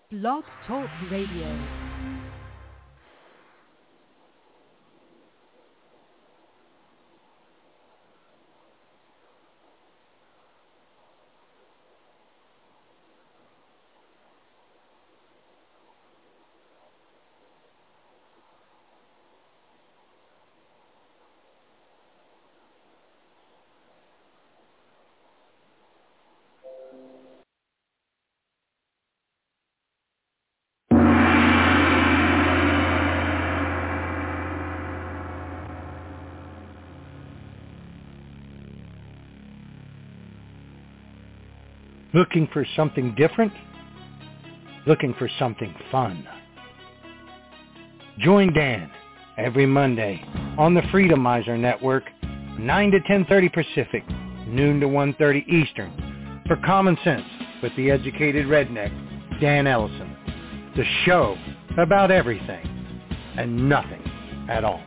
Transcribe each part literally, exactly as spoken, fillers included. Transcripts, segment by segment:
Blog Talk Radio. Looking for something different? Looking for something fun? Join Dan every Monday on the Freedomizer Network, nine to ten thirty Pacific, noon to one thirty Eastern, for Common Sense with the Educated Redneck, Dan Ellison. The show about everything and nothing at all.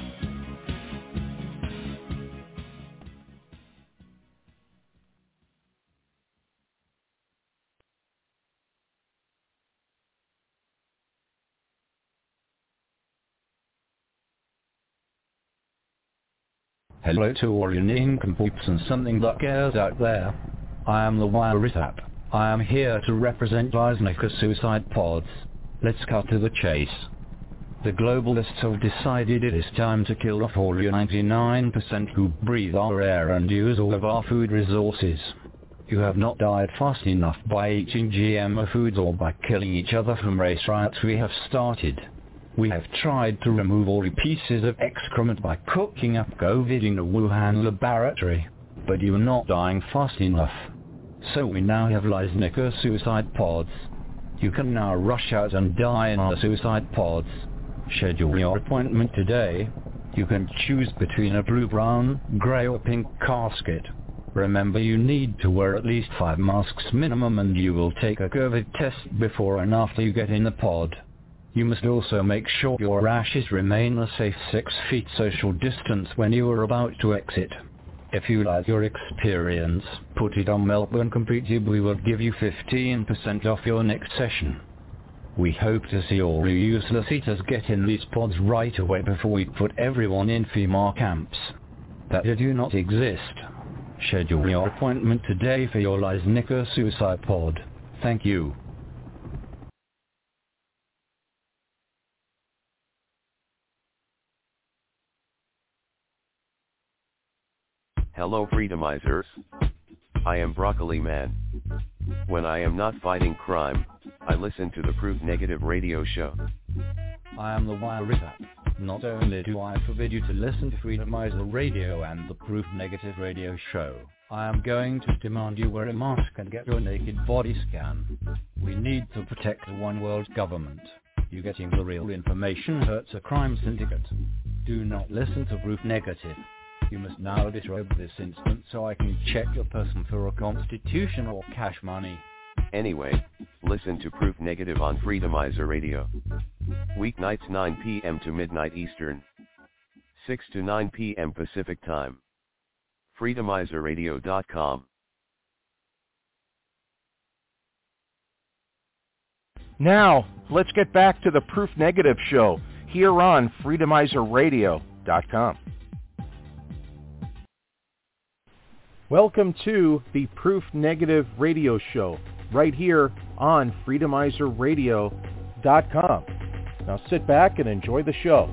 Hello to all you nincompoops and something that cares out there. I am the Wiretap. I am here to represent Leisnica suicide pods. Let's cut to the chase. The globalists have decided it is time to kill off all you ninety-nine percent who breathe our air and use all of our food resources. You have not died fast enough by eating G M O foods or by killing each other from race riots we have started. We have tried to remove all the pieces of excrement by cooking up COVID in a Wuhan laboratory, but you are not dying fast enough. So we now have Leisnica suicide pods. You can now rush out and die in our suicide pods. Schedule your appointment today. You can choose between a blue, brown, grey or pink casket. Remember, you need to wear at least five masks minimum, and you will take a COVID test before and after you get in the pod. You must also make sure your ashes remain a safe six feet social distance when you are about to exit. If you like your experience, put it on Melbourne Completely. We will give you fifteen percent off your next session. We hope to see all you useless eaters get in these pods right away before we put everyone in FEMA camps that do not exist. Schedule your appointment today for your Leisnica suicide pod. Thank you. Hello Freedomizers. I am Broccoli Man. When I am not fighting crime, I listen to the Proof Negative radio show. I am the Wiretap. Not only do I forbid you to listen to Freedomizer Radio and the Proof Negative radio show, I am going to demand you wear a mask and get your naked body scan. We need to protect the one world government. You getting the real information hurts a crime syndicate. Do not listen to Proof Negative. You must now disrobe this instant so I can check your person for a constitution or cash money. Anyway, listen to Proof Negative on Freedomizer Radio. Weeknights nine p.m. to midnight Eastern. six to nine p.m. Pacific Time. freedomizer radio dot com. Now, let's get back to the Proof Negative show here on freedomizer radio dot com. Welcome to the Proof Negative radio show right here on freedomizer radio dot com. Now sit back and enjoy the show.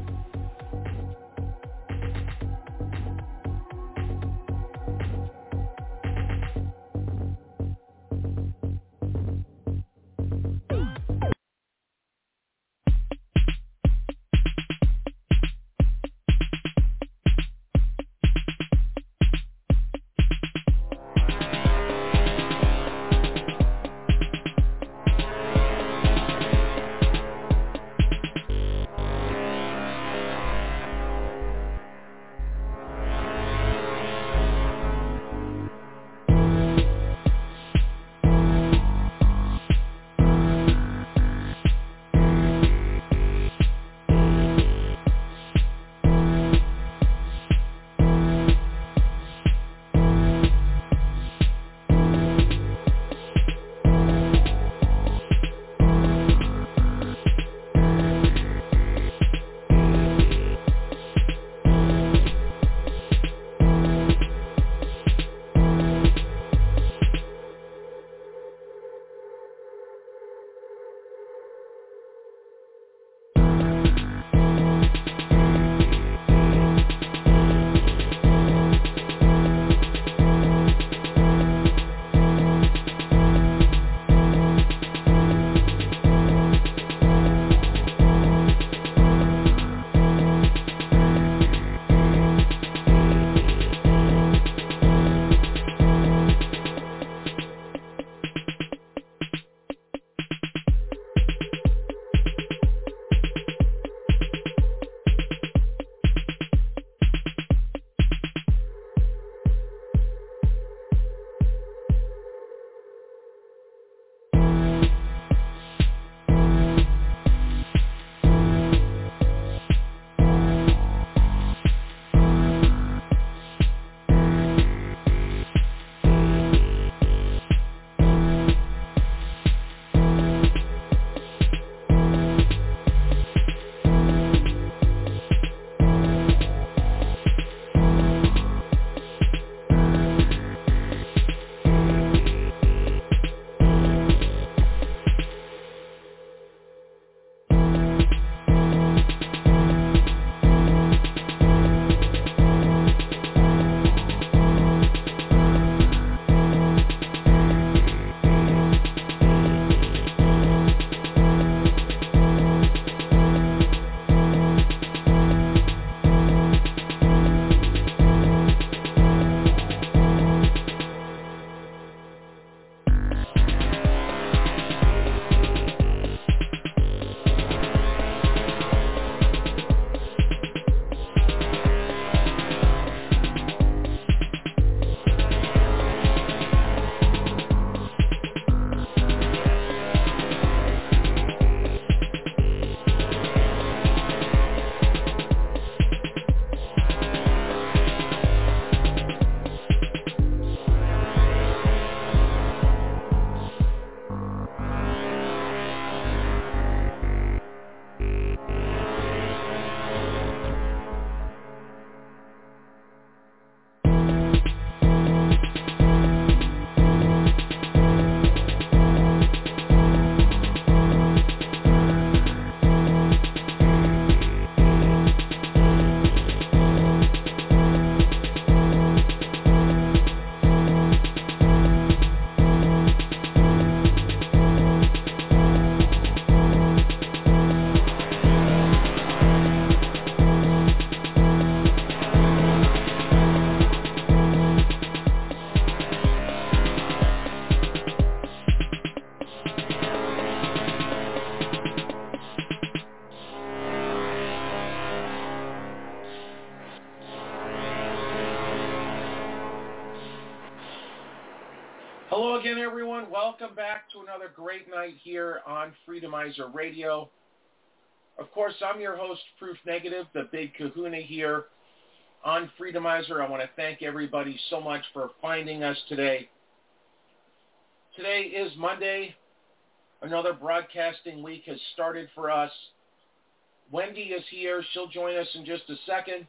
welcome back to another great night here on Freedomizer Radio. Of course, I'm your host, Proof Negative, the Big Kahuna here on Freedomizer. I want to thank everybody so much for finding us today. Today is Monday. Another broadcasting week has started for us. Wendy is here. She'll join us in just a second.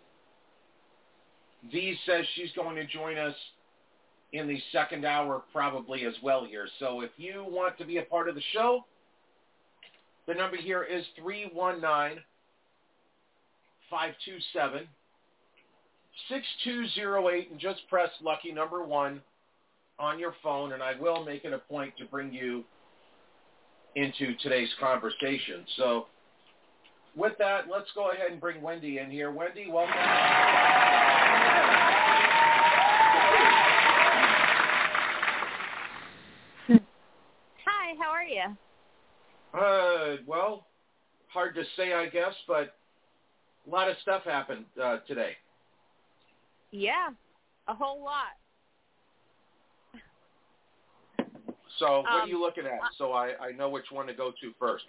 V says she's going to join us in the second hour probably as well here. So if you want to be a part of the show, the number here is three one nine, five two seven, six two zero eight, and just press lucky number one on your phone, and I will make it a point to bring you into today's conversation. So with that, let's go ahead and bring Wendy in here. Wendy, welcome. Hi, how are you? Uh, well, hard to say, I guess, but a lot of stuff happened uh, today. Yeah, a whole lot. So what um, are you looking at so I, I know which one to go to first?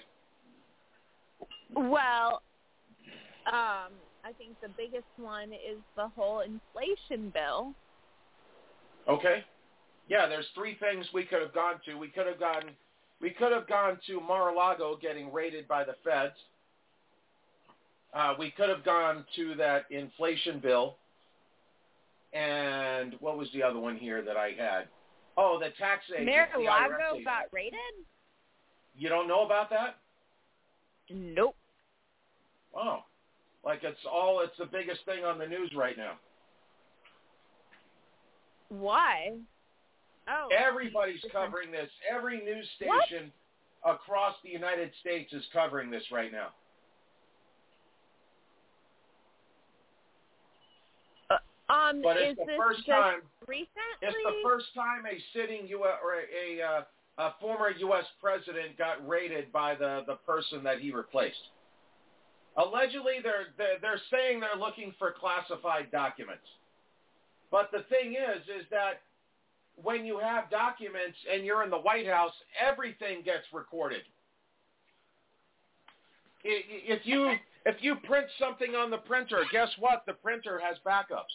Well, um, I think the biggest one is the whole inflation bill. Okay. Yeah, there's three things we could have gone to. We could have gone, we could have gone to Mar-a-Lago getting raided by the feds. Uh, we could have gone to that inflation bill. And what was the other one here that I had? Oh, the tax agent. Mar-a-Lago got raided? You don't know about that? Nope. Oh, like it's all, it's the biggest thing on the news right now. Why? Oh. Everybody's covering this. Every news station what? across the United States is covering this right now. Uh, um, but it's is the this first just time. Recently? It's the first time a sitting U S or a, a, uh, a former U S president got raided by the, the person that he replaced. Allegedly, they're, they're they're saying they're looking for classified documents. But the thing is, is that when you have documents and you're in the White House, everything gets recorded. If you if you print something on the printer, guess what? The printer has backups.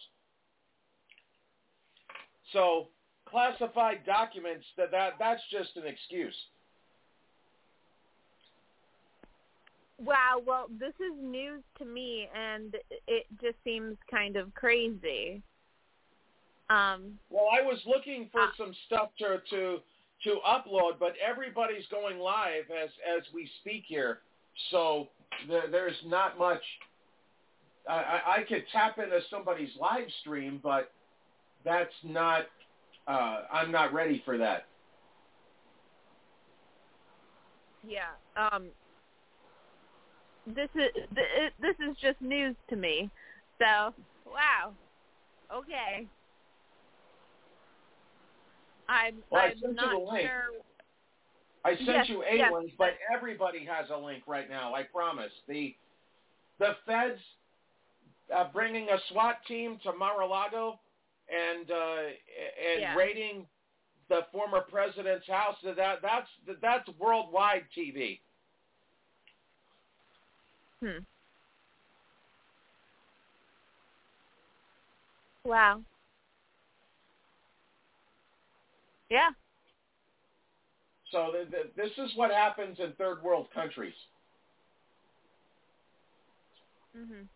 So classified documents, that, that that's just an excuse. Wow, well, this is news to me, and it just seems kind of crazy. Um, well, I was looking for uh, some stuff to, to to upload, but everybody's going live as, as we speak here, so there, there's not much. I, I could tap into somebody's live stream, but that's not. Uh, I'm not ready for that. Yeah. Um. This is this is just news to me. So, wow. Okay. I'm, well, I I'm sent not you the link. sure. I sent yes, you a yes. link, but everybody has a link right now. I promise. The the feds uh, bringing a SWAT team to Mar-a-Lago and uh, and yeah. raiding the former president's house. That that's that's worldwide T V. Hmm. Wow. Yeah. So the, the, this is what happens in third world countries. Mhm.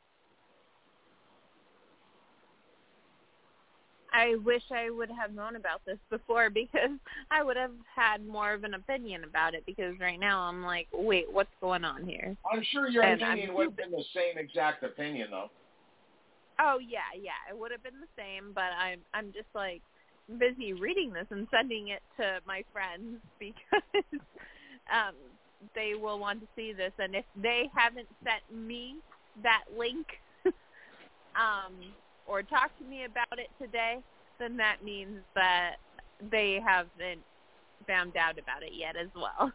I wish I would have known about this before, because I would have had more of an opinion about it, because right now I'm like, wait, what's going on here? I'm sure your and opinion I'm would have been the same exact opinion, though. Oh, yeah, yeah, it would have been the same, but I'm I'm just like busy reading this and sending it to my friends because um, they will want to see this, and if they haven't sent me that link um, or talked to me about it today, then that means that they haven't found out about it yet as well.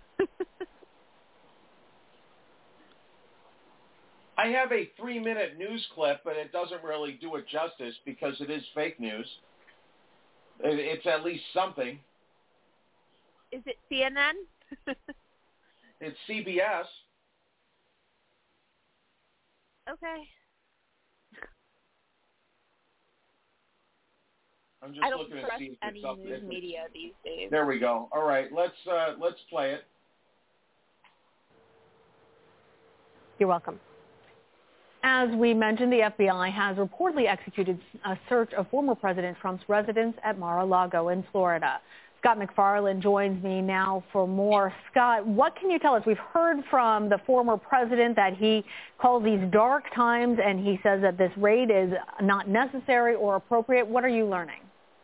I have a three-minute news clip, but it doesn't really do it justice because it is fake news. It's at least something. is it C N N? It's C B S. Okay. I'm just I don't looking to trust see if any it's up. news media these days. There we go. All right, let's uh, let's play it. You're welcome. As we mentioned, the F B I has reportedly executed a search of former President Trump's residence at Mar-a-Lago in Florida. Scott McFarland joins me now for more. Scott, what can you tell us? We've heard from the former president that he calls these dark times, and he says that this raid is not necessary or appropriate. What are you learning?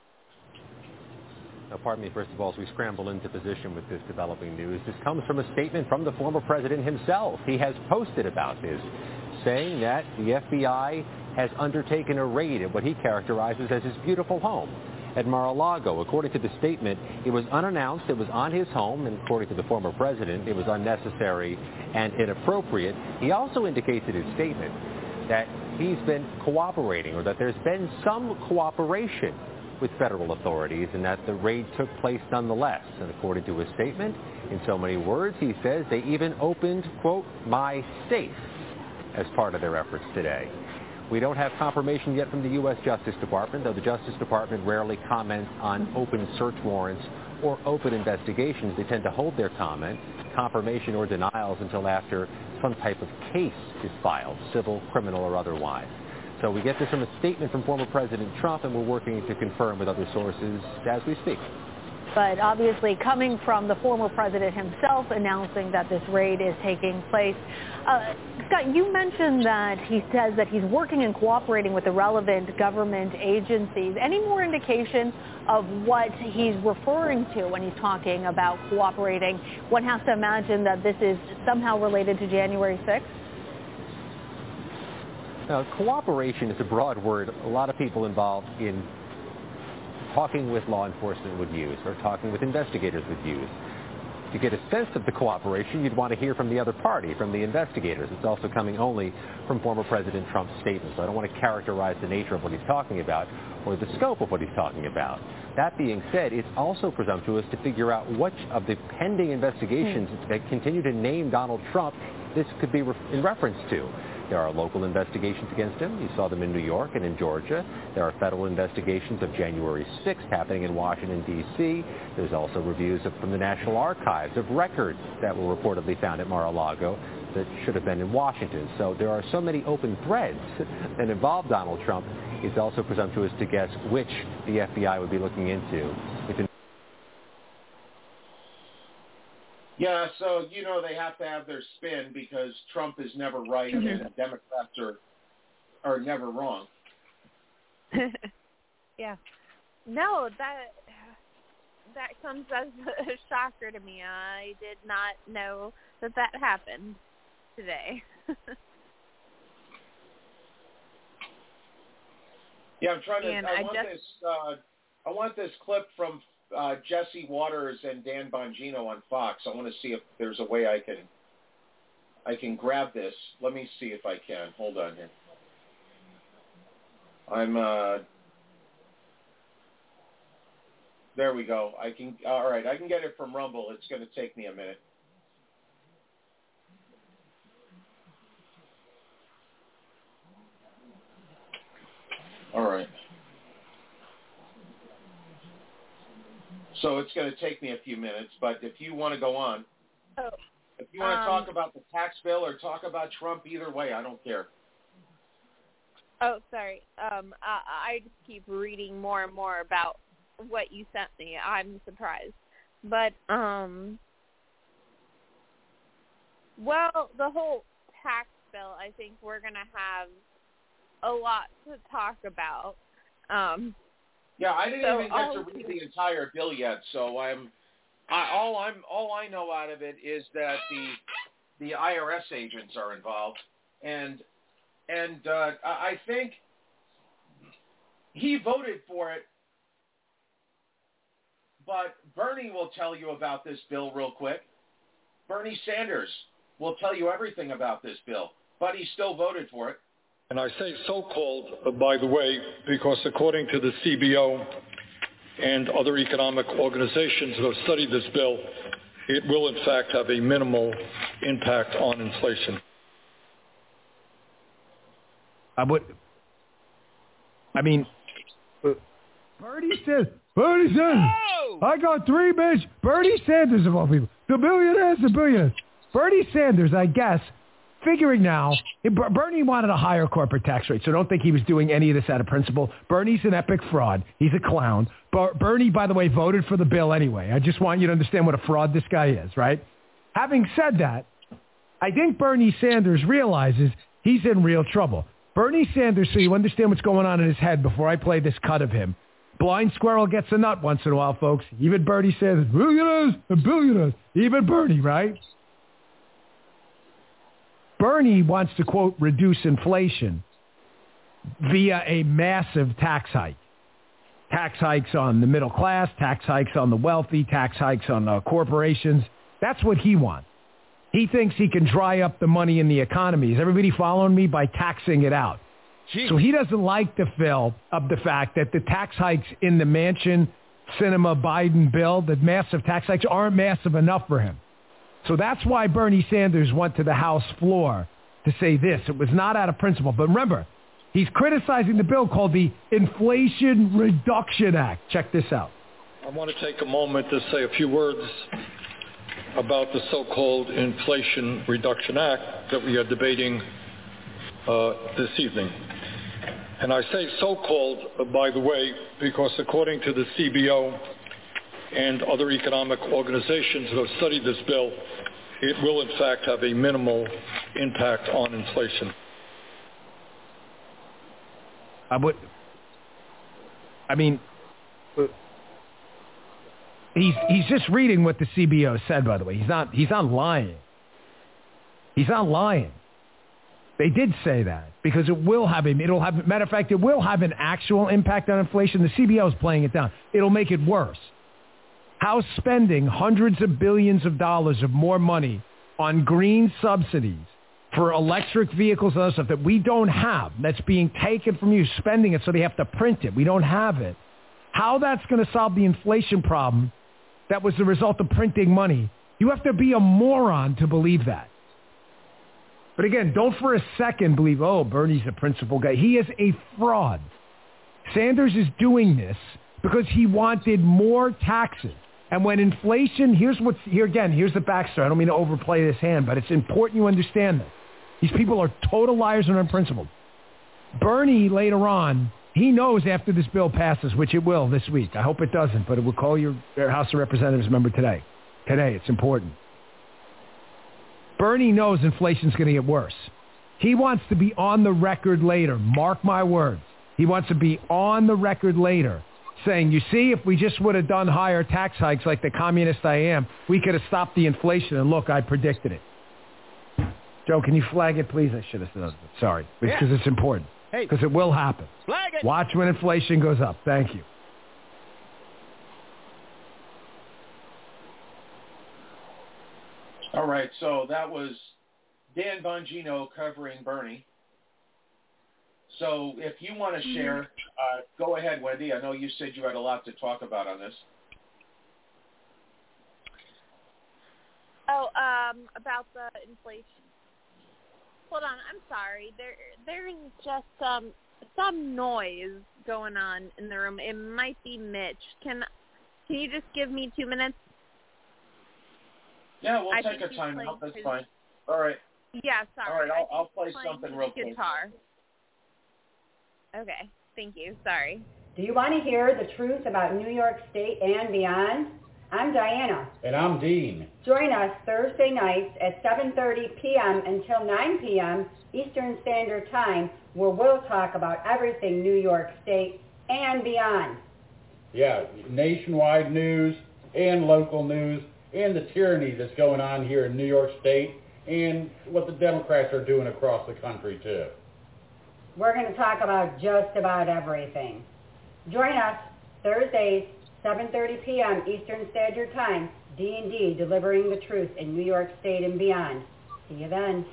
Now, pardon me, first of all, as we scramble into position with this developing news, this comes from a statement from the former president himself. He has posted about this, saying that the F B I has undertaken a raid at what he characterizes as his beautiful home at Mar-a-Lago. According to the statement, it was unannounced, it was on his home, and according to the former president, it was unnecessary and inappropriate. He also indicates in his statement that he's been cooperating, or that there's been some cooperation with federal authorities, and that the raid took place nonetheless. And according to his statement, in so many words, he says they even opened, quote, my safe as part of their efforts today. We don't have confirmation yet from the U S Justice Department, though the Justice Department rarely comments on open search warrants or open investigations. They tend to hold their comment, confirmation or denials, until after some type of case is filed, civil, criminal, or otherwise. So we get this from a statement from former President Trump, and we're working to confirm with other sources as we speak. But obviously coming from the former president himself announcing that this raid is taking place. Uh, Scott, you mentioned that he says that he's working and cooperating with the relevant government agencies. Any more indication of what he's referring to when he's talking about cooperating? One has to imagine that this is somehow related to January sixth. Now, cooperation is a broad word. A lot of people involved in talking with law enforcement would use, or talking with investigators would use. To get a sense of the cooperation, you'd want to hear from the other party, from the investigators. It's also coming only from former President Trump's statement, so I don't want to characterize the nature of what he's talking about or the scope of what he's talking about. That being said, it's also presumptuous to figure out which of the pending investigations mm. that continue to name Donald Trump this could be re- in reference to. There are local investigations against him. You saw them in New York and in Georgia. There are federal investigations of January sixth happening in Washington, D C There's also reviews of, from the National Archives of records that were reportedly found at Mar-a-Lago that should have been in Washington. So there are so many open threads that involve Donald Trump. It's also presumptuous to guess which the F B I would be looking into. If Yeah, so, you know, they have to have their spin because Trump is never right mm-hmm. and Democrats are are never wrong. Yeah. No, that that comes as a shocker to me. I did not know that that happened today. Yeah, I'm trying to. And I, I want just, this. Uh, I want this clip from uh, Jesse Waters and Dan Bongino on Fox. I want to see if there's a way I can. I can grab this. Let me see if I can. Hold on here. I'm. Uh, there we go. I can. All right, I can get it from Rumble. It's going to take me a minute. All right. So it's going to take me a few minutes, but if you want to go on, oh, if you want to um, talk about the tax bill or talk about Trump, either way, I don't care. Oh, sorry. Um, I, I just keep reading more and more about what you sent me. I'm surprised. But, um, well, the whole tax bill, I think we're going to have a lot to talk about. Um, yeah, I didn't so even get to read the entire bill yet, so I'm, I, all I'm, all I know out of it is that the, the I R S agents are involved, and, and uh, I think he voted for it, but Bernie will tell you about this bill real quick. Bernie Sanders will tell you everything about this bill, but he still voted for it. And I say so-called, uh, by the way, because according to the C B O, and other economic organizations that have studied this bill, it will in fact have a minimal impact on inflation. I would, I mean, Bernie says, Bernie Sanders, oh! I got three bitch, Bernie Sanders of all people, the billionaires, the billionaires. Bernie Sanders, I guess, figuring now, Bernie wanted a higher corporate tax rate, so don't think he was doing any of this out of principle. Bernie's an epic fraud. He's a clown. Bernie, by the way, voted for the bill anyway. I just want you to understand what a fraud this guy is, right? Having said that, I think Bernie Sanders realizes he's in real trouble. Bernie Sanders, so you understand what's going on in his head before I play this cut of him. Blind squirrel gets a nut once in a while, folks. Even Bernie Sanders, billionaires and billionaires. Even Bernie, right? Bernie wants to, quote, reduce inflation via a massive tax hike. Tax hikes on the middle class, tax hikes on the wealthy, tax hikes on uh, corporations. That's what he wants. He thinks he can dry up the money in the economy. Is everybody following me? By taxing it out. Jeez. So he doesn't like the fill of the fact that the tax hikes in the Manchin, Sinema, Biden bill, the massive tax hikes aren't massive enough for him. So that's why Bernie Sanders went to the House floor to say this. It was not out of principle. But remember, he's criticizing the bill called the Inflation Reduction Act. Check this out. I want to take a moment to say a few words about the so-called Inflation Reduction Act that we are debating uh, this evening. And I say so-called, uh, by the way, because according to the C B O and other economic organizations that have studied this bill, it will in fact have a minimal impact on inflation. I would, I mean, he's he's just reading what the C B O said, by the way. He's not he's not lying. He's not lying. They did say that because it will have a, it'll have, matter of fact, it will have an actual impact on inflation. The C B O is playing it down. It'll make it worse. House spending hundreds of billions of dollars of more money on green subsidies for electric vehicles and other stuff that we don't have, that's being taken from you, spending it so they have to print it. We don't have it. How that's going to solve the inflation problem that was the result of printing money, you have to be a moron to believe that. But again, don't for a second believe, oh, Bernie's a principled guy. He is a fraud. Sanders is doing this because he wanted more taxes. And when inflation, here's what's, here again, here's the backstory. I don't mean to overplay this hand, but it's important you understand this. These people are total liars and unprincipled. Bernie, later on, he knows after this bill passes, which it will this week. I hope it doesn't, but it will call your House of Representatives member today. Today, it's important. Bernie knows inflation's going to get worse. He wants to be on the record later. Mark my words. He wants to be on the record later saying, you see, if we just would have done higher tax hikes like the communist I am, we could have stopped the inflation. And look, I predicted it. Joe, can you flag it, please? I should have said that. Sorry. Because yeah. It's important. Hey. Because it will happen. Flag it. Watch when inflation goes up. Thank you. All right, so that was Dan Bongino covering Bernie. So if you want to share, uh, go ahead, Wendy. I know you said you had a lot to talk about on this. Oh, um, about the inflation. Hold on, I'm sorry. There, there's just um, some noise going on in the room. It might be Mitch. Can, can you just give me two minutes? Yeah, we'll I take a time out. That's fine. All right. Yeah, sorry. All right, I'll, I'll play something real quick. Guitar. Okay, thank you. Sorry. Do you want to hear the truth about New York State and beyond? I'm Diana. And I'm Dean. Join us Thursday nights at seven thirty p.m. until nine p.m. Eastern Standard Time, where we'll talk about everything New York State and beyond. Yeah, nationwide news and local news and the tyranny that's going on here in New York State and what the Democrats are doing across the country, too. We're going to talk about just about everything. Join us Thursdays, seven thirty p.m. Eastern Standard Time, D and D, delivering the truth in New York State and beyond. See you then.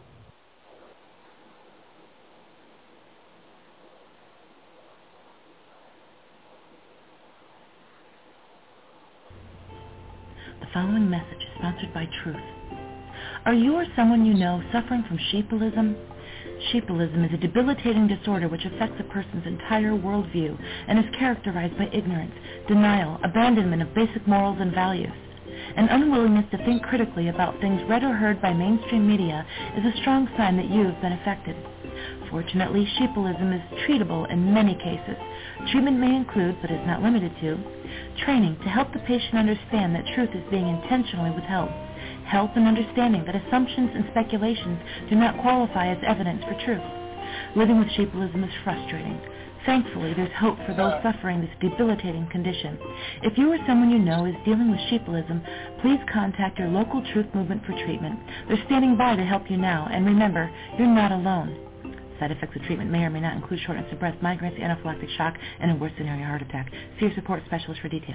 following message is sponsored by Truth. Are you or someone you know suffering from sheepilism? Sheepilism is a debilitating disorder which affects a person's entire worldview and is characterized by ignorance, denial, abandonment of basic morals and values. An unwillingness to think critically about things read or heard by mainstream media is a strong sign that you have been affected. Fortunately, sheepilism is treatable in many cases. Treatment may include, but is not limited to, training to help the patient understand that truth is being intentionally withheld, help in understanding that assumptions and speculations do not qualify as evidence for truth. Living with sheepilism is frustrating. Thankfully, there's hope for those suffering this debilitating condition. If you or someone you know is dealing with sheepilism, please contact your local Truth Movement for treatment. They're standing by to help you now, and remember, you're not alone. Side effects of treatment may or may not include shortness of breath, migraines, anaphylactic shock, and a worst scenario, heart attack. See your support specialist for details.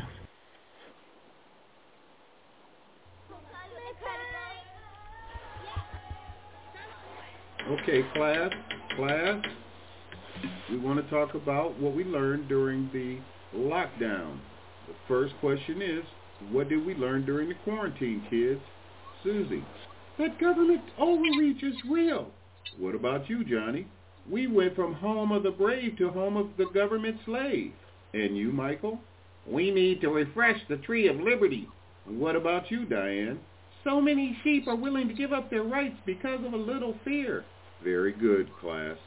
Okay, class, class, we want to talk about what we learned during the lockdown. The first question is, what did we learn during the quarantine, kids? Susie. That government overreach is real. What about you, Johnny? We went from home of the brave to home of the government slave. And you, Michael? We need to refresh the tree of liberty. What about you, Diane? So many sheep are willing to give up their rights because of a little fear. Very good, class.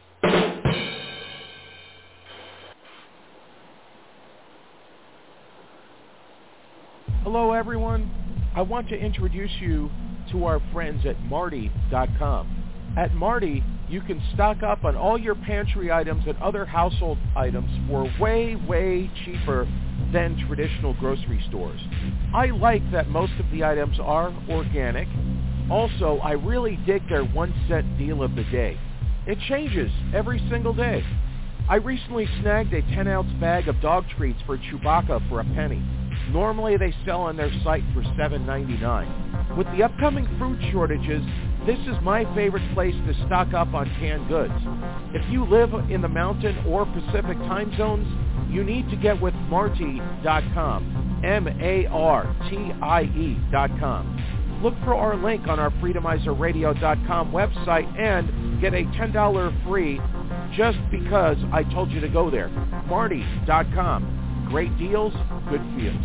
Hello, everyone. I want to introduce you to our friends at Marty dot com. At Marty, you can stock up on all your pantry items and other household items for way, way cheaper than traditional grocery stores. I like that most of the items are organic. Also, I really dig their one cent deal of the day. It changes every single day. I recently snagged a ten ounce bag of dog treats for Chewbacca for a penny. Normally they sell on their site for seven ninety-nine. With the upcoming food shortages, this is my favorite place to stock up on canned goods. If you live in the Mountain or Pacific time zones, you need to get with Marty dot com, M A R T I E dot com. Look for our link on our Freedomizer Radio dot com website and get a ten dollars free just because I told you to go there. Marty dot com. Great deals, good feels.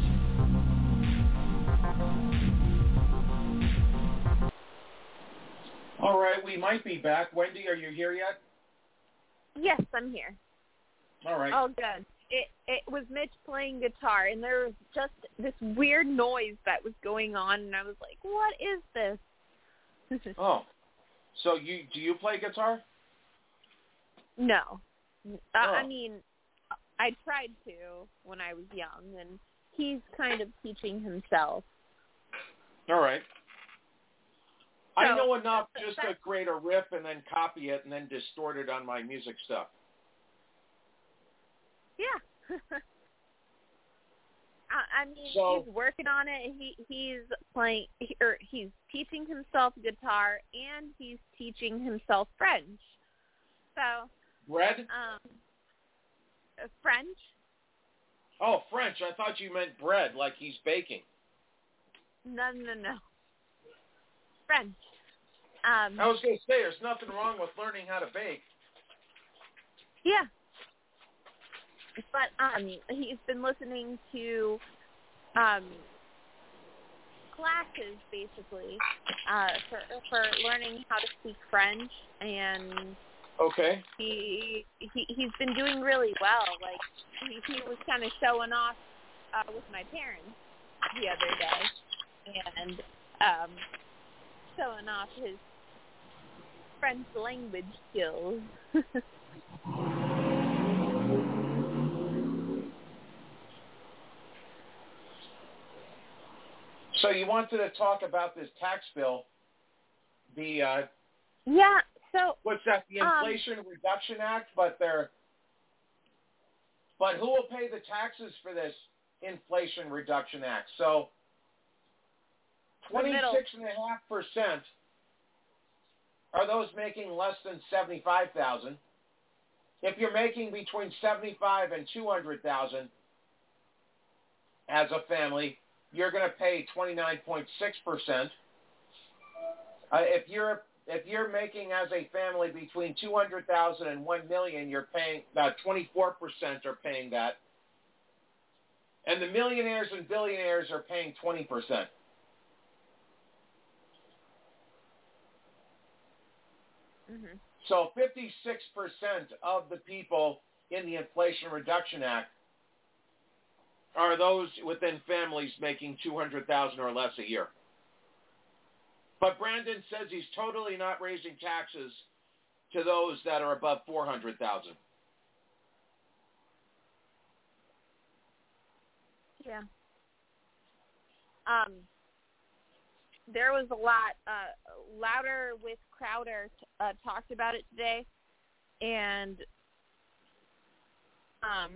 All right, we might be back. Wendy, are you here yet? Yes, I'm here. All right. Oh, good. It it was Mitch playing guitar, and there was just this weird noise that was going on, and I was like, "What is this?" Oh, so you do you play guitar? No, oh. I mean, I tried to when I was young, and he's kind of teaching himself. All right. So, I know enough just to create a riff and then copy it and then distort it on my music stuff. Yeah. I, I mean, so, he's working on it. He he's playing, he, or he's teaching himself guitar, and he's teaching himself French. So. Bread? Um. French. Oh, French. I thought you meant bread, like he's baking. No, no, no. French. Um, I was going to say, there's nothing wrong with learning how to bake. Yeah. But um, he's been listening to um, classes, basically, uh, for for learning how to speak French, and okay, he he he's been doing really well. Like he, he was kind of showing off uh, with my parents the other day, and um, showing off his French language skills. So you wanted to talk about this tax bill, the uh, yeah. So what's that? The Inflation um, Reduction Act, but they're but who will pay the taxes for this Inflation Reduction Act? So twenty-six and a half percent are those making less than seventy-five thousand. If you're making between seventy-five and two hundred thousand as a family, you're going to pay twenty-nine point six percent. Uh, if you're if you're making as a family between two hundred thousand dollars and one million dollars, you're paying uh, twenty-four percent are paying that. And the millionaires and billionaires are paying twenty percent. Mm-hmm. So fifty-six percent of the people in the Inflation Reduction Act are those within families making two hundred thousand dollars or less a year. But Brandon says he's totally not raising taxes to those that are above four hundred thousand dollars. Yeah. Um, there was a lot. Uh, Louder with Crowder uh, talked about it today, and um,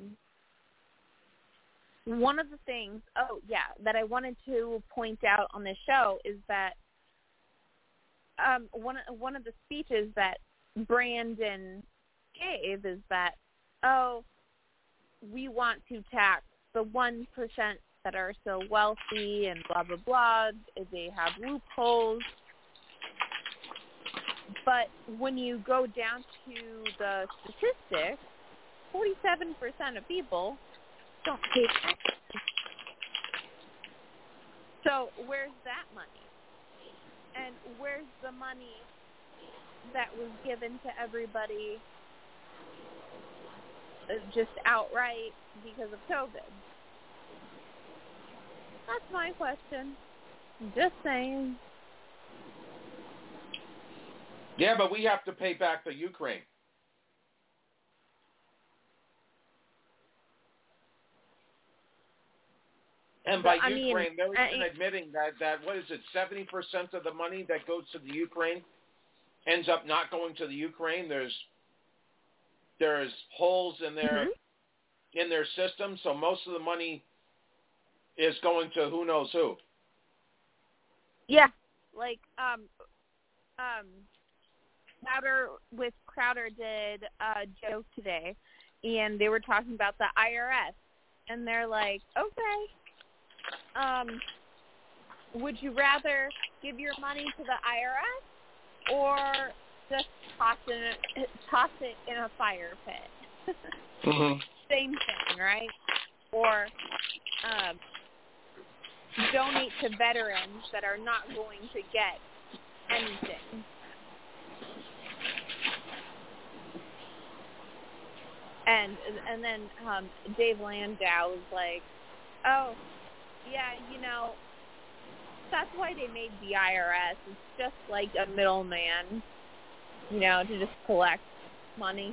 one of the things, oh yeah, that I wanted to point out on this show is that um, one one of the speeches that Brandon gave is that, oh, we want to tax the one percent that are so wealthy and blah, blah, blah. They have loopholes. But when you go down to the statistics, forty-seven percent of people don't pay taxes. So where's that money? And where's the money that was given to everybody just outright because of COVID? That's my question. Just saying. Yeah, but we have to pay back the Ukraine. And by but, Ukraine, I mean, they're I, even admitting that, that, what is it, seventy percent of the money that goes to the Ukraine ends up not going to the Ukraine. There's there's holes in their mm-hmm. in their system, so most of the money is going to who knows who. Yeah, like um, um, Louder with Crowder did a joke today, and they were talking about the I R S, and they're like, okay, um, would you rather give your money to the I R S or just toss it in a, toss it in a fire pit? mm-hmm. Same thing, right? Or um, donate to veterans that are not going to get anything. And and then um, Dave Landau was like, oh, yeah, you know, that's why they made the I R S. It's just like a middleman, you know, to just collect money.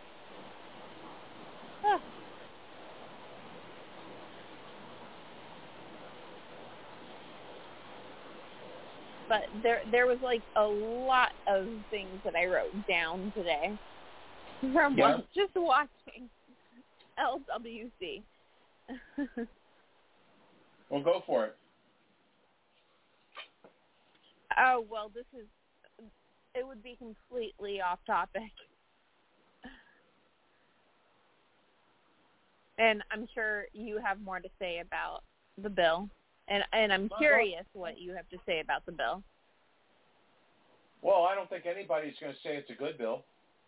Huh. But there there was like a lot of things that I wrote down today from yeah. just watching L W C. Well, go for it. Oh, well, this is, it would be completely off topic. And I'm sure you have more to say about the bill. And and I'm curious what you have to say about the bill. Well, I don't think anybody's going to say it's a good bill.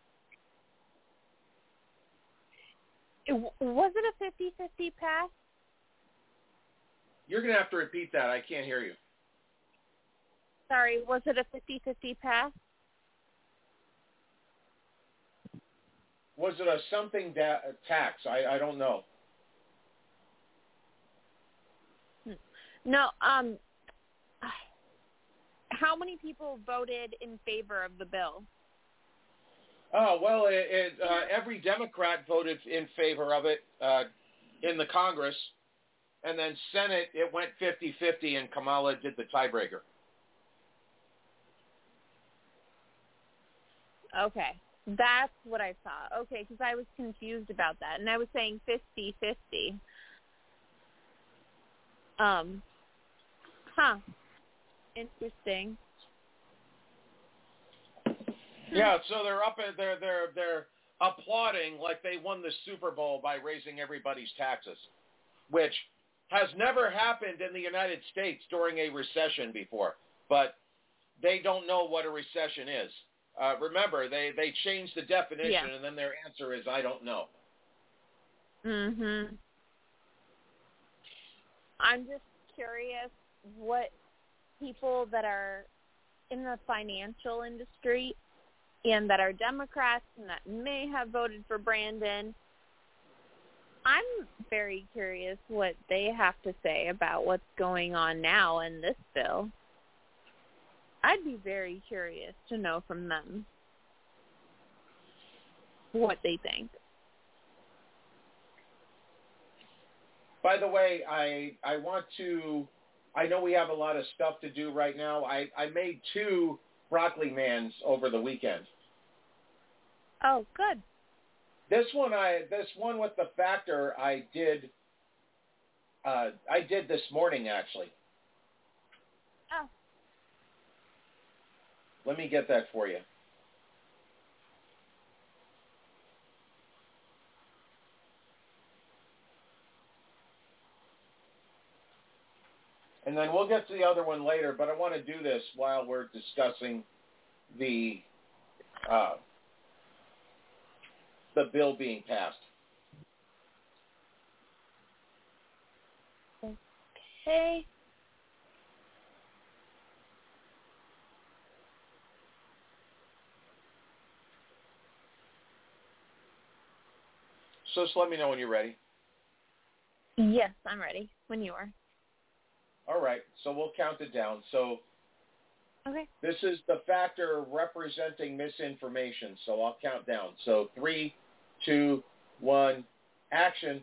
It, was it a fifty-fifty pass? You're going to have to repeat that. I can't hear you. Sorry, was it a fifty-fifty pass? Was it a something da- tax? I, I don't know. No, um, how many people voted in favor of the bill? Oh, well, it, it, uh, every Democrat voted in favor of it uh, in the Congress, and then Senate, it went fifty-fifty, and Kamala did the tiebreaker. Okay, that's what I saw. Okay, because I was confused about that, and I was saying fifty-fifty. Um, huh. Interesting. Yeah, so they're up at they're they're they're applauding like they won the Super Bowl by raising everybody's taxes, which has never happened in the United States during a recession before, but they don't know what a recession is. Uh, remember, they, they changed the definition, yeah. and then their answer is, I don't know. Mm-hmm. I'm just curious what people that are in the financial industry and that are Democrats and that may have voted for Brandon, I'm very curious what they have to say about what's going on now in this bill. I'd be very curious to know from them what they think. By the way, I I want to, I know we have a lot of stuff to do right now. I, I made two broccoli mans over the weekend. Oh, good. This one, I this one with the factor, I did. Uh, I did this morning actually. Oh. Let me get that for you. And then we'll get to the other one later, but I want to do this while we're discussing the uh, the bill being passed. Okay. So just let me know when you're ready. Yes, I'm ready. When you are. All right, so we'll count it down. So okay. This is the factor representing misinformation, so I'll count down. So three, two, one, action.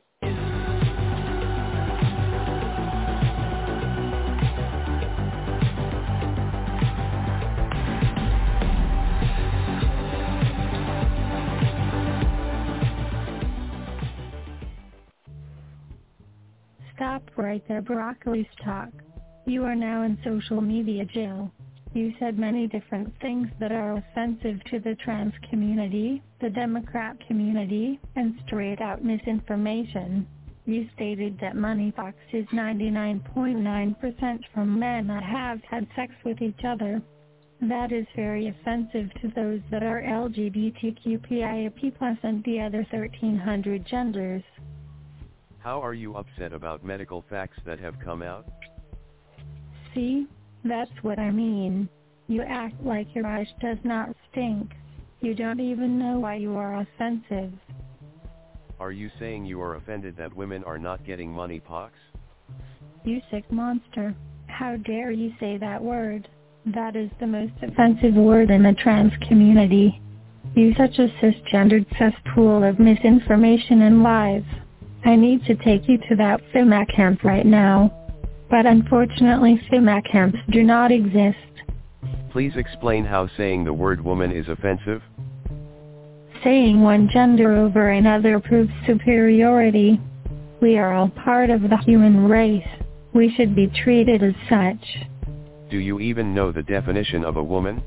Stop right there, broccoli stock. You are now in social media jail. You said many different things that are offensive to the trans community, the Democrat community, and straight-out misinformation. You stated that monkeypox is ninety-nine point nine percent from men that have had sex with each other. That is very offensive to those that are L G B T Q P I A P plus and the other thirteen hundred genders. How are you upset about medical facts that have come out? See? That's what I mean. You act like your eyes does not stink. You don't even know why you are offensive. Are you saying you are offended that women are not getting monkeypox? You sick monster. How dare you say that word? That is the most offensive word in the trans community. You such a cisgendered cesspool of misinformation and lies. I need to take you to that F I M A camp right now. But unfortunately F I M A camps do not exist. Please explain how saying the word woman is offensive. Saying one gender over another proves superiority. We are all part of the human race. We should be treated as such. Do you even know the definition of a woman?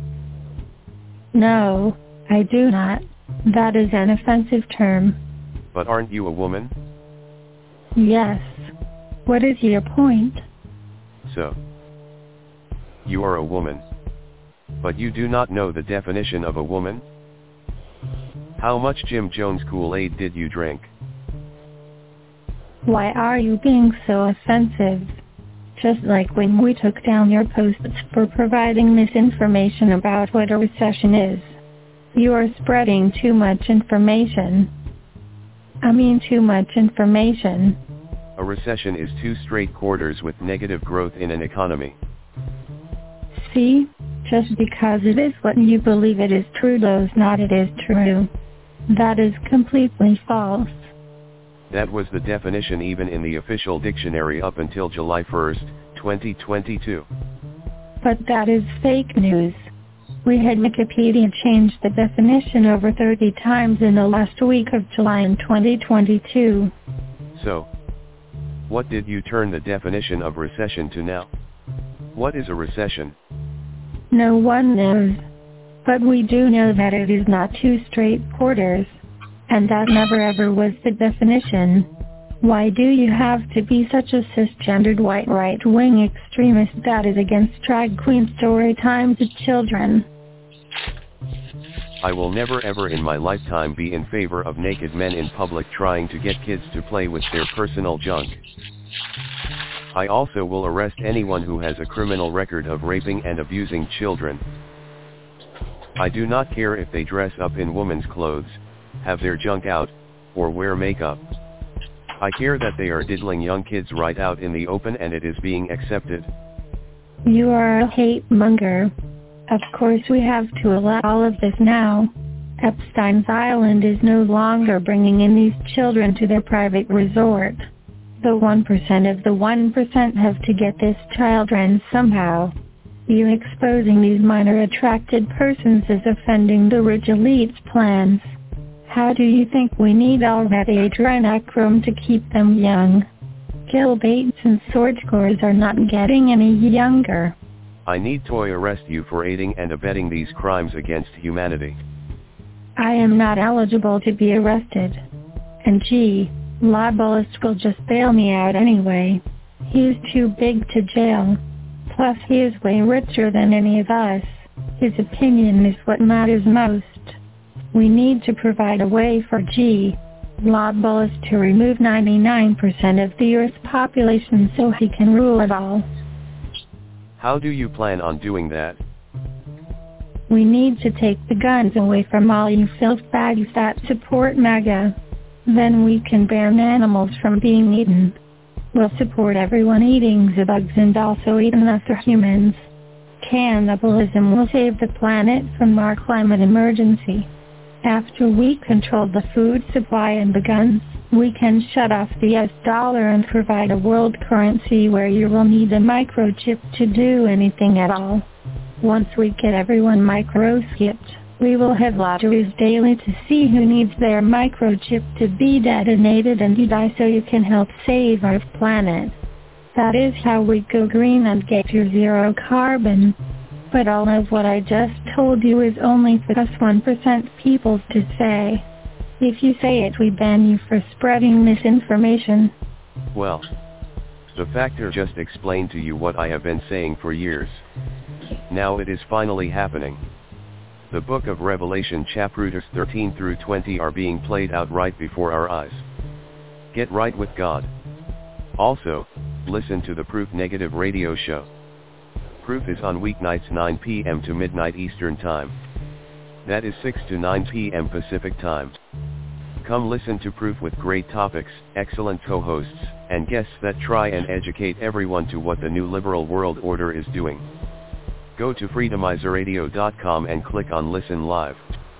No, I do not. That is an offensive term. But aren't you a woman? Yes. What is your point? So, you are a woman. But you do not know the definition of a woman? How much Jim Jones Kool-Aid did you drink? Why are you being so offensive? Just like when we took down your posts for providing misinformation about what a recession is. You are spreading too much information. I mean too much information. A recession is two straight quarters with negative growth in an economy. See? Just because it is what you believe it is true does not it is true. That is completely false. That was the definition even in the official dictionary up until July first, twenty twenty-two. But that is fake news. We had Wikipedia change the definition over thirty times in the last week of July in twenty twenty-two. So, what did you turn the definition of recession to now? What is a recession? No one knows. But we do know that it is not two straight quarters. And that never ever was the definition. Why do you have to be such a cisgendered white right-wing extremist that is against drag queen story time to children? I will never ever in my lifetime be in favor of naked men in public trying to get kids to play with their personal junk. I also will arrest anyone who has a criminal record of raping and abusing children. I do not care if they dress up in women's clothes, have their junk out, or wear makeup. I care that they are diddling young kids right out in the open and it is being accepted. You are a hate monger. Of course we have to allow all of this now. Epstein's Island is no longer bringing in these children to their private resort. The one percent of the one percent have to get this children somehow. You exposing these minor attracted persons is offending the rich elite's plans. How do you think we need already adrenochrome to keep them young? Gil Bates and Sorgecores are not getting any younger. I need to arrest you for aiding and abetting these crimes against humanity. I am not eligible to be arrested. And gee, Lobolist will just bail me out anyway. He's too big to jail. Plus he is way richer than any of us. His opinion is what matters most. We need to provide a way for G. Lobolist to remove ninety-nine percent of the Earth's population so he can rule it all. How do you plan on doing that? We need to take the guns away from all you filth bags that support MAGA. Then we can ban animals from being eaten. We'll support everyone eating the bugs and also eating other humans. Cannibalism will save the planet from our climate emergency. After we control the food supply and the guns, we can shut off the U S dollar and provide a world currency where you will need a microchip to do anything at all. Once we get everyone microchipped, we will have lotteries daily to see who needs their microchip to be detonated and you die so you can help save our planet. That is how we go green and get to zero carbon. But all of what I just told you is only for us one percent people to say. If you say it, we ban you for spreading misinformation. Well, the factor just explained to you what I have been saying for years. Now it is finally happening. The book of Revelation chapters thirteen through twenty are being played out right before our eyes. Get right with God. Also, listen to the Proof Negative radio show. Proof is on weeknights nine p.m. to midnight Eastern Time. That is six to nine p.m. Pacific Time. Come listen to Proof with great topics, excellent co-hosts, and guests that try and educate everyone to what the new liberal world order is doing. Go to freedomizer radio dot com and click on Listen Live.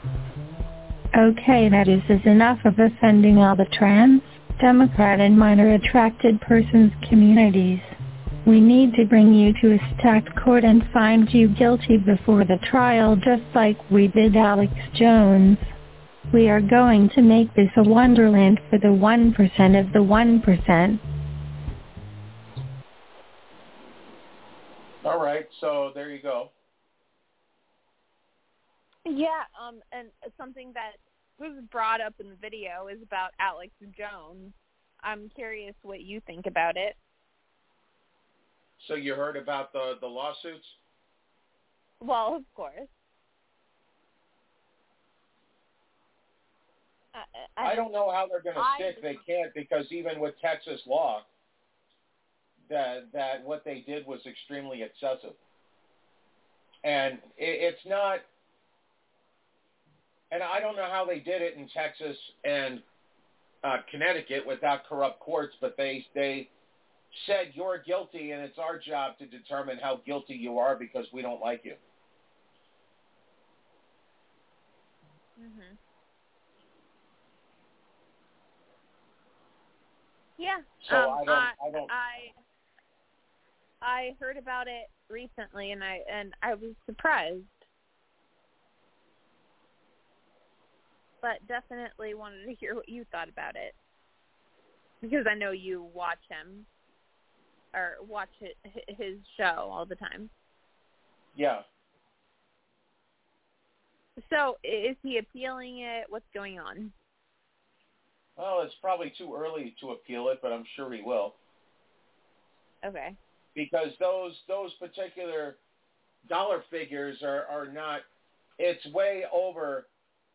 Okay, that is, is enough of offending all the trans, Democrat and minor attracted persons communities. We need to bring you to a stacked court and find you guilty before the trial just like we did Alex Jones. We are going to make this a wonderland for the one percent of the one percent. All right, so there you go. Yeah, um, and something that was brought up in the video is about Alex Jones. I'm curious what you think about it. So you heard about the, the lawsuits? Well, of course. I, I don't know how they're going to I, stick. They can't, because even with Texas law, that that what they did was extremely excessive. And it, it's not, and I don't know how they did it in Texas and uh, Connecticut without corrupt courts, but they they said you're guilty and it's our job to determine how guilty you are because we don't like you. Mhm. Yeah. So um, I don't. I, I don't. I I heard about it recently, and I and I was surprised, but definitely wanted to hear what you thought about it because I know you watch him or watch his show all the time. Yeah. So is he appealing it? What's going on? Well, it's probably too early to appeal it, but I'm sure he will. Okay. Because those those particular dollar figures are, are not, it's way over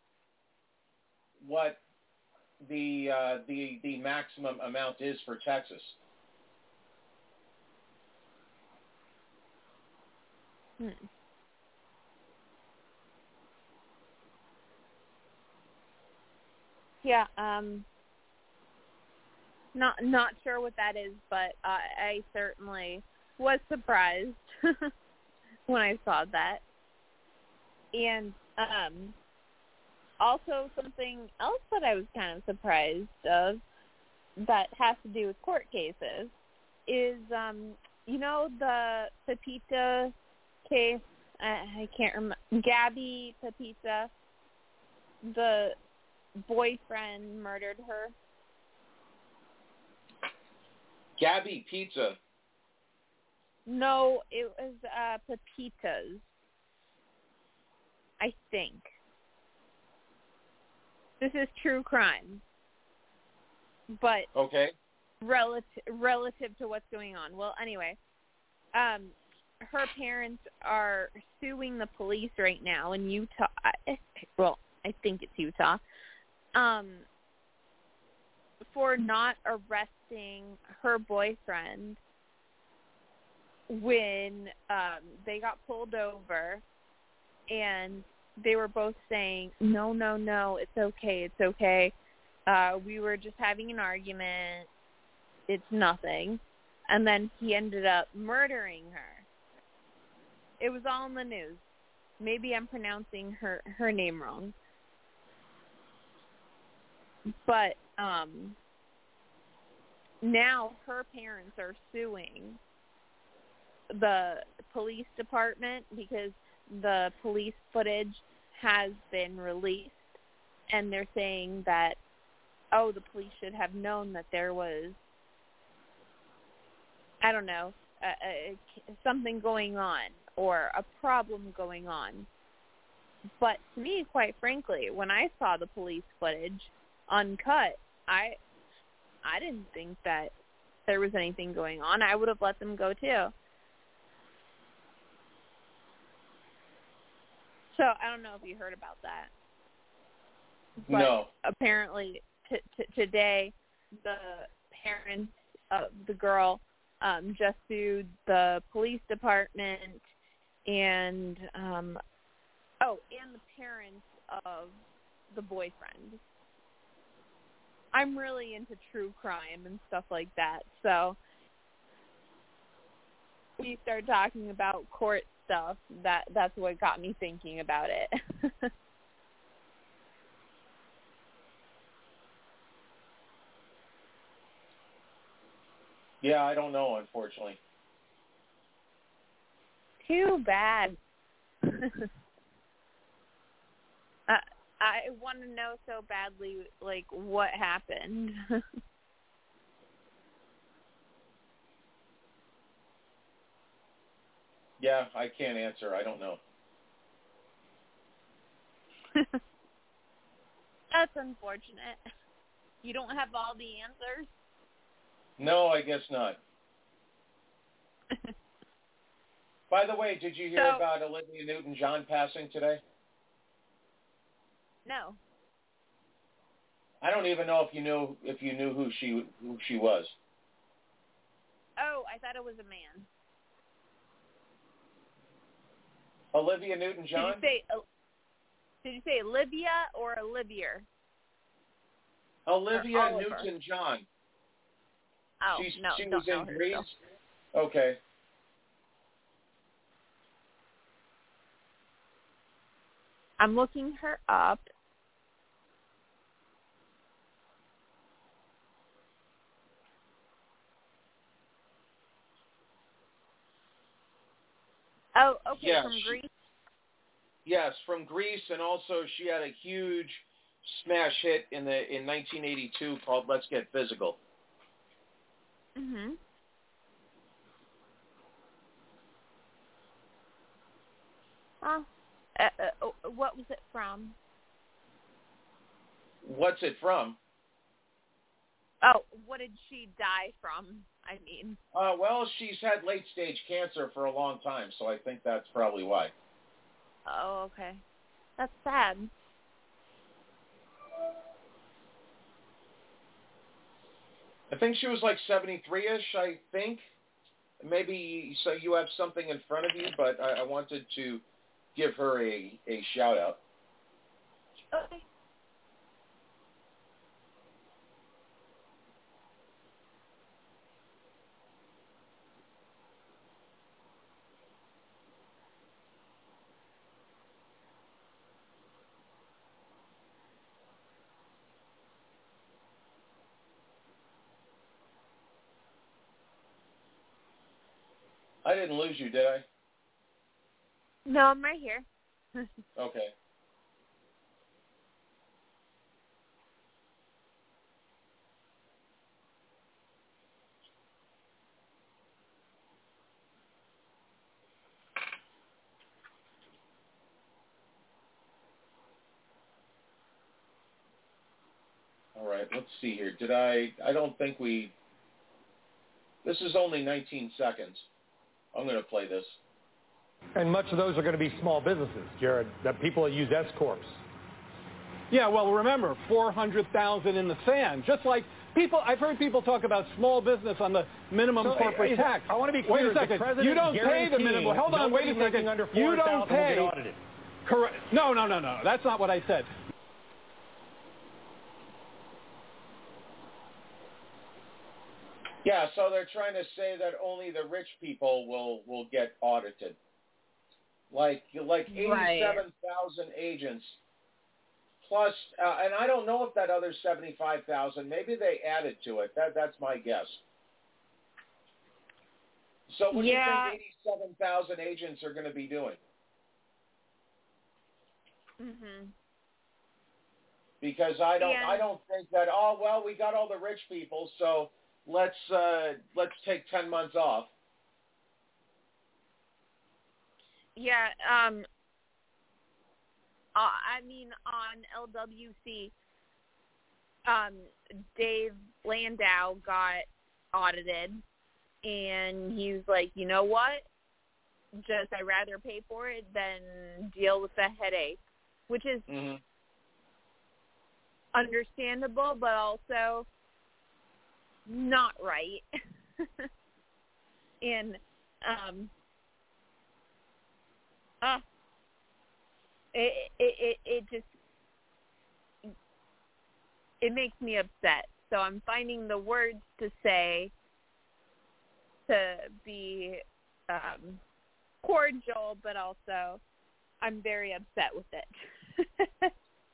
what the uh, the the maximum amount is for Texas. Hmm. Yeah, um, not not sure what that is, but uh, I certainly was surprised when I saw that. And um, also something else that I was kind of surprised of that has to do with court cases is, um, you know, the Pepita case. I, I can't remember. Gabby Pepita, the boyfriend murdered her. Gabby Pizza. No, it was uh, Pepitas, I think. This is true crime, but okay, relative relative to what's going on. Well, anyway, um, her parents are suing the police right now in Utah. Well, I think it's Utah. Um, for not arresting her boyfriend when um, they got pulled over, and they were both saying, no, no, no, it's okay, it's okay. Uh, we were just having an argument. It's nothing. And then he ended up murdering her. It was all in the news. Maybe I'm pronouncing her, her name wrong. But um, now her parents are suing the police department because the police footage has been released, and they're saying that, oh, the police should have known that there was, I don't know, a, a, something going on or a problem going on. But to me, quite frankly, when I saw the police footage uncut, I I didn't think that there was anything going on. I would have let them go too. So I don't know if you heard about that. But no. Apparently t- t- today the parents of the girl um, just sued the police department and um, oh, and the parents of the boyfriend. I'm really into true crime and stuff like that, so when you start talking about court stuff, that that's what got me thinking about it. Yeah, I don't know, unfortunately. Too bad. uh, I want to know so badly, like, what happened. Yeah, I can't answer. I don't know. That's unfortunate. You don't have all the answers? No, I guess not. By the way, did you hear so, about Olivia Newton-John passing today? No. I don't even know if you knew if you knew who she who she was. Oh, I thought it was a man. Olivia Newton-John? Did you say, uh, did you say Olivia or Olivier? Olivia or Newton-John. Oh, She's, no, she don't was know in her, Greece? So. Okay. I'm looking her up. Oh, okay, yeah, from she, Greece? Yes, from Greece, and also she had a huge smash hit in the in nineteen eighty-two called Let's Get Physical. Mhm. Oh, uh, uh, what was it from? What's it from? Oh, what did she die from? I mean. Uh, well, she's had late-stage cancer for a long time, so I think that's probably why. Oh, okay. That's sad. I think she was like seventy-three-ish, I think. Maybe so you have something in front of you, but I, I wanted to give her a, a shout-out. Okay. I didn't lose you, did I? No, I'm right here. Okay. All right, let's see here. Did I, I don't think we, this is only nineteen seconds. I'm going to play this. And much of those are going to be small businesses, Jared, that people that use S-corps. Yeah, well, remember, four hundred thousand in the sand. Just like people, I've heard people talk about small business on the minimum So, corporate is, tax. I want to be clear. Wait a second. The president You don't pay the minimum. Hold on, wait a second. Under you don't pay. will get audited. Correct. No, no, no, no. That's not what I said. Yeah, so they're trying to say that only the rich people will, will get audited. Like like eighty-seven thousand right. agents plus, uh, and I don't know if that other seventy-five thousand, maybe they added to it. That That's my guess. So what yeah. do you think eighty-seven thousand agents are going to be doing? Mm-hmm. Because I don't, yeah. I don't think that. Oh well, we got all the rich people, so let's uh, let's take ten months off. Yeah, um, uh, I mean, on L W C, um, Dave Landau got audited, and he was like, you know what? Just I'd rather pay for it than deal with the headache, which is mm-hmm. understandable, but also not right. and, um, Uh, it, it it it just it makes me upset. So I'm finding the words to say to be um, cordial, but also I'm very upset with it.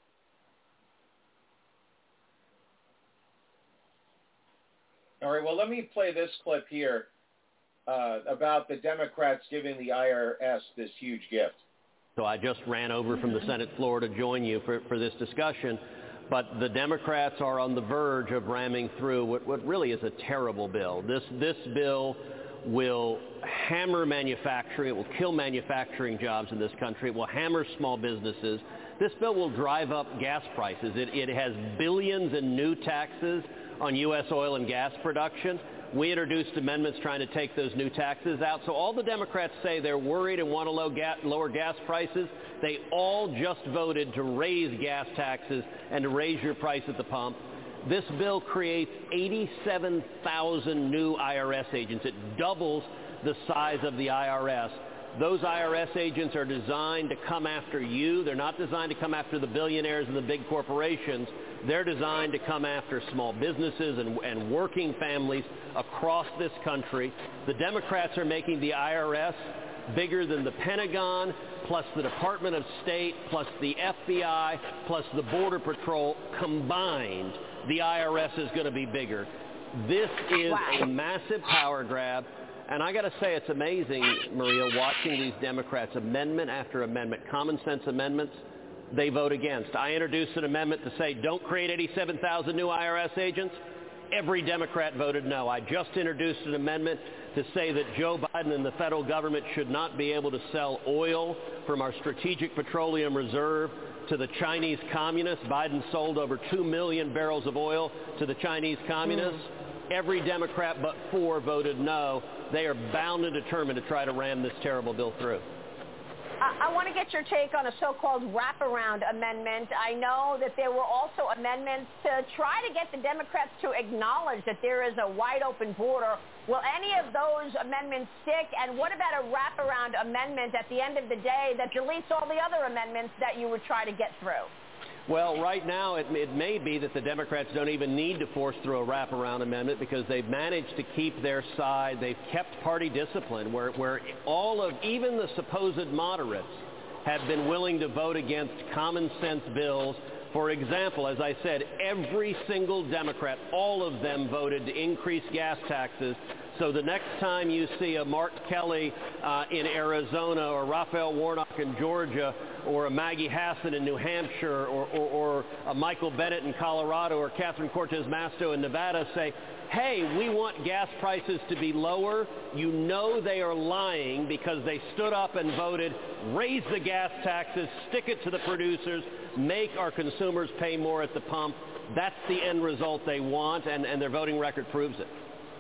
All right. Well, let me play this clip here. Uh, about the Democrats giving the I R S this huge gift. So I just ran over from the Senate floor to join you for, for this discussion, but the Democrats are on the verge of ramming through what, what really is a terrible bill. This, this bill will hammer manufacturing. It will kill manufacturing jobs in this country. It will hammer small businesses. This bill will drive up gas prices. It, it has billions in new taxes on U S oil and gas production. We introduced amendments trying to take those new taxes out. So all the Democrats say they're worried and want to low ga- lower gas prices. They all just voted to raise gas taxes and to raise your price at the pump. This bill creates eighty-seven thousand new I R S agents. It doubles the size of the I R S. Those I R S agents are designed to come after you. They're not designed to come after the billionaires and the big corporations. They're designed to come after small businesses and, and working families across this country. The Democrats are making the I R S bigger than the Pentagon, plus the Department of State, plus the F B I, plus the Border Patrol combined. The I R S is going to be bigger. This is wow. a massive power grab. And I got to say, it's amazing, Maria, watching these Democrats, amendment after amendment, common sense amendments, they vote against. I introduced an amendment to say don't create eighty-seven thousand new I R S agents. every Democrat voted no. I just introduced an amendment to say that Joe Biden and the federal government should not be able to sell oil from our strategic petroleum reserve to the Chinese communists. Biden sold over two million barrels of oil to the Chinese communists. Mm. Every Democrat but four voted no. They are bound and determined to try to ram this terrible bill through. I want to get your take on a so-called wraparound amendment. I know that there were also amendments to try to get the Democrats to acknowledge that there is a wide-open border. Will any of those amendments stick? And what about a wraparound amendment at the end of the day that deletes all the other amendments that you would try to get through? Well, right now it, it may be that the Democrats don't even need to force through a wraparound amendment because they've managed to keep their side. They've kept party discipline where, where all of, even the supposed moderates have been willing to vote against common sense bills. For example, as I said, every single Democrat, all of them voted to increase gas taxes. So the next time you see a Mark Kelly uh, in Arizona or Raphael Warnock in Georgia or a Maggie Hassan in New Hampshire or, or, or a Michael Bennet in Colorado or Catherine Cortez Masto in Nevada say, hey, we want gas prices to be lower, you know they are lying because they stood up and voted, raise the gas taxes, stick it to the producers, make our consumers pay more at the pump. That's the end result they want, and, and their voting record proves it.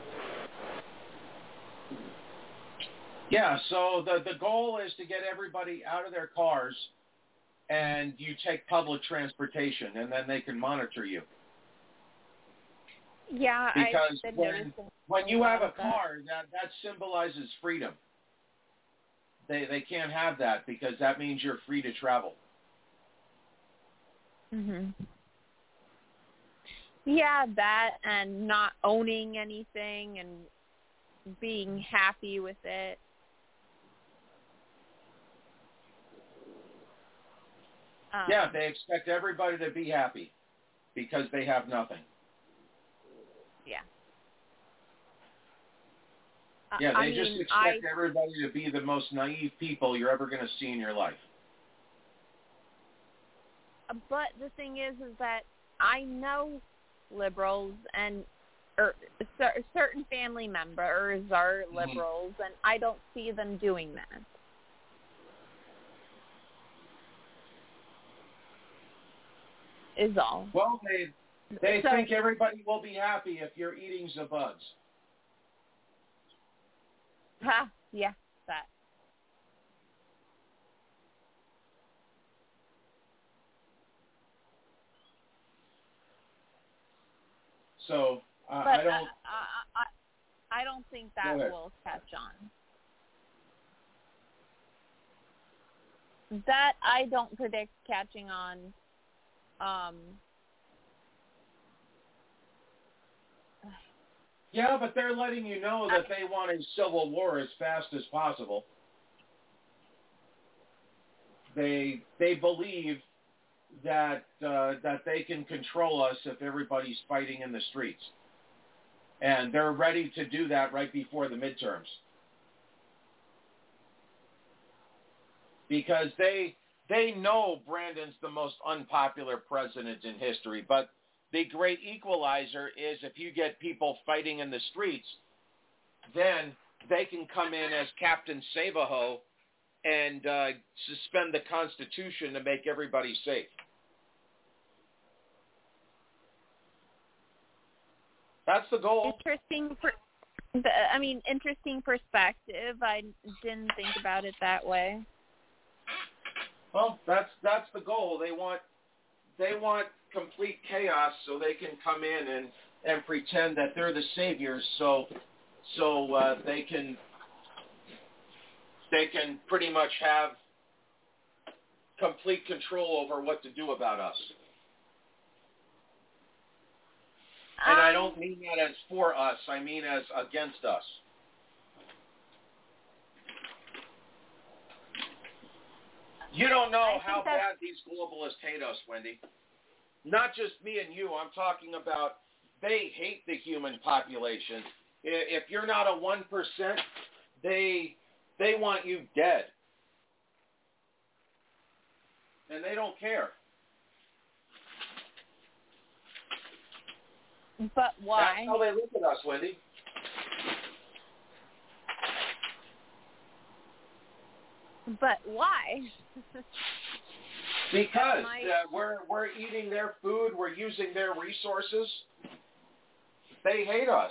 Yeah, so the, the goal is to get everybody out of their cars and you take public transportation and then they can monitor you. Yeah, because I've been when, noticing when you have a that. car, that, that symbolizes freedom. They they can't have that because that means you're free to travel. Mhm. Yeah, that and not owning anything and being happy with it. Um, yeah, they expect everybody to be happy because they have nothing. Yeah. Yeah, they I just mean, expect I, everybody to be the most naive people you're ever going to see in your life. But the thing is, is that I know liberals and or cer- certain family members are liberals, mm-hmm. and I don't see them doing that. Is all. Well, they they so, think everybody will be happy if you're eating Zabuds. Ha, yeah, that. So uh, but I don't. I, I, I don't think that will catch on. That I don't predict catching on. Um, yeah, but they're letting you know that they want a civil war as fast as possible. They they believe that uh, that they can control us if everybody's fighting in the streets, and they're ready to do that right before the midterms because they. They know Brandon's the most unpopular president in history, but the great equalizer is if you get people fighting in the streets, then they can come in as Captain Save-A-Ho and uh, suspend the Constitution to make everybody safe. That's the goal. Interesting. Per- I mean, interesting perspective. I didn't think about it that way. Well, that's that's the goal. They want they want complete chaos so they can come in and, and pretend that they're the saviors. So so uh, they can they can pretty much have complete control over what to do about us. And I don't mean that as for us. I mean as against us. You don't know how bad these globalists hate us, Wendy. Not just me and you. I'm talking about they hate the human population. If you're not a one percent, they they want you dead. And they don't care. But why? That's how they look at us, Wendy. But why? Because my... uh, we're we're eating their food, we're using their resources. They hate us.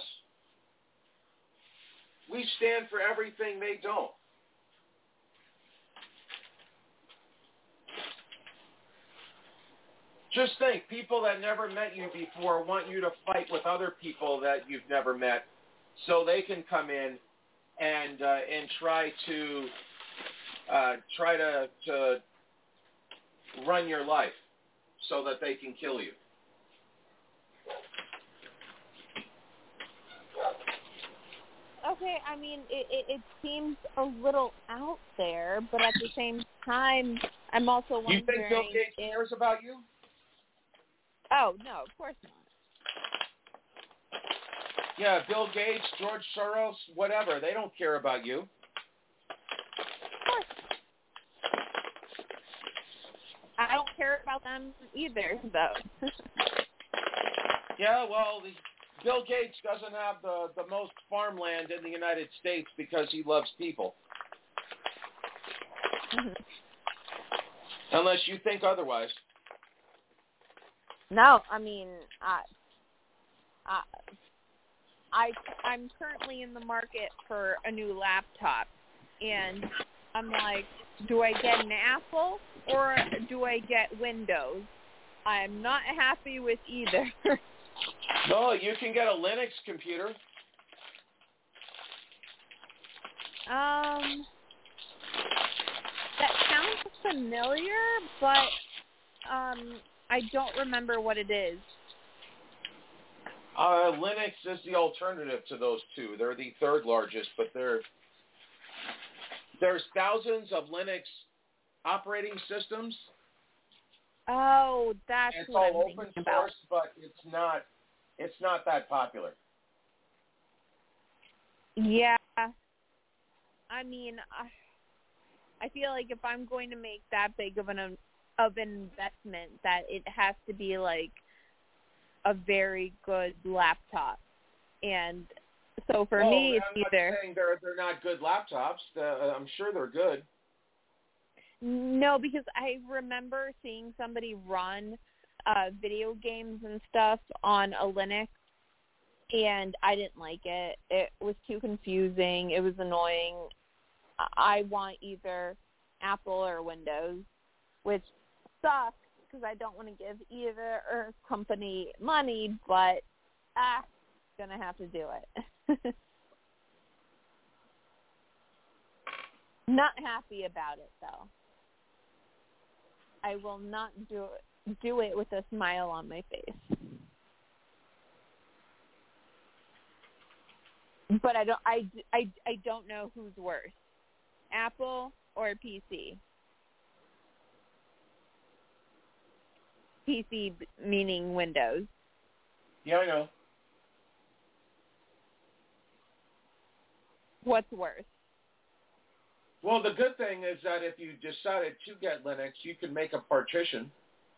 We stand for everything they don't. Just think, people that never met you before want you to fight with other people that you've never met, so they can come in and uh, and try to uh, try to, to run your life, so that they can kill you. Okay, I mean, it, it, it seems a little out there, but at the same time, I'm also wondering... You think Bill Gates if... cares about you? Oh, no, of course not. Yeah, Bill Gates, George Soros, whatever, they don't care about you. Of course. I don't care about them either, though. Yeah, well, the, Bill Gates doesn't have the, the most farmland in the United States because he loves people. Mm-hmm. Unless you think otherwise. No, I mean, I, I, I, I'm currently in the market for a new laptop, and I'm like, do I get an Apple or do I get Windows? I'm not happy with either. No, you can get a Linux computer. Um, that sounds familiar, but um, I don't remember what it is. Uh, Linux is the alternative to those two. They're the third largest, but they're, there's thousands of Linux operating systems. Oh, that's it's what all I'm open thinking source, about. but it's not it's not that popular. Yeah, I mean, I, I feel like if I'm going to make that big of an of an investment, that it has to be like a very good laptop, and so for well, me, it's I'm not either saying they're they're not good laptops. Uh, I'm sure they're good. No, because I remember seeing somebody run uh, video games and stuff on a Linux, and I didn't like it. It was too confusing. It was annoying. I want either Apple or Windows, which sucks because I don't want to give either or company money, but ah, I'm going to have to do it. Not happy about it, though. I will not do it, do it with a smile on my face. But I don't. I, I, I don't know who's worse, Apple or P C. P C meaning Windows. Yeah, I know. What's worse? Well, the good thing is that if you decided to get Linux, you can make a partition.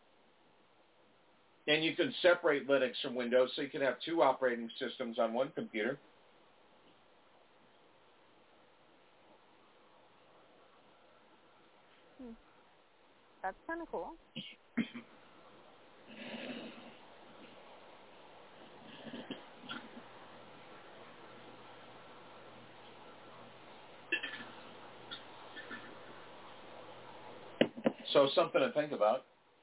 And you can separate Linux from Windows, so you can have two operating systems on one computer. Hmm. That's kind of cool. So something to think about.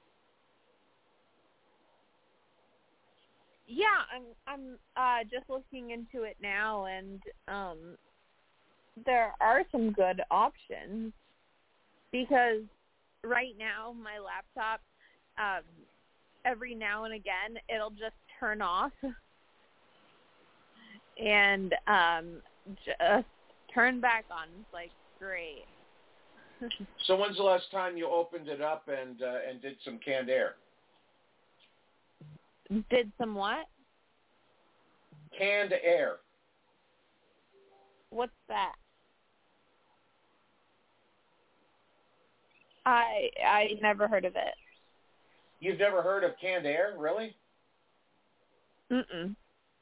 Yeah, I'm I'm uh, just looking into it now, and um, there are some good options because right now my laptop, um, every now and again, it'll just turn off and um, just turn back on. It's like, great. So when's the last time you opened it up and uh, and did some canned air? Did some what? Canned air. What's that? I I never heard of it. You've never heard of canned air, really? Mm-mm.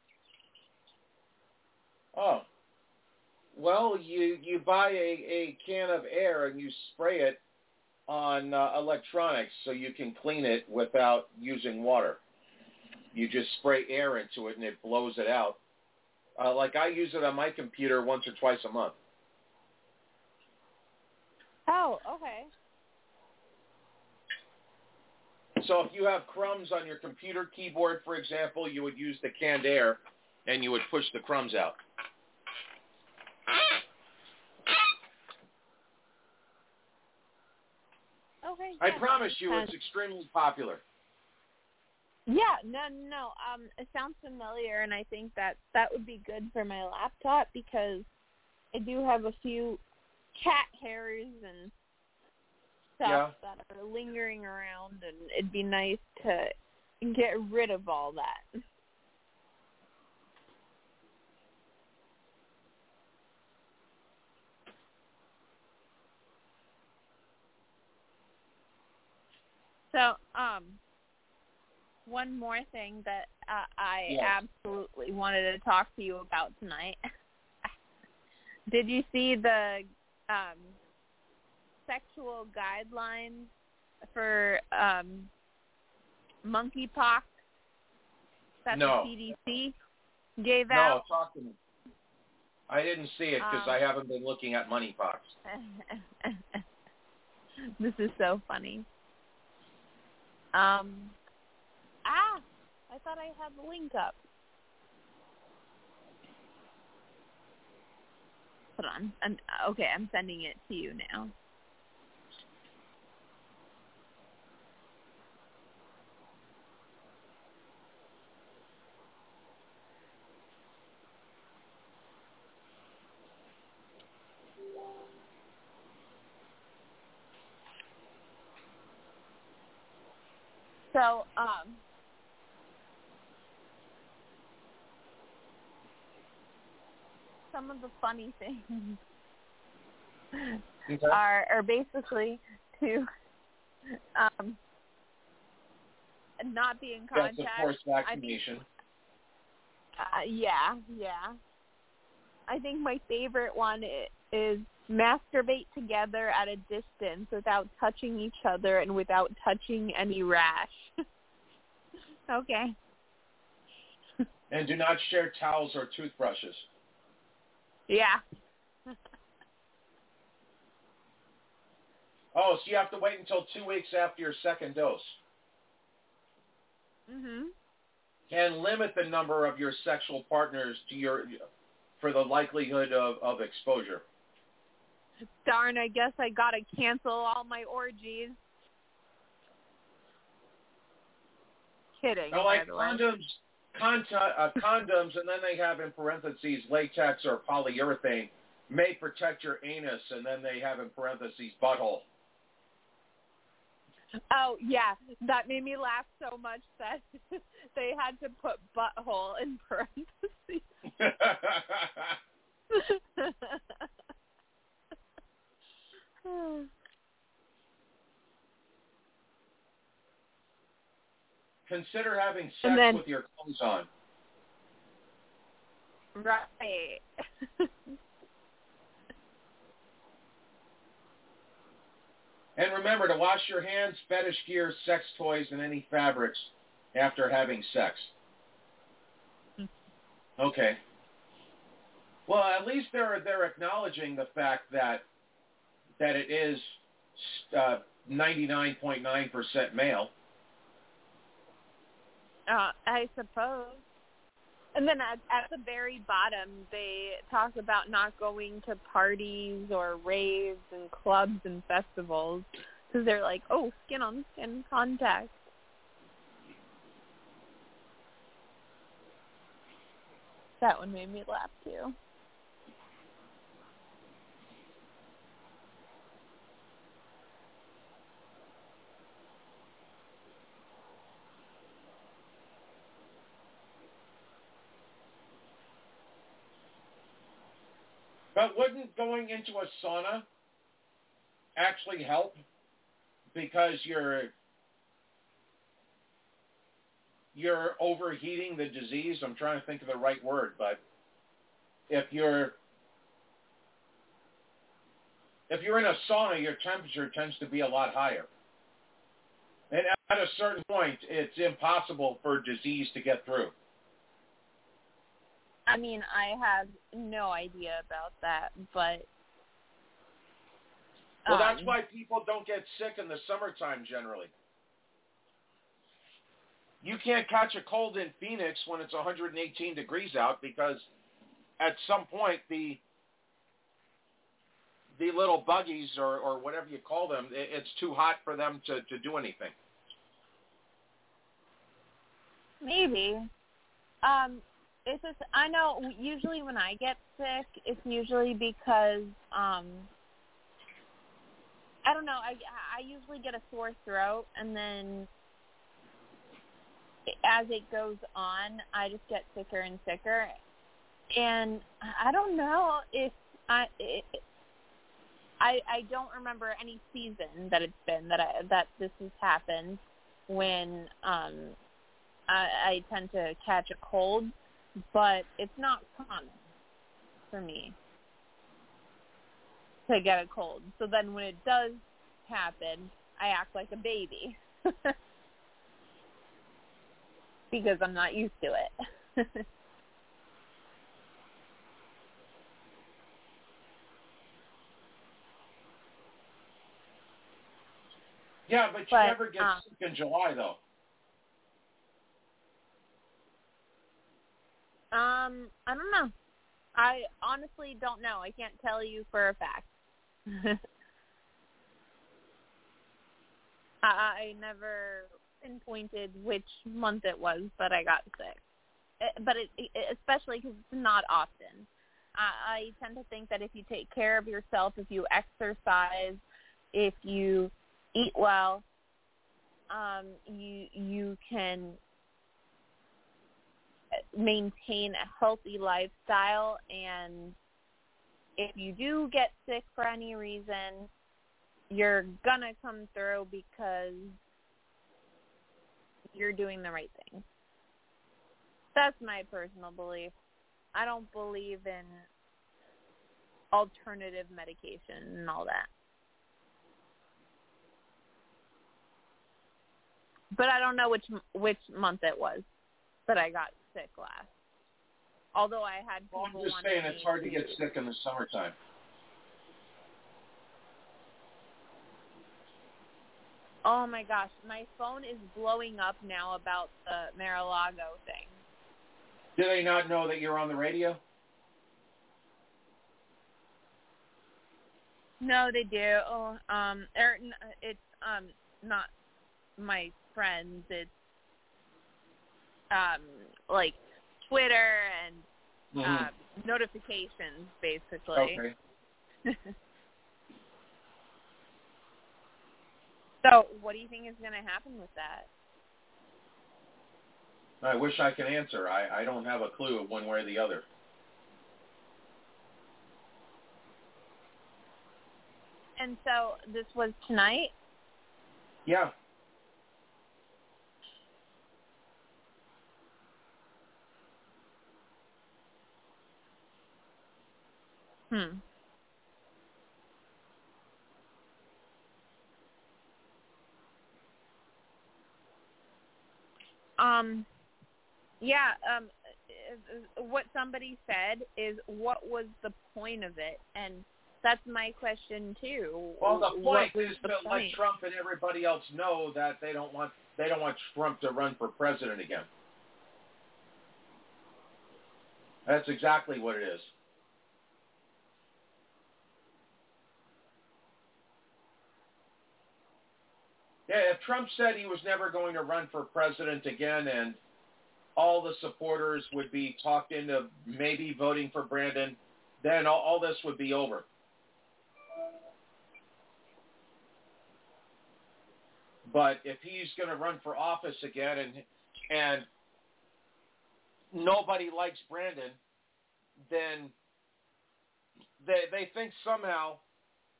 Oh. Well, you, you buy a, a can of air and you spray it on uh, electronics so you can clean it without using water. You just spray air into it and it blows it out. Uh, like I use it on my computer once or twice a month. Oh, okay. So if you have crumbs on your computer keyboard, for example, you would use the canned air and you would push the crumbs out. Okay. I yeah, promise you sounds... it's extremely popular. Yeah, no, no. Um, it sounds familiar, and I think that that would be good for my laptop because I do have a few cat hairs and stuff Yeah. that are lingering around, and it'd be nice to get rid of all that. So, um, one more thing that uh, I yes. absolutely wanted to talk to you about tonight. Did you see the um, sexual guidelines for um, monkeypox that No. the C D C gave No, out? talk to me. I didn't see it because Um, I haven't been looking at moneypox. This is so funny. Um, ah, I thought I had the link up. Hold on. I'm, okay, I'm sending it to you now. So, um, some of the funny things Okay. are are basically to um, not be in contact. That's a forced vaccination. I think, uh, yeah, yeah. I think my favorite one is masturbate together at a distance without touching each other and without touching any rash. Okay. And do not share towels or toothbrushes. Yeah. Oh, so you have to wait until two weeks after your second dose. Mhm. And limit the number of your sexual partners to your for the likelihood of, of exposure. Darn, I guess I gotta cancel all my orgies. Kidding. Now, like by the way. condoms, conti- uh, condoms, and then they have in parentheses latex or polyurethane may protect your anus, and then they have in parentheses butthole. Oh, yeah. That made me laugh so much that they had to put butthole in parentheses. Consider having sex And then- with your clothes on. Right. And remember to wash your hands, fetish gear, sex toys, and any fabrics after having sex. Okay. Well, at least they're they're acknowledging the fact that that it is uh, ninety-nine point nine percent male. Uh, I suppose. And then at, at the very bottom, they talk about not going to parties or raves and clubs and festivals because they're like, oh, skin-on-skin contact. That one made me laugh, too. But wouldn't going into a sauna actually help? Because you're you're overheating the disease. I'm trying to think of the right word, but if you're if you're in a sauna, your temperature tends to be a lot higher. And at a certain point, it's impossible for disease to get through. I mean, I have no idea about that, but... Well, that's um, why people don't get sick in the summertime generally. You can't catch a cold in Phoenix when it's one hundred eighteen degrees out because at some point the the little buggies or, or whatever you call them, it, it's too hot for them to, to do anything. Maybe. Um, it's just, I know usually when I get sick, it's usually because, um, I don't know, I, I usually get a sore throat, and then as it goes on, I just get sicker and sicker. And I don't know if I... It, I, I don't remember any season that it's been that I, that this has happened when um, I, I tend to catch a cold, but it's not common for me to get a cold. So then when it does happen, I act like a baby because I'm not used to it. Yeah, but you But, never get um, sick in July, though. Um, I don't know. I honestly don't know. I can't tell you for a fact. I, I never pinpointed which month it was that I got sick. It, but it, it, especially because it's not often. I, I tend to think that if you take care of yourself, if you exercise, if you eat well, um, you you can maintain a healthy lifestyle, and if you do get sick for any reason, you're gonna come through because you're doing the right thing. That's my personal belief. I don't believe in alternative medication and all that. But I don't know which which month it was that I got sick last. Although I had people. Well, I'm just saying it's hard to get sick in the summertime. Oh my gosh, my phone is blowing up now about the Mar-a-Lago thing. Do they not know that you're on the radio? No, they do. Oh, um, er, it's um not my friends. It's um like Twitter and mm-hmm. uh, notifications, basically. Okay. So, what do you think is going to happen with that? I wish I could answer. I, I don't have a clue of one way or the other. And so, this was tonight? Yeah. Hmm. Um, yeah, um, what somebody said is, what was the point of it? And that's my question too. Well, the point is the to point? let Trump and everybody else know that they don't want they don't want Trump to run for president again. That's exactly what it is. Yeah, if Trump said he was never going to run for president again and all the supporters would be talked into maybe voting for Brandon, then all, all this would be over. But if he's going to run for office again and and nobody likes Brandon, then they they think somehow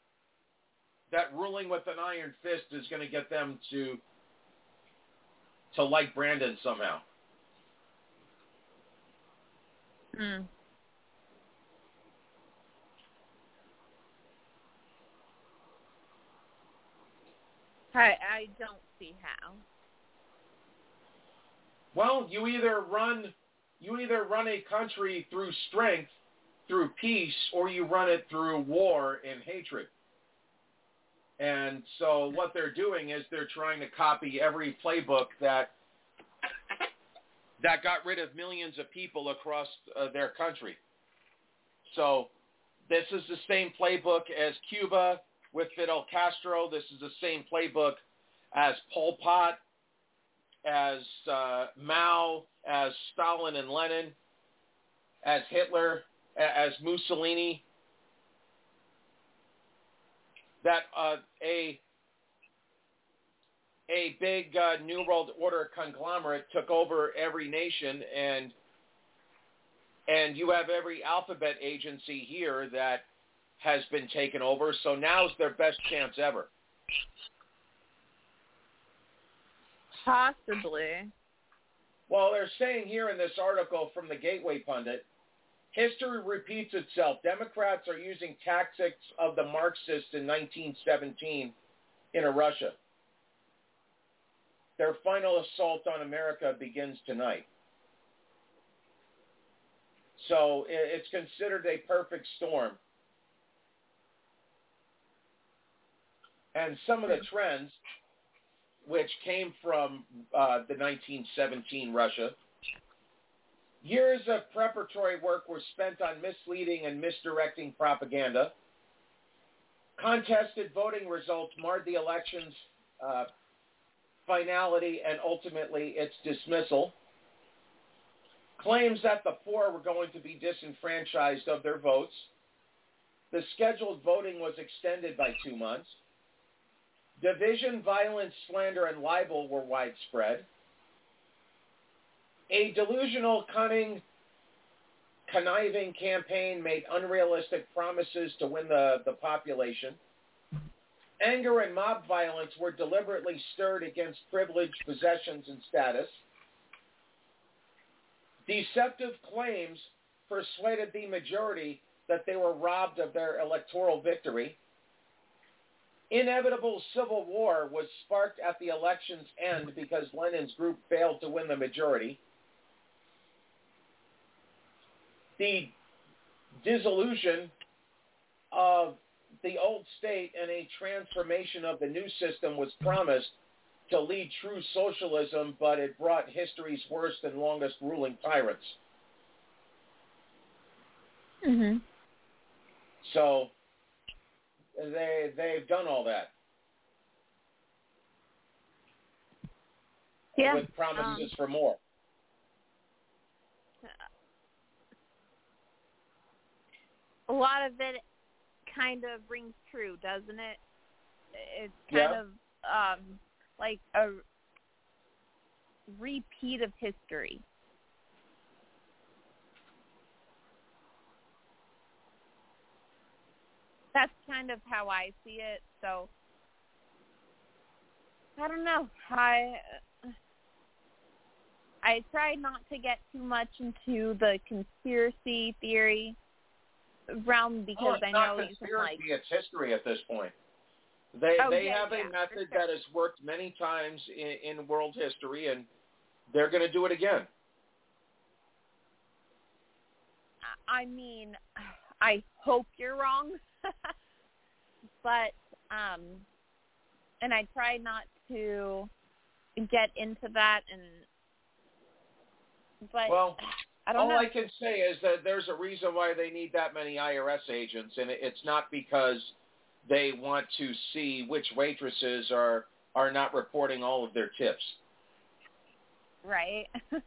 that ruling with an iron fist is going to get them to to like Brandon somehow. Hmm. I I don't see how. Well, you either run you either run a country through strength, through peace, or you run it through war and hatred. And so what they're doing is they're trying to copy every playbook that that got rid of millions of people across uh, their country. So this is the same playbook as Cuba with Fidel Castro. This is the same playbook as Pol Pot, as uh, Mao, as Stalin and Lenin, as Hitler, as Mussolini. That uh, a a big uh, New World Order conglomerate took over every nation, and and you have every alphabet agency here that has been taken over. So now's their best chance ever. Possibly. Well, they're saying here in this article from the Gateway Pundit, history repeats itself. Democrats are using tactics of the Marxists in nineteen seventeen in Russia. Their final assault on America begins tonight. So it's considered a perfect storm. And some of the trends, which came from uh, the nineteen seventeen Russia, years of preparatory work were spent on misleading and misdirecting propaganda. Contested voting results marred the election's uh, finality and ultimately its dismissal. Claims that the poor were going to be disenfranchised of their votes. The scheduled voting was extended by two months. Division, violence, slander, and libel were widespread. A delusional, cunning, conniving campaign made unrealistic promises to win the, the population. Anger and mob violence were deliberately stirred against privileged possessions and status. Deceptive claims persuaded the majority that they were robbed of their electoral victory. Inevitable civil war was sparked at the election's end because Lenin's group failed to win the majority. The dissolution of the old state and a transformation of the new system was promised to lead true socialism, but it brought history's worst and longest ruling tyrants. Mm-hmm. So they they've done all that. Yeah. With promises um, for more. A lot of it kind of rings true, doesn't it? It's kind Yeah. of um, like a repeat of history. That's kind of how I see it. So I don't know. I I try not to get too much into the conspiracy theory realm because oh, it's I not know you can like. It's history at this point. They oh, they yeah, have a yeah, method sure. that has worked many times in, in world history, and they're going to do it again. I mean, I hope you're wrong, but um, and I try not to get into that, and but well, I don't all know. I can say is that there's a reason why they need that many I R S agents, and it's not because they want to see which waitresses are are not reporting all of their tips. Right.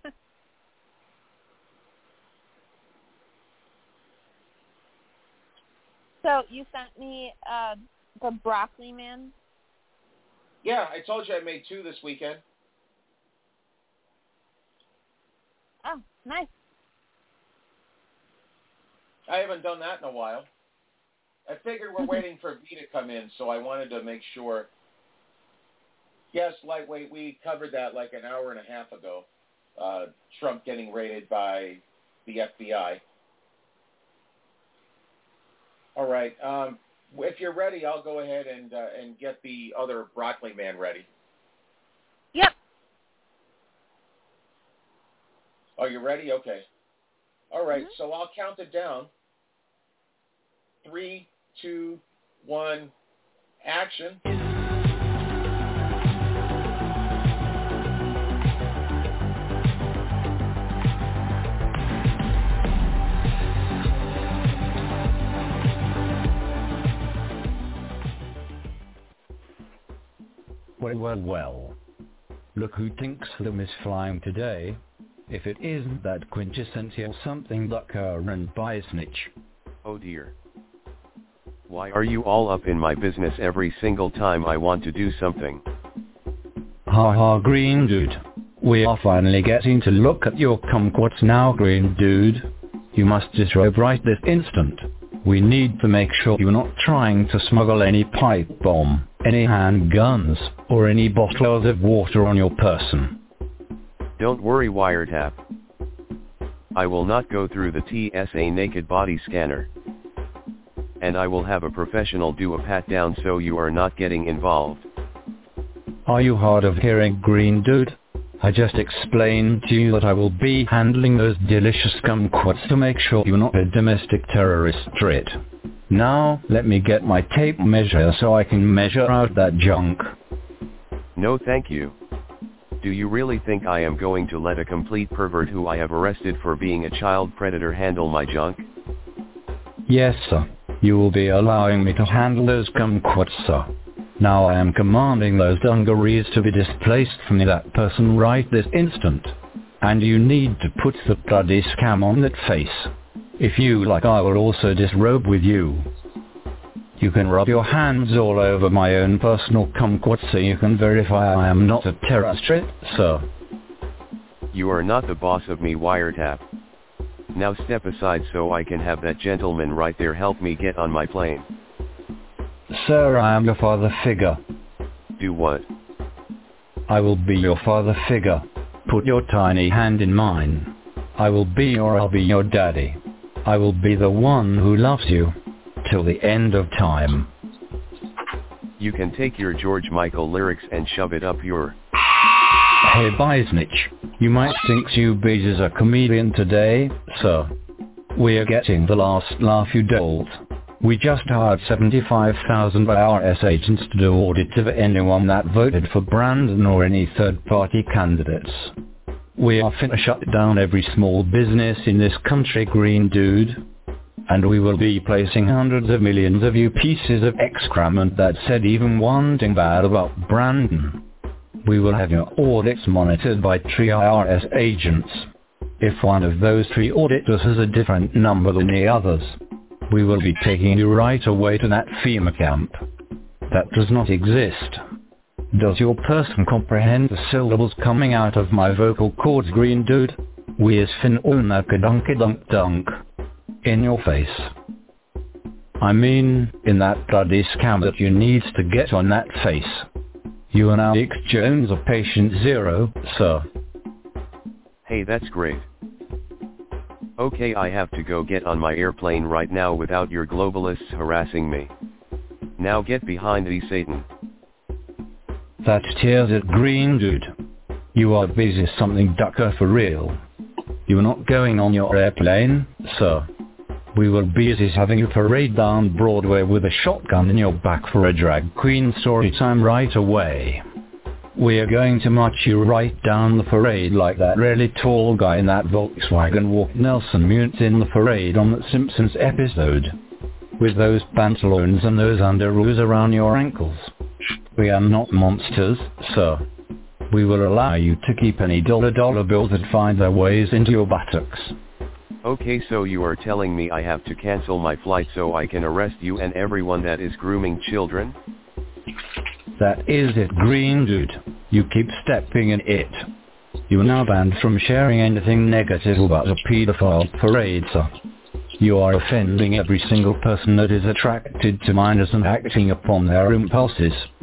So you sent me uh, the Broccoli Man? Yeah, I told you I made two this weekend. Oh, nice. I haven't done that in a while. I figured we're waiting for V to come in, so I wanted to make sure Yes, lightweight, we covered that like an hour and a half ago. Uh, Trump getting raided by the F B I. All right. Um, if you're ready, I'll go ahead and uh, and get the other broccoli man ready. Yep. Are you ready? Okay. All right. Mm-hmm. So I'll count it down. Three, two, one, action. Well, well, well. Look who thinks them is flying today. If it isn't that quintessential something like Karen Biesnich. Oh dear. Why are you all up in my business every single time I want to do something? Ha ha, Green Dude. We are finally getting to look at your kumquats now, Green Dude. You must disrobe right this instant. We need to make sure you're not trying to smuggle any pipe bomb, any handguns, or any bottles of water on your person. Don't worry, Wiretap. I will not go through the T S A naked body scanner. And I will have a professional do a pat down so you are not getting involved. Are you hard of hearing, Green Dude? I just explained to you that I will be handling those delicious kumquats to make sure you're not a domestic terrorist threat. Now, let me get my tape measure so I can measure out that junk. No thank you. Do you really think I am going to let a complete pervert who I have arrested for being a child predator handle my junk? Yes, sir. You will be allowing me to handle those kumquats, sir. Now I am commanding those dungarees to be displaced from that person right this instant. And you need to put the bloody scam on that face. If you like, I will also disrobe with you. You can rub your hands all over my own personal kumquat so you can verify I am not a terrorist threat, sir. You are not the boss of me, Wiretap. Now step aside so I can have that gentleman right there help me get on my plane. Sir, I am your father figure. Do what? I will be your father figure. Put your tiny hand in mine. I will be your I'll be your daddy. I will be the one who loves you. Till the end of time. You can take your George Michael lyrics and shove it up your... Hey Biesnich, you might think you bees is a comedian today, sir. We're getting the last laugh, you dolt. We just hired seventy-five thousand I R S agents to do audits of anyone that voted for Brandon or any third-party candidates. We are finna shut down every small business in this country, Green Dude. And we will be placing hundreds of millions of you pieces of excrement that said even one thing bad about Brandon. We will have your audits monitored by three I R S agents. If one of those three auditors has a different number than the others, we will be taking you right away to that FEMA camp. That does not exist. Does your person comprehend the syllables coming out of my vocal cords, Green Dude? We is fin unaka dunka dunk dunk. In your face. I mean, in that bloody scam that you need to get on that face. You are now Alex Jones of patient zero, sir. Hey, that's great. Okay, I have to go get on my airplane right now without your globalists harassing me. Now get behind me, Satan. That tears it, Green Dude. You are busy something ducker for real. You are not going on your airplane, sir. We will be busy having you parade down Broadway with a shotgun in your back for a drag queen story time right away. We are going to march you right down the parade like that really tall guy in that Volkswagen walked Nelson Muntz in the parade on that Simpsons episode. With those pantaloons and those underoos around your ankles. We are not monsters, sir. We will allow you to keep any dollar dollar bills that find their ways into your buttocks. Okay, so you are telling me I have to cancel my flight so I can arrest you and everyone that is grooming children? That is it, Green Dude. You keep stepping in it. You are now banned from sharing anything negative about a pedophile parade, sir. You are offending every single person that is attracted to minors and acting upon their impulses.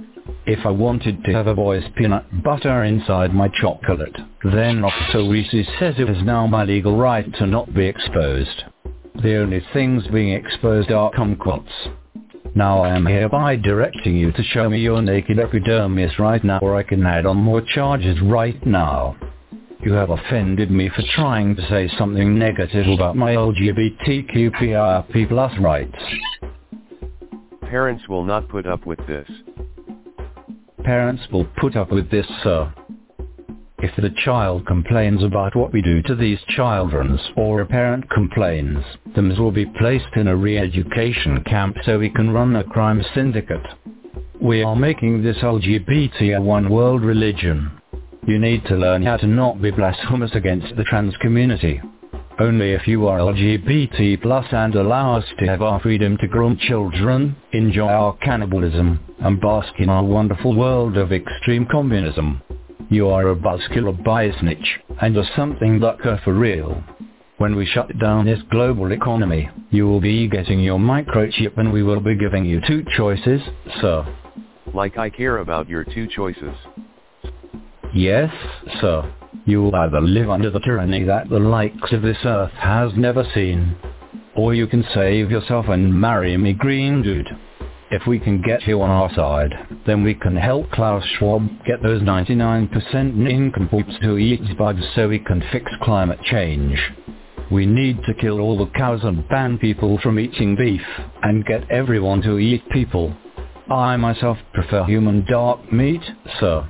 If I wanted to have a boy's peanut butter inside my chocolate, then Officer Reese says it is now my legal right to not be exposed. The only things being exposed are kumquats. Now I am hereby directing you to show me your naked epidermis right now, or I can add on more charges right now. You have offended me for trying to say something negative about my L G B T Q P plus rights. Parents will not put up with this. Parents will put up with this, sir. If the child complains about what we do to these children, or a parent complains, them will be placed in a re-education camp so we can run a crime syndicate. We are making this L G B T a one world religion. You need to learn how to not be blasphemous against the trans community. Only if you are L G B T plus and allow us to have our freedom to groom children, enjoy our cannibalism, and bask in our wonderful world of extreme communism. You are a buzzkill, a biasnitch, and a something ducker for real. When we shut down this global economy, you will be getting your microchip and we will be giving you two choices, sir. Like I care about your two choices. Yes, sir. You will either live under the tyranny that the likes of this earth has never seen, or you can save yourself and marry me, green dude. If we can get you on our side, then we can help Klaus Schwab get those ninety-nine percent nincompoops who eat bugs so we can fix climate change. We need to kill all the cows and ban people from eating beef, and get everyone to eat people. I myself prefer human dark meat, sir.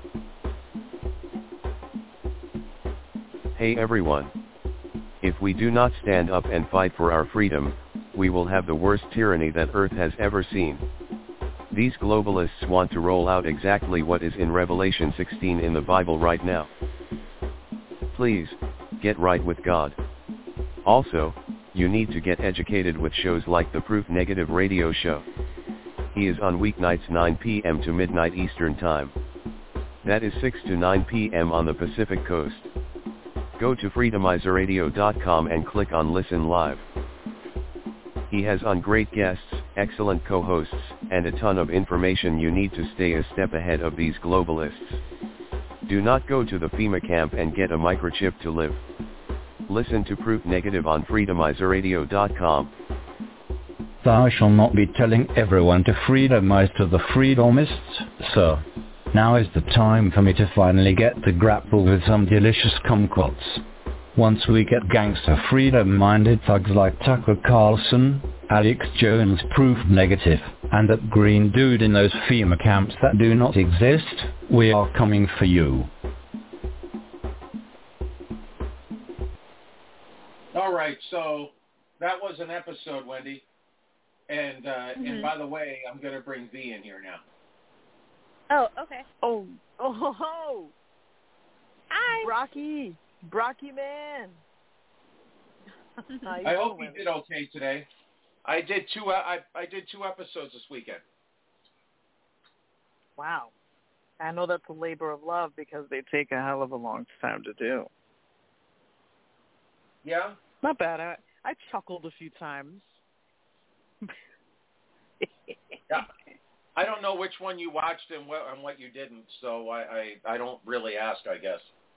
Hey everyone. If we do not stand up and fight for our freedom, we will have the worst tyranny that Earth has ever seen. These globalists want to roll out exactly what is in Revelation sixteen in the Bible right now. Please, get right with God. Also, you need to get educated with shows like the Proof Negative radio show. He is on weeknights nine p m to midnight Eastern Time. That is six to nine p m on the Pacific Coast. Go to freedomizer radio dot com and click on Listen Live. He has on great guests, excellent co-hosts, and a ton of information you need to stay a step ahead of these globalists. Do not go to the FEMA camp and get a microchip to live. Listen to Proof Negative on freedomizer radio dot com. Thou shalt not be telling everyone to freedomize to the freedomists, sir. Now is the time for me to finally get to grapple with some delicious kumquats. Once we get gangster freedom-minded thugs like Tucker Carlson, Alex Jones, Proof Negative, and that green dude in those FEMA camps that do not exist, we are coming for you. All right, so that was an episode, Wendy. And uh, mm-hmm. and by the way, I'm going to bring V in here now. Oh, okay. Oh, oh, ho, ho. Hi. Brocky. Brocky man. I hope you did okay today. I did two. I I did two episodes this weekend. Wow. I know that's a labor of love because they take a hell of a long time to do. Yeah. Not bad. I I chuckled a few times. Yeah. I don't know which one you watched and what and what you didn't, so I, I, I don't really ask, I guess.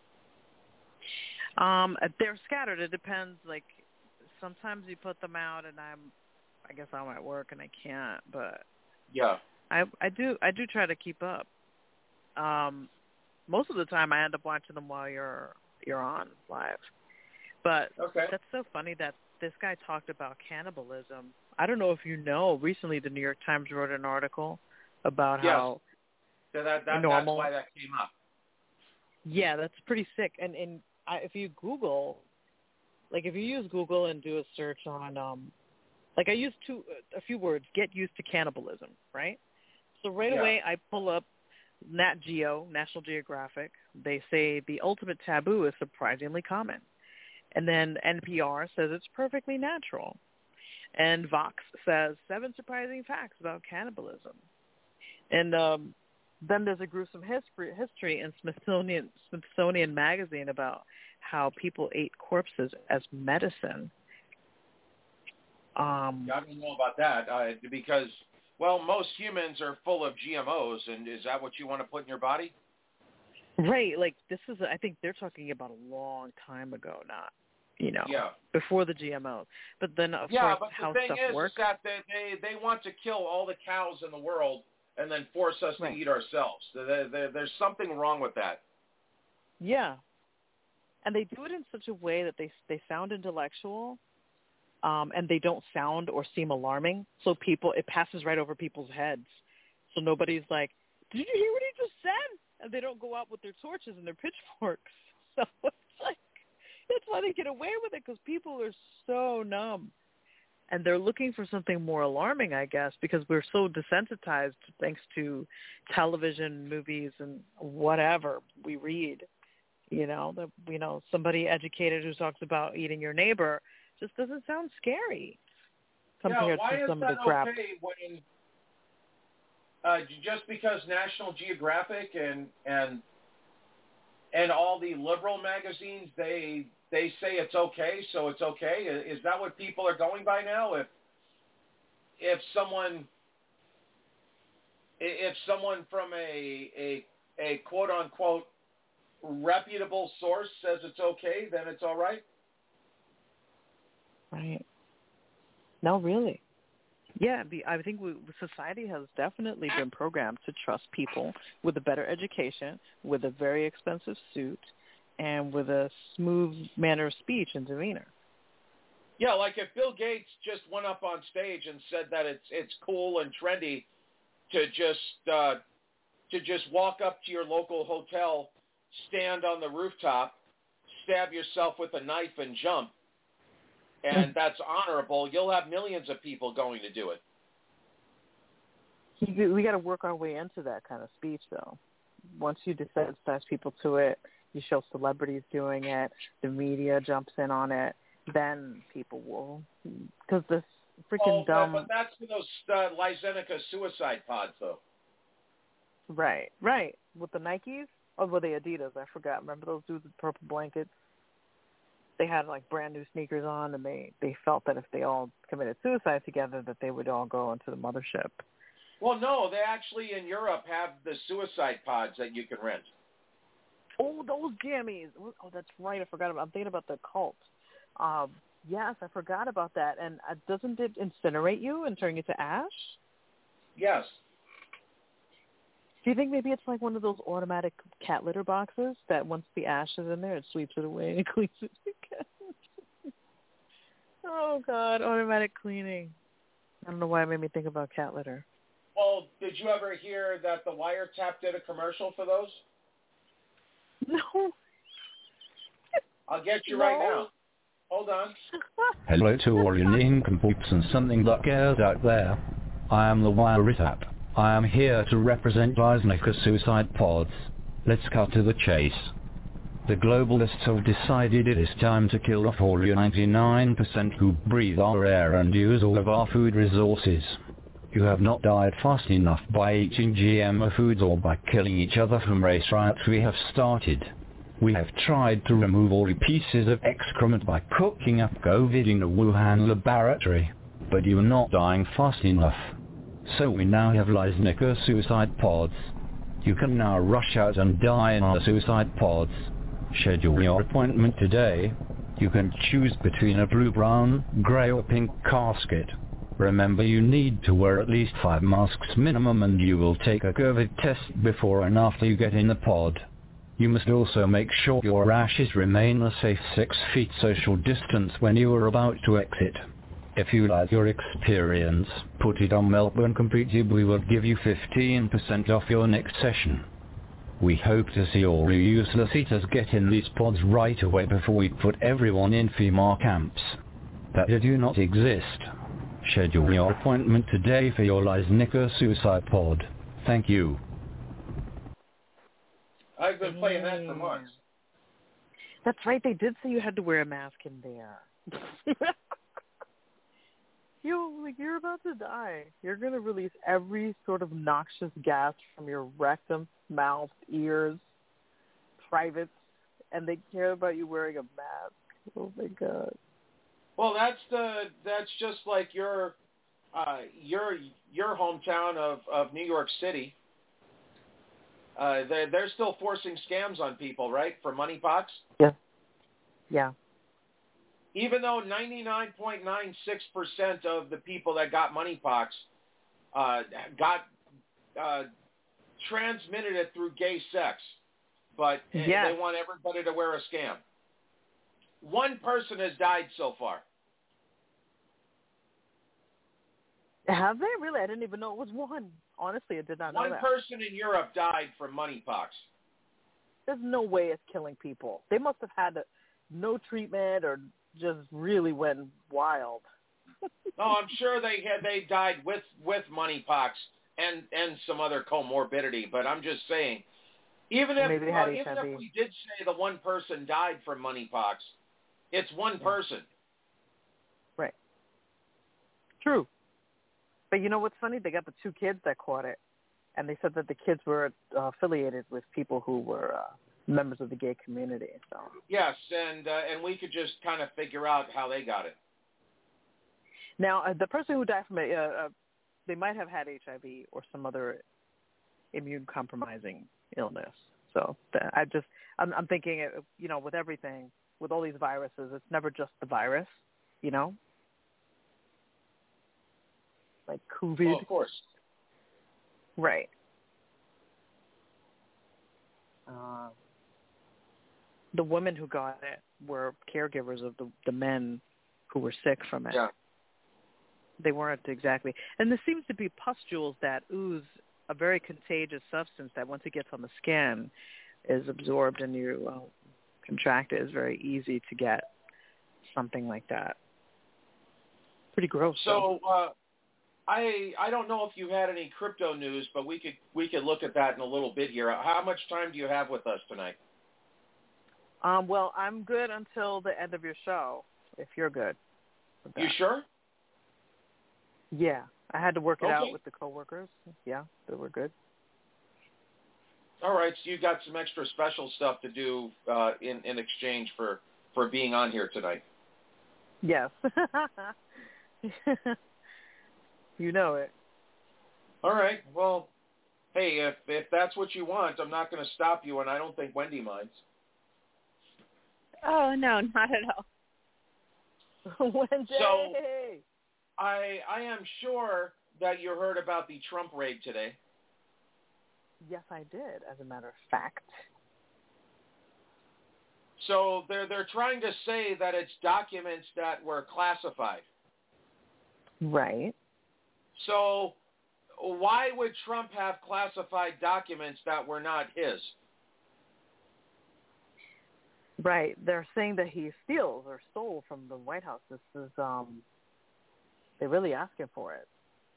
Um, they're scattered. It depends. Like sometimes you put them out, and I'm, I guess I'm at work and I can't. But yeah, I I do I do try to keep up. Um, most of the time I end up watching them while you're you're on live. But okay. That's so funny that this guy talked about cannibalism. I don't know if you know, recently the New York Times wrote an article about yes. how so that, that, normal. That's why that came up. Yeah, that's pretty sick. And, and I, if you Google, like if you use Google and do a search on, um, like I use two, a few words, get used to cannibalism, right? So right yeah. away I pull up Nat Geo, National Geographic. They say the ultimate taboo is surprisingly common. And then N P R says it's perfectly natural. And Vox says seven surprising facts about cannibalism. And um, then there's a gruesome history, history in Smithsonian, Smithsonian Magazine about how people ate corpses as medicine. Um, yeah, I don't know about that uh, because well, most humans are full of G M Os, and is that what you want to put in your body? Right. Like, this is, I think they're talking about a long time ago, not, you know, yeah. before the G M Os. But then, of yeah, course, but how the thing stuff is, works. is that they, they, they want to kill all the cows in the world and then force us right. to eat ourselves. There, there, there's something wrong with that. Yeah. And they do it in such a way that they they sound intellectual, um, and they don't sound or seem alarming. So people, it passes right over people's heads. So nobody's like, did you hear what he just said? And they don't go out with their torches and their pitchforks. So it's like, that's why they get away with it, because people are so numb. And they're looking for something more alarming, I guess, because we're so desensitized thanks to television, movies, and whatever we read. You know, that you know, somebody educated who talks about eating your neighbor just doesn't sound scary compared yeah, why to some is of that the crap. Okay when uh, just because National Geographic and and and all the liberal magazines they they say it's okay, so it's okay? Is that what people are going by now? If if someone if someone from a a a quote unquote reputable source says it's okay, then it's all right? Right. No, really. Yeah, the, I think we, society has definitely been programmed to trust people with a better education, with a very expensive suit, and with a smooth manner of speech and demeanor. Yeah, like if Bill Gates just went up on stage and said that it's it's cool and trendy to just uh, to just walk up to your local hotel, stand on the rooftop, stab yourself with a knife and jump, and that's honorable, you'll have millions of people going to do it. We got to work our way into that kind of speech, though. Once you desensitize people to it, you show celebrities doing it, the media jumps in on it, then people will, because this freaking oh, dumb... But, but that's for those uh, Lysenica suicide pods, though. Right, right. With the Nikes? Oh, well, the Adidas, I forgot. Remember those dudes with purple blankets? They had, like, brand new sneakers on, and they, they felt that if they all committed suicide together, that they would all go into the mothership. Well, no, they actually, in Europe, have the suicide pods that you can rent. Oh, those jammies. Oh, that's right. I forgot about I'm thinking about the cult. Um, yes, I forgot about that. And uh, doesn't it incinerate you and turn you to ash? Yes. Do you think maybe it's like one of those automatic cat litter boxes that once the ash is in there, it sweeps it away and cleans it again? Oh, God, automatic cleaning. I don't know why it made me think about cat litter. Well, did you ever hear that the Wiretap did a commercial for those? No. I'll get you no. right now. Hold on. Hello to all you nincompoops and something that cares out there. I am the Wiretap. I am here to represent Lysenica suicide pods. Let's cut to the chase. The globalists have decided it is time to kill off all you ninety-nine percent who breathe our air and use all of our food resources. You have not died fast enough by eating G M O foods or by killing each other from race riots we have started. We have tried to remove all the pieces of excrement by cooking up COVID in a Wuhan laboratory, but you are not dying fast enough. So we now have Lysenica suicide pods. You can now rush out and die in our suicide pods. Schedule your appointment today. You can choose between a blue, brown, grey or pink casket. Remember, you need to wear at least five masks minimum, and you will take a COVID test before and after you get in the pod. You must also make sure your ashes remain a safe six feet social distance when you are about to exit. If you like your experience, put it on Melbourne Completed. We will give you fifteen percent off your next session. We hope to see all you useless eaters get in these pods right away before we put everyone in FEMA camps that do not exist. Schedule your appointment today for your Lysenica suicide pod. Thank you. I've been playing that for months. That's right. They did say you had to wear a mask in there. you like you're about to die. You're going to release every sort of noxious gas from your rectum, mouth, ears, privates, and they care about you wearing a mask. Oh my God. Well, that's the that's just like your uh, your your hometown of, of New York City, uh, they're, they're still forcing scams on people, right, for moneypox? Yeah. Yeah. Even though ninety-nine point nine six percent of the people that got moneypox uh, got uh, transmitted it through gay sex, but yes. they want everybody to wear a scam. One person has died so far. Have they really? I didn't even know it was one. Honestly, I did not know One that. person in Europe died from moneypox. There's no way it's killing people. They must have had no treatment or just really went wild. Oh, I'm sure they had they died with with moneypox and and some other comorbidity. But I'm just saying, even if Maybe they uh, had even H I V. if we did say the one person died from moneypox, it's one person. Right. True. But you know what's funny? They got the two kids that caught it, and they said that the kids were uh, affiliated with people who were uh, members of the gay community. So Yes, and uh, and we could just kind of figure out how they got it. now uh, the person who died from it, uh, uh, they might have had H I V or some other immune compromising illness. So uh, I just I'm, I'm thinking, uh, you know, with everything, with all these viruses, it's never just the virus, you know. Like COVID. Oh, of course. Right. Uh, the women who got it were caregivers of the, the men who were sick from it. Yeah. They weren't exactly. And there seems to be pustules that ooze a very contagious substance that once it gets on the skin is absorbed and you uh, contract it. It's very easy to get something like that. Pretty gross. So uh, I I don't know if you had any crypto news, but we could we could look at that in a little bit here. How much time do you have with us tonight? Um, well, I'm good until the end of your show, if you're good with that. You sure? Yeah. I had to work it Okay. out with the coworkers. Yeah, they were good. All right, so you got some extra special stuff to do uh, in in exchange for, for being on here tonight. Yes. You know it. All right. Well, hey, if if that's what you want, I'm not going to stop you, and I don't think Wendy minds. Oh, no, not at all. Wendy! So, I I am sure that you heard about the Trump raid today. Yes, I did, as a matter of fact. So they're they're trying to say that it's documents that were classified. Right. So why would Trump have classified documents that were not his? Right. They're saying that he steals or stole from the White House. This is, um, they're really asking for it.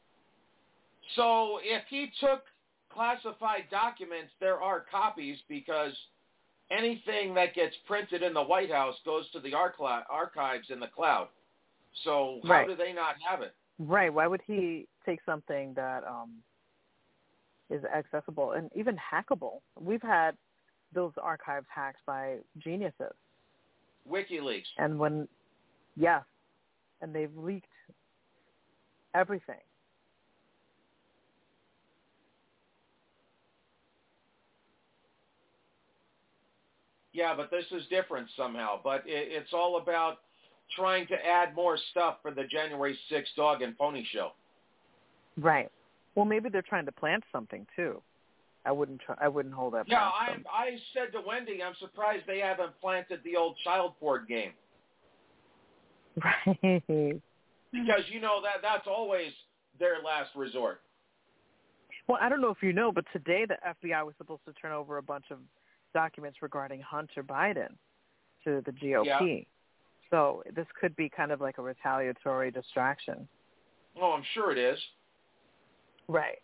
So if he took classified documents, there are copies because anything that gets printed in the White House goes to the archi- archives in the cloud. So how Right. do they not have it? Right. Why would he take something that um, is accessible and even hackable? We've had those archives hacked by geniuses. WikiLeaks. And when, yeah, and they've leaked everything. Yeah, but this is different somehow. But it, it's all about trying to add more stuff for the January sixth Dog and Pony Show. Right. Well, maybe they're trying to plant something too. I wouldn't try, I wouldn't hold that. Yeah, past I them. I said to Wendy, I'm surprised they haven't planted the old child porn game. Right. Because you know that that's always their last resort. Well, I don't know if you know, but today the F B I was supposed to turn over a bunch of documents regarding Hunter Biden to the G O P. Yeah. So this could be kind of like a retaliatory distraction. Oh, I'm sure it is. Right.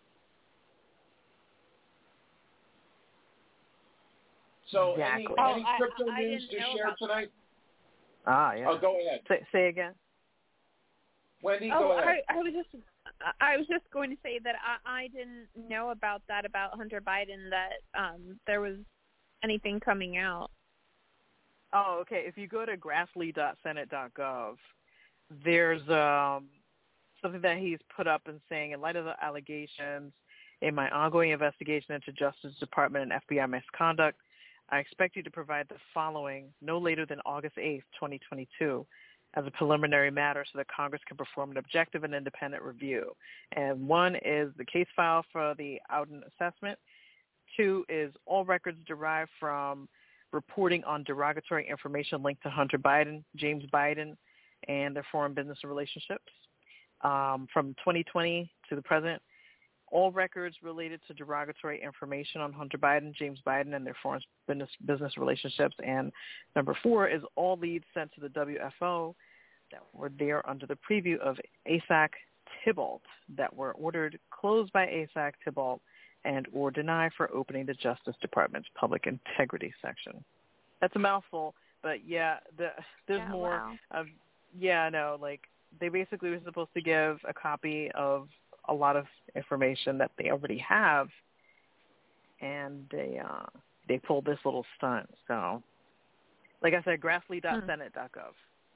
So Exactly. any, Oh, any I- crypto I news didn't to know share about tonight? Ah, yeah. Oh, go ahead. Say, say again. Wendy, Oh, go ahead. I, I was just, I was just going to say that I, I didn't know about that about Hunter Biden. That um, there was anything coming out. Oh, okay. If you go to grassley dot senate dot gov, there's um, something that he's put up and saying, in light of the allegations in my ongoing investigation into Justice Department and F B I misconduct, I expect you to provide the following no later than August eighth, twenty twenty-two, as a preliminary matter so that Congress can perform an objective and independent review. And one is the case file for the Ouden assessment. Two is all records derived from reporting on derogatory information linked to Hunter Biden, James Biden, and their foreign business relationships. Um, from twenty twenty to the present, all records related to derogatory information on Hunter Biden, James Biden, and their foreign business, business relationships. And number four is all leads sent to the W F O that were there under the preview of A S A C Thibault that were ordered closed by A S A C Thibault and or denied for opening the Justice Department's Public Integrity section. That's a mouthful, but yeah, the, there's yeah, more. Wow. Of, yeah, no, like they basically were supposed to give a copy of a lot of information that they already have, and they uh, they pulled this little stunt. So, like I said, grassley dot senate dot gov.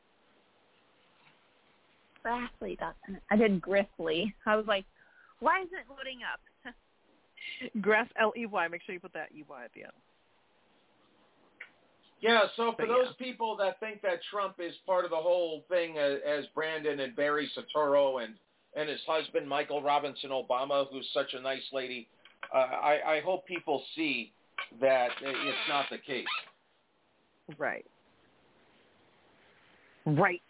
Grassley dot senate. I did Griffly. I was like, why isn't it loading up? Grass L E Y. Make sure you put that E Y at the end. Yeah, so for But, those yeah. people that think that Trump is part of the whole thing as, as Brandon and Barry Soetoro and, and his husband, Michael Robinson Obama, who's such a nice lady, uh, I, I hope people see that it's not the case. Right. Right.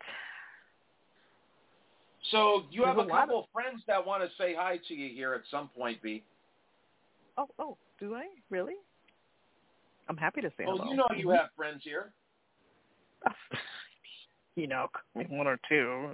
So you have There's a a lot couple of friends that want to say hi to you here at some point, B. Oh, oh, do I? Really? I'm happy to say Oh, hello. you know you have friends here. You know, one or two.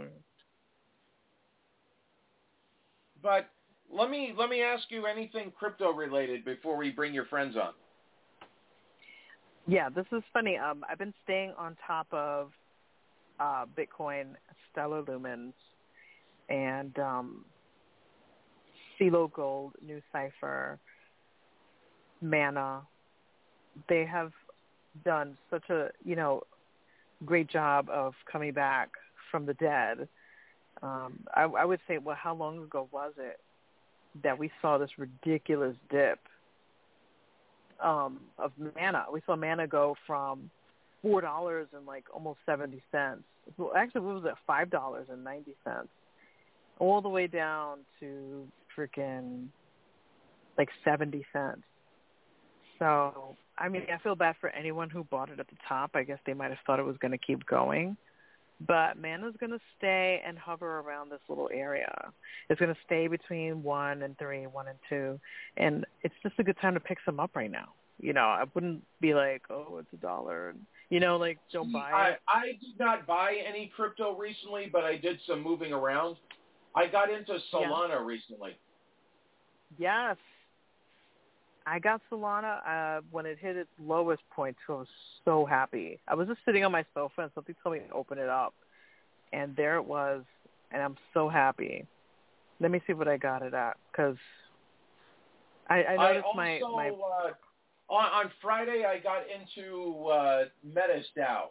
But let me let me ask you anything crypto related before we bring your friends on. Yeah, this is funny. Um, I've been staying on top of uh, Bitcoin, Stellar Lumens, and um, CeeLo Gold, New Cipher, Mana. They have done such a, you know, great job of coming back from the dead. Um, I, I would say, well, how long ago was it that we saw this ridiculous dip um, of Mana? We saw Mana go from four dollars and like almost seventy cents. Well, actually, what was it? Five dollars and ninety cents, all the way down to freaking like seventy cents. So, I mean, I feel bad for anyone who bought it at the top. I guess they might have thought it was going to keep going. But Mana's going to stay and hover around this little area. It's going to stay between one and three, one and two. And it's just a good time to pick some up right now. You know, I wouldn't be like, oh, it's a dollar. You know, like, don't buy I, it. I did not buy any crypto recently, but I did some moving around. I got into Solana Yeah. recently. Yes. I got Solana uh, when it hit its lowest point, so I was so happy. I was just sitting on my sofa, and something told me to open it up. And there it was, and I'm so happy. Let me see what I got it at, because I, I noticed I also, my... my uh, on, on Friday, I got into uh, MetaStao.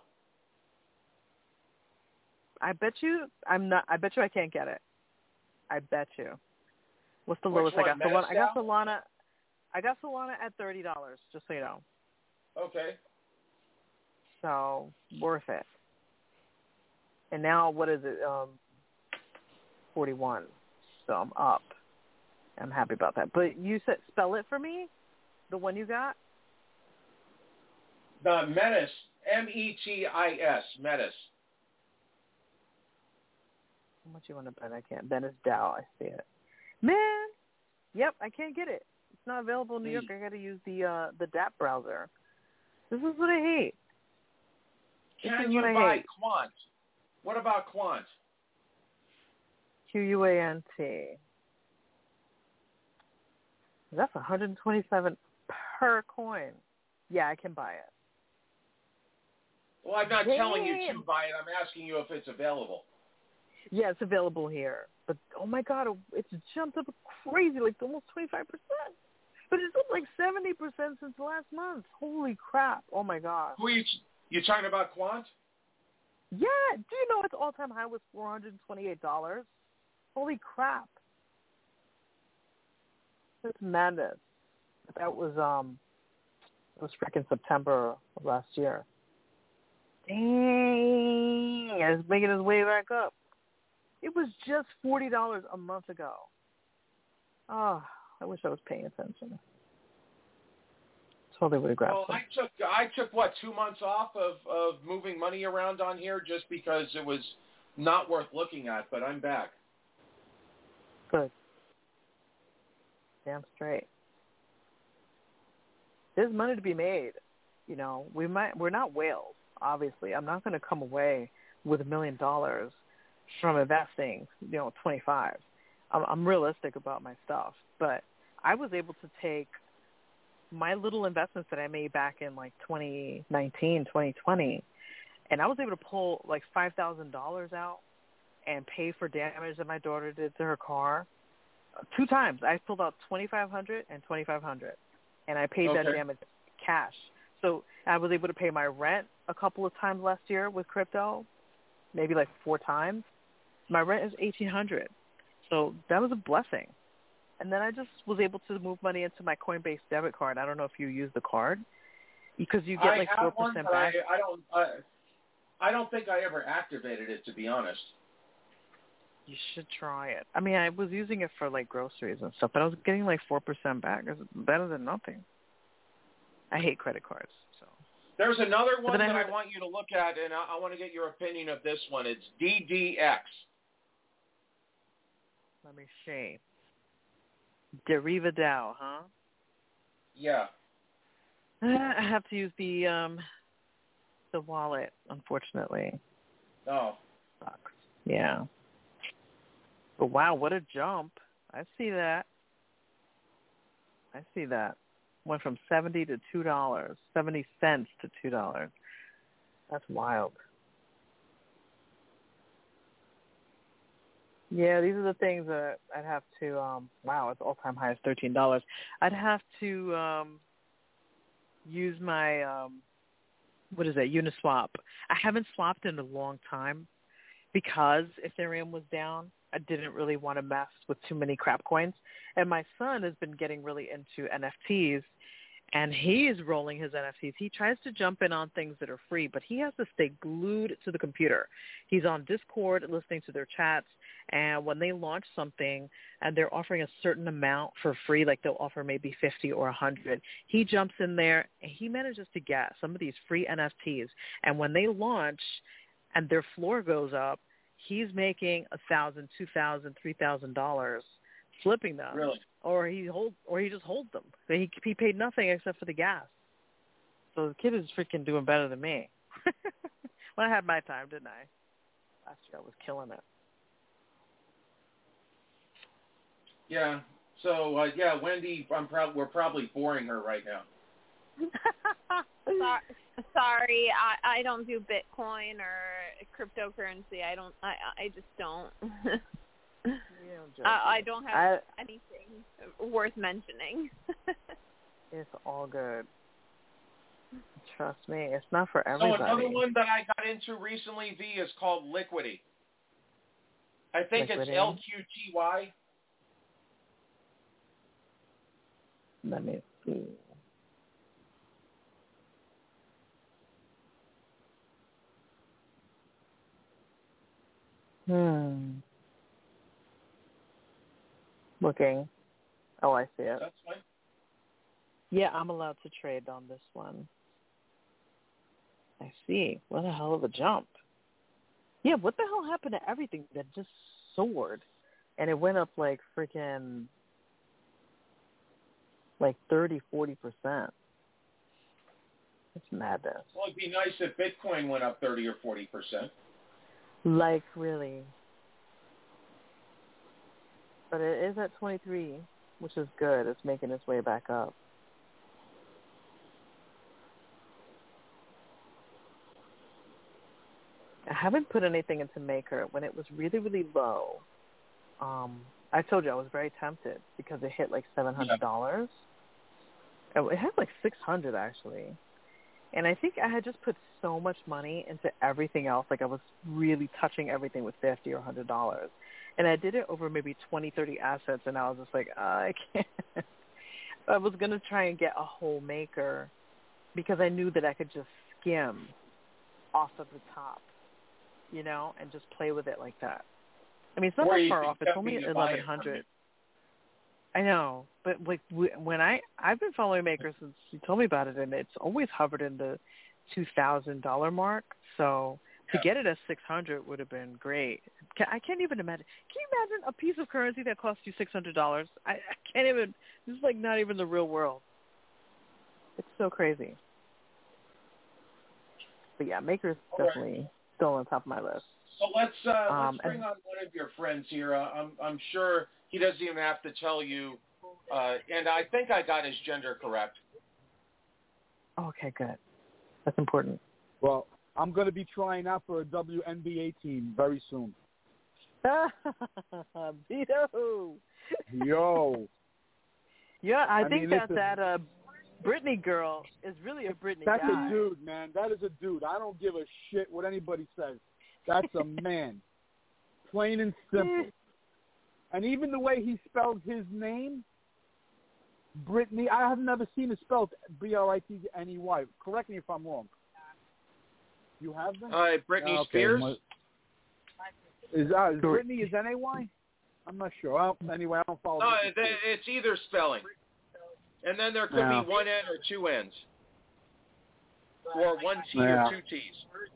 I bet you I'm not. I bet you I can't get it. I bet you. What's the Which lowest one, I got? Solana, I got MetaStao? Solana. I got Solana at thirty dollars. Just so you know. Okay. So worth it. And now what is it? Um, forty-one. So I'm up. I'm happy about that. But you said spell it for me. The one you got. The Metis, M E T I S, Metis. How much you want to bet? I can't. Then it's Dow. I see it. Man. Yep. I can't get it. It's not available in New York. I got to use the uh, the D A P browser. This is what I hate. This Can is you what I buy hate. Quant? What about Quant? Q U A N T. That's one hundred twenty-seven per coin. Yeah, I can buy it. Well, I'm not Damn. telling you to buy it. I'm asking you if it's available. Yeah, it's available here. But, oh, my God, it's jumped up crazy, like almost twenty-five percent. But it's up like seventy percent since last month. Holy crap. Oh, my God. Who are you, you talking about Quant? Yeah. Do you know its all-time high was four hundred twenty-eight dollars? Holy crap. That's madness. That was, um, it was freaking September of last year. Dang. It's making its way back up. It was just forty dollars a month ago. Oh, I wish I was paying attention. Totally would have grabbed Well, some. I took, I took, what, two months off of, of moving money around on here just because it was not worth looking at, but I'm back. Good. Damn straight. There's money to be made. You know, we might, we're not whales, obviously. I'm not going to come away with a million dollars from investing, you know, twenty-five. I'm, I'm realistic about my stuff, but I was able to take my little investments that I made back in like twenty nineteen, twenty twenty, and I was able to pull like five thousand dollars out and pay for damage that my daughter did to her car. Two times. I pulled out twenty-five hundred dollars and twenty-five hundred dollars, and I paid Okay. that damage cash. So I was able to pay my rent a couple of times last year with crypto, maybe like four times. My rent is eighteen hundred dollars. So that was a blessing. And then I just was able to move money into my Coinbase debit card. I don't know if you use the card because you get I like have four one, percent but back. I, I don't. I, I don't think I ever activated it, to be honest. You should try it. I mean, I was using it for like groceries and stuff, but I was getting like four percent back. It's better than nothing. I hate credit cards. So There's another one I that heard- I want you to look at, and I, I want to get your opinion of this one. It's D D X. Let me see. Deriva Dow, huh? Yeah. I have to use the um the wallet, unfortunately. Oh. Sucks. Yeah. But wow, what a jump. I see that. I see that. Went from seventy to two dollars. Seventy cents to two dollars. That's wild. Yeah, these are the things that I'd have to um wow, it's all time high is thirteen dollars. I'd have to um use my um what is that, Uniswap. I haven't swapped in a long time because Ethereum was down. I didn't really want to mess with too many crap coins. And my son has been getting really into N F Ts, and he is rolling his N F Ts. He tries to jump in on things that are free, but he has to stay glued to the computer. He's on Discord listening to their chats, and when they launch something and they're offering a certain amount for free, like they'll offer maybe fifty or one hundred, he jumps in there and he manages to get some of these free N F Ts. And when they launch and their floor goes up, he's making a thousand, two thousand, three thousand dollars flipping them. Really? Or he hold, or he just holds them. He he paid nothing except for the gas. So the kid is freaking doing better than me. Well, I had my time, didn't I? Last year I was killing it. Yeah. So uh, yeah, Wendy, I'm prob- we're probably boring her right now. So- Sorry, I, I don't do Bitcoin or cryptocurrency. I don't. I I just don't. I, I don't have I, anything worth mentioning. It's all good. Trust me, it's not for So everybody. another one that I got into recently, V, is called Liquidity. I think Liquidity? it's L Q T Y. Let me see. Hmm. Looking. Oh, I see it. That's fine. Yeah, I'm allowed to trade on this one. I see. What a hell of a jump. Yeah, what the hell happened to everything that just soared? And it went up like freaking like thirty, forty percent. It's madness. Well, it'd be nice if Bitcoin went up thirty or forty percent. Like, really. But it is at twenty-three, which is good. It's making its way back up. I haven't put anything into Maker. When it was really, really low, um, I told you I was very tempted because it hit like seven hundred dollars. Yeah. It had like six hundred dollars actually. And I think I had just put so much money into everything else. Like I was really touching everything with fifty or one hundred dollars. And I did it over maybe twenty, thirty assets, and I was just like, oh, I can't. I was going to try and get a whole maker because I knew that I could just skim off of the top, you know, and just play with it like that. I mean, it's not that far off. It's only eleven hundred. I know, but like when I I've been following makers since you told me about it, and it's always hovered in the two thousand dollar mark. So to get it at six hundred would have been great. I can't even imagine. Can you imagine a piece of currency that costs you six hundred dollars? I, I can't even. This is like not even the real world. It's so crazy. But yeah, Maker's definitely right. Still on top of my list. So let's uh, um, let's bring and, on one of your friends here. Uh, I'm I'm sure he doesn't even have to tell you. Uh, and I think I got his gender correct. Okay, good. That's important. Well, I'm going to be trying out for a W N B A team very soon. Vito. Yo. Yeah, I, I mean, think that a, that uh, Britney girl is really a Britney That's guy. a dude, man. That is a dude. I don't give a shit what anybody says. That's a man. Plain and simple. And even the way he spelled his name, Britney, I have never seen it spelled B R I T N E Y. Correct me if I'm wrong. You have them? Uh, Britney oh, okay. Spears? Is, uh, is Britney is N A Y? I'm not sure. I don't, anyway, I don't follow. No, it's either spelling. And then there could yeah. be one N or two N's. Or one T yeah. or two T's.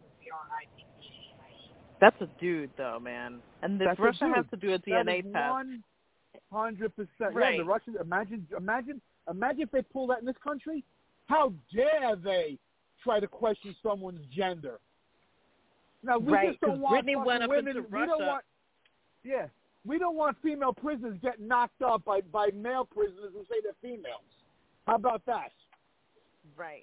That's a dude, though, man. And if Russia has to do a D N A test. one hundred percent. Right. Yeah, the Russians, imagine, imagine, imagine if they pull that in this country. How dare they try to question someone's gender? Now, we right, just don't want Britney went up women. Into we Russia. don't want, yeah, we don't want female prisoners getting knocked up by, by male prisoners who say they're females. How about that? Right.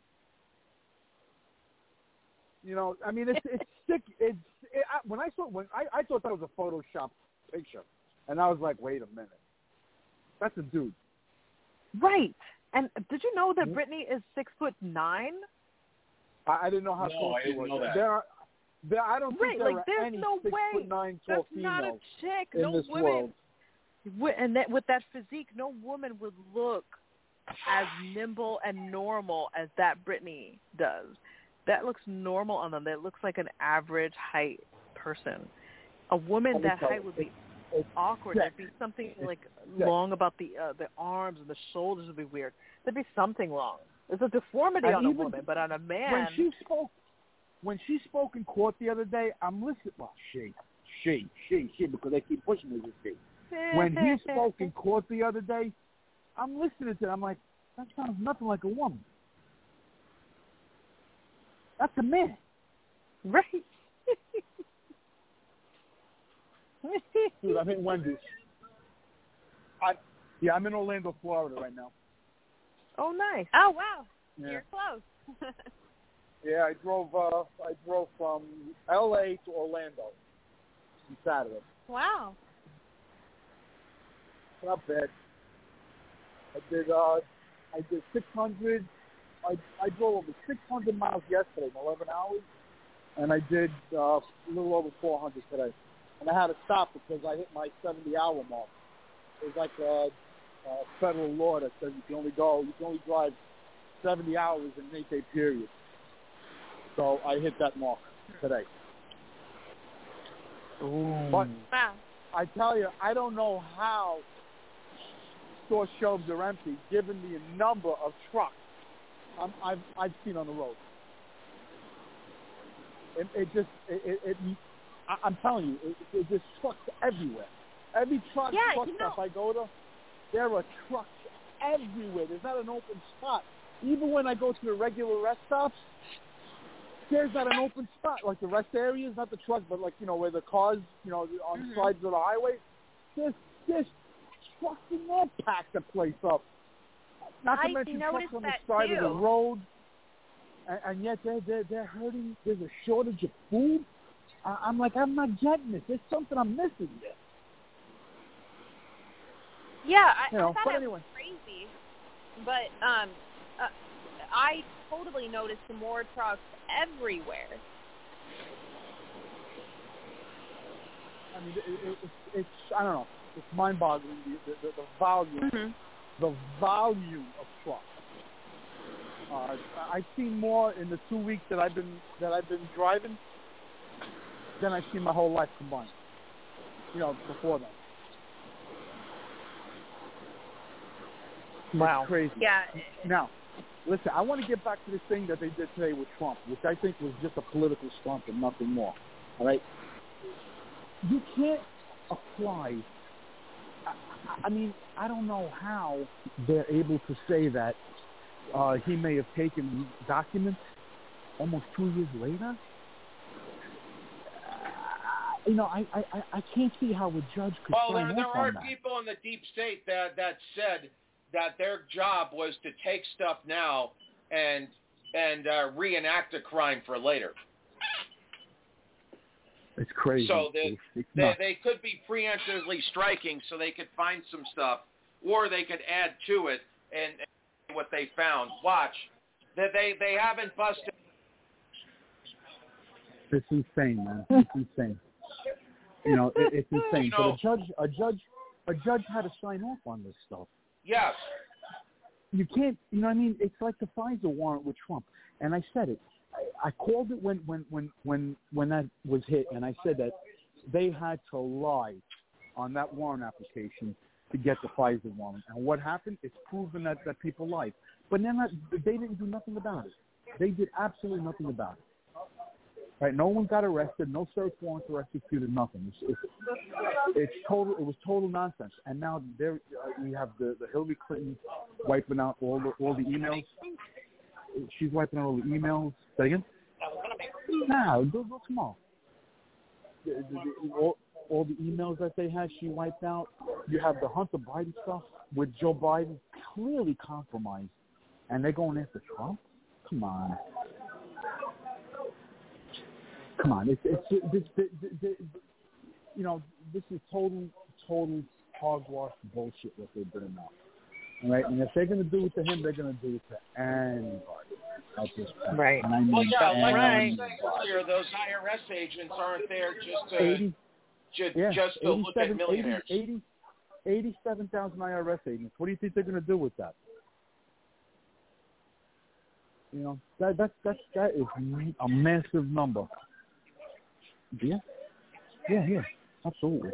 You know, I mean, it's it's sick. It's it, I, when I saw when I, I thought that was a Photoshop picture, and I was like, wait a minute, that's a dude. Right. And did you know that mm-hmm. Britney is six foot nine? I, I didn't know how no, tall I she didn't was. know that. There are, there. I don't right, think there like, are there's any no six way. foot nine tall That's females not a chick. in no this women, world. And that, with that physique, no woman would look as nimble and normal as that Britney does. That looks normal on them. That looks like an average height person. A woman that height would be it's awkward. sick. There'd be something it's like sick. long about the uh, the arms and the shoulders would be weird. There'd be something wrong. There's a deformity and on a even woman, but on a man. When she spoke, when she spoke in court the other day, I'm listening. Well, she, she, she, she, because they keep pushing me this thing. When he spoke in court the other day, I'm listening to it. I'm like, that sounds nothing like a woman. That's a man. Right. Dude, I'm in Wendy's. I, yeah, I'm in Orlando, Florida right now. Oh, nice. Oh, wow. Yeah. You're close. Yeah, I drove. Uh, I drove from L A to Orlando on Saturday. Wow. Not bad. I did. Uh, I did six hundred. I I drove over six hundred miles yesterday in eleven hours, and I did uh, a little over four hundred today. And I had to stop because I hit my seventy hour mark. It was like a, a federal law that says you can only go, you can only drive seventy hours in an eight day period. So I hit that mark today. Ooh. But wow. I tell you, I don't know how store shelves are empty, given the number of trucks I'm, I've I've seen on the road. It, it just it, it, it I, I'm telling you, it, it just trucks everywhere. Every truck, yeah, truck you know. stop I go to, there are trucks everywhere. There's not an open spot. Even when I go to the regular rest stops, there's not an open spot. Like the rest areas, not the truck, but like, you know, where the cars, you know, on mm-hmm. the sides of the highway, there's, there's trucks in there pack the place up. Not to I mention trucks on the that side too. of the road. And, and yet they're, they're, they're hurting. There's a shortage of food. I, I'm like, I'm not getting this. There's something I'm missing here. Yeah, I, you know, I thought but it anyway. was crazy. But um, uh, I totally noticed more trucks everywhere. I mean, it, it, it's, it's, I don't know, it's mind-boggling, the, the, the volume, mm-hmm. the volume of trucks. Uh, I've seen more in the two weeks that I've been that I've been driving than I've seen my whole life combined. You know, before that. Wow. It's crazy. Yeah. Now, listen, I want to get back to this thing that they did today with Trump, which I think was just a political stunt and nothing more. All right? You can't apply. I, I mean, I don't know how they're able to say that uh, he may have taken documents almost two years later. You know, I, I, I can't see how a judge could well, sign there, there off are on that. people in the deep state that, that said that their job was to take stuff now and and uh, reenact a crime for later. It's crazy. So they, it's they, they could be preemptively striking so they could find some stuff, or they could add to it and, and what they found. Watch. That they, they haven't busted. It's insane, man. It's insane. You know, it, it's insane. You know, but a judge, a judge, a judge had to sign off on this stuff. Yes. You can't, you know what I mean? It's like the FISA warrant with Trump. And I said it. I, I called it when, when, when, when, when that was hit, and I said that they had to lie on that warrant application to get the FISA warrant. And what happened? It's proven that, that people lied. But then that, they didn't do nothing about it. They did absolutely nothing about it. Right? No one got arrested. No search warrants were executed. Nothing. It's, it's, it's total. It was total nonsense. And now there uh, we have the, the Hillary Clinton wiping out all the all the emails. She's wiping out all the emails. Say again? No, those are small. The, the, the, all, all the emails that they had, she wiped out. You have the Hunter Biden stuff with Joe Biden clearly compromised, and they're going after Trump. Come on. Come on, it's it's this, this, this, this, you know, this is total total hogwash bullshit what they're doing now. All right, and if they're going to do it to him, they're going to do it to anybody at this point. Right. And I mean, well, yeah, like right. I was saying earlier, those I R S agents aren't there just to eighty, just, yeah, just to look at millionaires. eighty, eighty, eighty-seven thousand I R S agents. What do you think they're going to do with that? You know, that that that that is a massive number. Yeah, yeah, yeah, absolutely.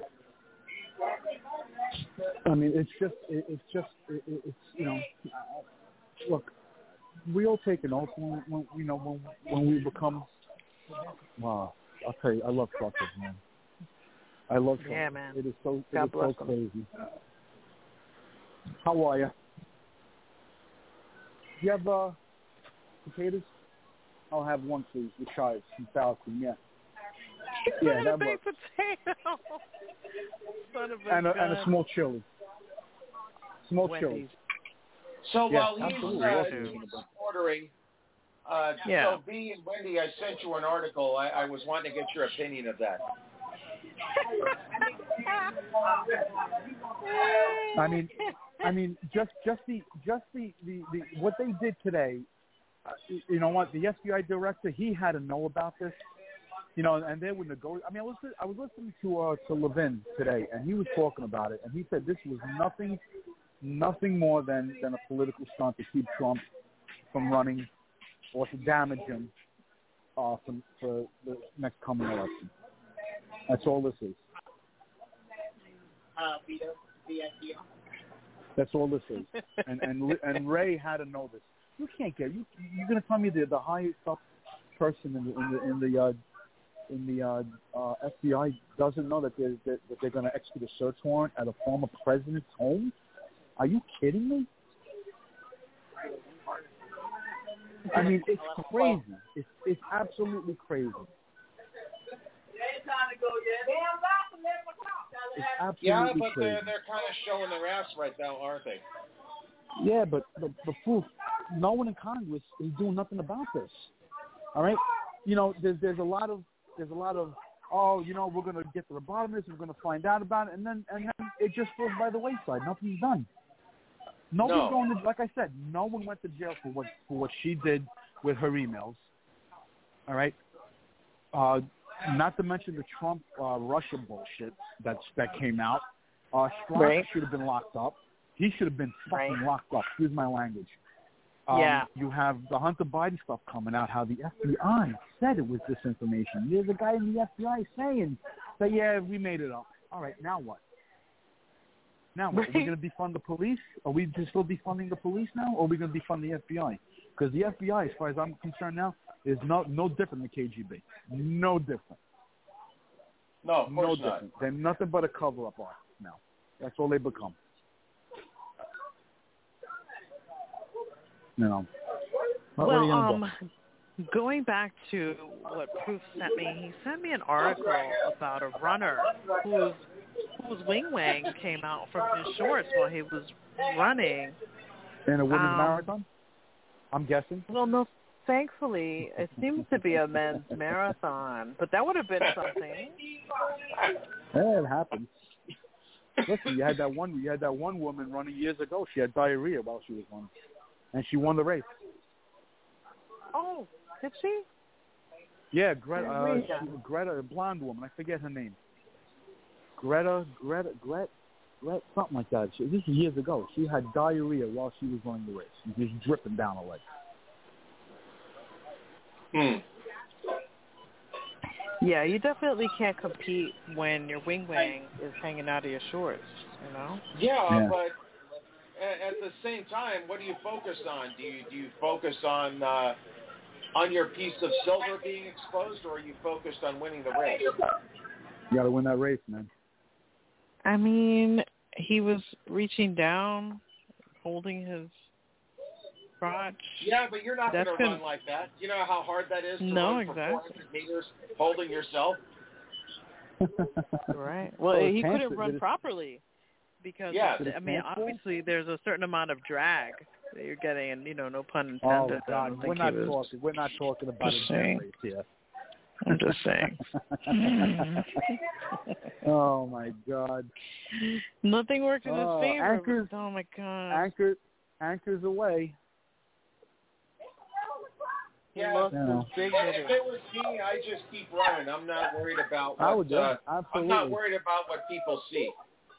I mean, it's just, it, it's just, it, it's you know, look, we all take an oath when, when you know when when we become. Wow, I'll tell you, I love truckers, man. I love truckers. Yeah, man. It is so, it God is bless so them. crazy. How are you? Do you have uh, potatoes? I'll have one, please, with chives and sour cream. Yeah. Yeah, that baked works. potato. Son of a And a, gun. and a small chili. Small Wendy's. chili. So Yeah, while he's, absolutely. uh, Awesome. he's ordering, uh, Yeah. so B and Wendy, I sent you an article. I, I was wanting to get your opinion of that. I mean, I mean, just just the just the, the, the what they did today. Uh, you know what? The F B I director, he had to know about this. You know, and they would negotiate. I mean, I was I was listening to uh, to Levin today, and he was talking about it, and he said this was nothing, nothing more than, than a political stunt to keep Trump from running or to damage him uh, for, for the next coming election. That's all this is. Uh, Vito, the F B I. That's all this is. And and and Ray had to know this. You can't get you. You're going to tell me the the highest up person in the in the in the uh, in the uh, uh, F B I doesn't know that they're that, that they're going to execute a search warrant at a former president's home? Are you kidding me? I mean, it's crazy. It's it's absolutely crazy. It's absolutely Yeah, but crazy. they're, they're kind of showing their ass right now, aren't they? Yeah, but the, the proof, no one in Congress is doing nothing about this. All right, you know, there's there's a lot of there's a lot of oh, you know, we're going to get to the bottom of this, we're going to find out about it, and then and then it just goes by the wayside. Nothing's done. No, No. one's going to, like I said, no one went to jail for what for what she did with her emails. All right. Uh, not to mention the Trump uh, Russia bullshit that's that came out. Uh, Strauss Right. should have been locked up. He should have been fucking Right. locked up. Excuse my language. Um, Yeah. You have the Hunter Biden stuff coming out, how the F B I said it was disinformation. There's a guy in the F B I saying that, yeah, we made it up. All right, now what? Now what? Are we going to defund the police? Are we just still defunding the police now, or are we going to defund the F B I? Because the F B I, as far as I'm concerned now, is no no different than K G B. No different. No, of No course not. different. They're nothing but a cover-up art now. That's all they become. You know. What- what are Well, you gonna um, going back to what Proof sent me, he sent me an article about a runner whose whose wing wang came out from his shorts while he was running. do? In a women's um, marathon? I'm guessing. Well, no, thankfully, it seems to be a men's marathon, but that would have been something. Yeah, it happens. Listen, you had that one. You had that one woman running years ago. She had diarrhea while she was running, and she won the race. Oh, did she? Yeah, Greta. Uh, Diarrhea. she, Greta, a blonde woman. I forget her name. Greta, Greta, Gret, Gret, something like that. She, this is years ago. She had diarrhea while she was running the race, and just dripping down her leg. Hmm. Yeah, you definitely can't compete when your wing wang is hanging out of your shorts, you know? Yeah, Yeah. but at, at the same time, what do you focus on? Do you do you focus on uh, on your piece of silver being exposed, or are you focused on winning the race? You got to win that race, man. I mean, he was reaching down, holding his crotch. Yeah, but you're not going That's to gonna- run like that. You know how hard that is to No, run for exactly. four hundred meters holding yourself? Right. Well, Oh, his he pants- couldn't did run his- properly because, Yeah. Did his I mean, pants fall? obviously there's a certain amount of drag that you're getting, and, you know, no pun Oh intended. I God, don't we're think not he was, talking. We're not talking about Just a jet saying. race here. I'm just saying. Oh my God. Nothing worked in his Oh, favor. anchors- but- oh, my God. Anchor, anchors away. Yeah, Look, You know. this big If hitter. it was me, I just keep running. I'm not worried about I what. would do. Uh, Absolutely. I'm not worried about what people see.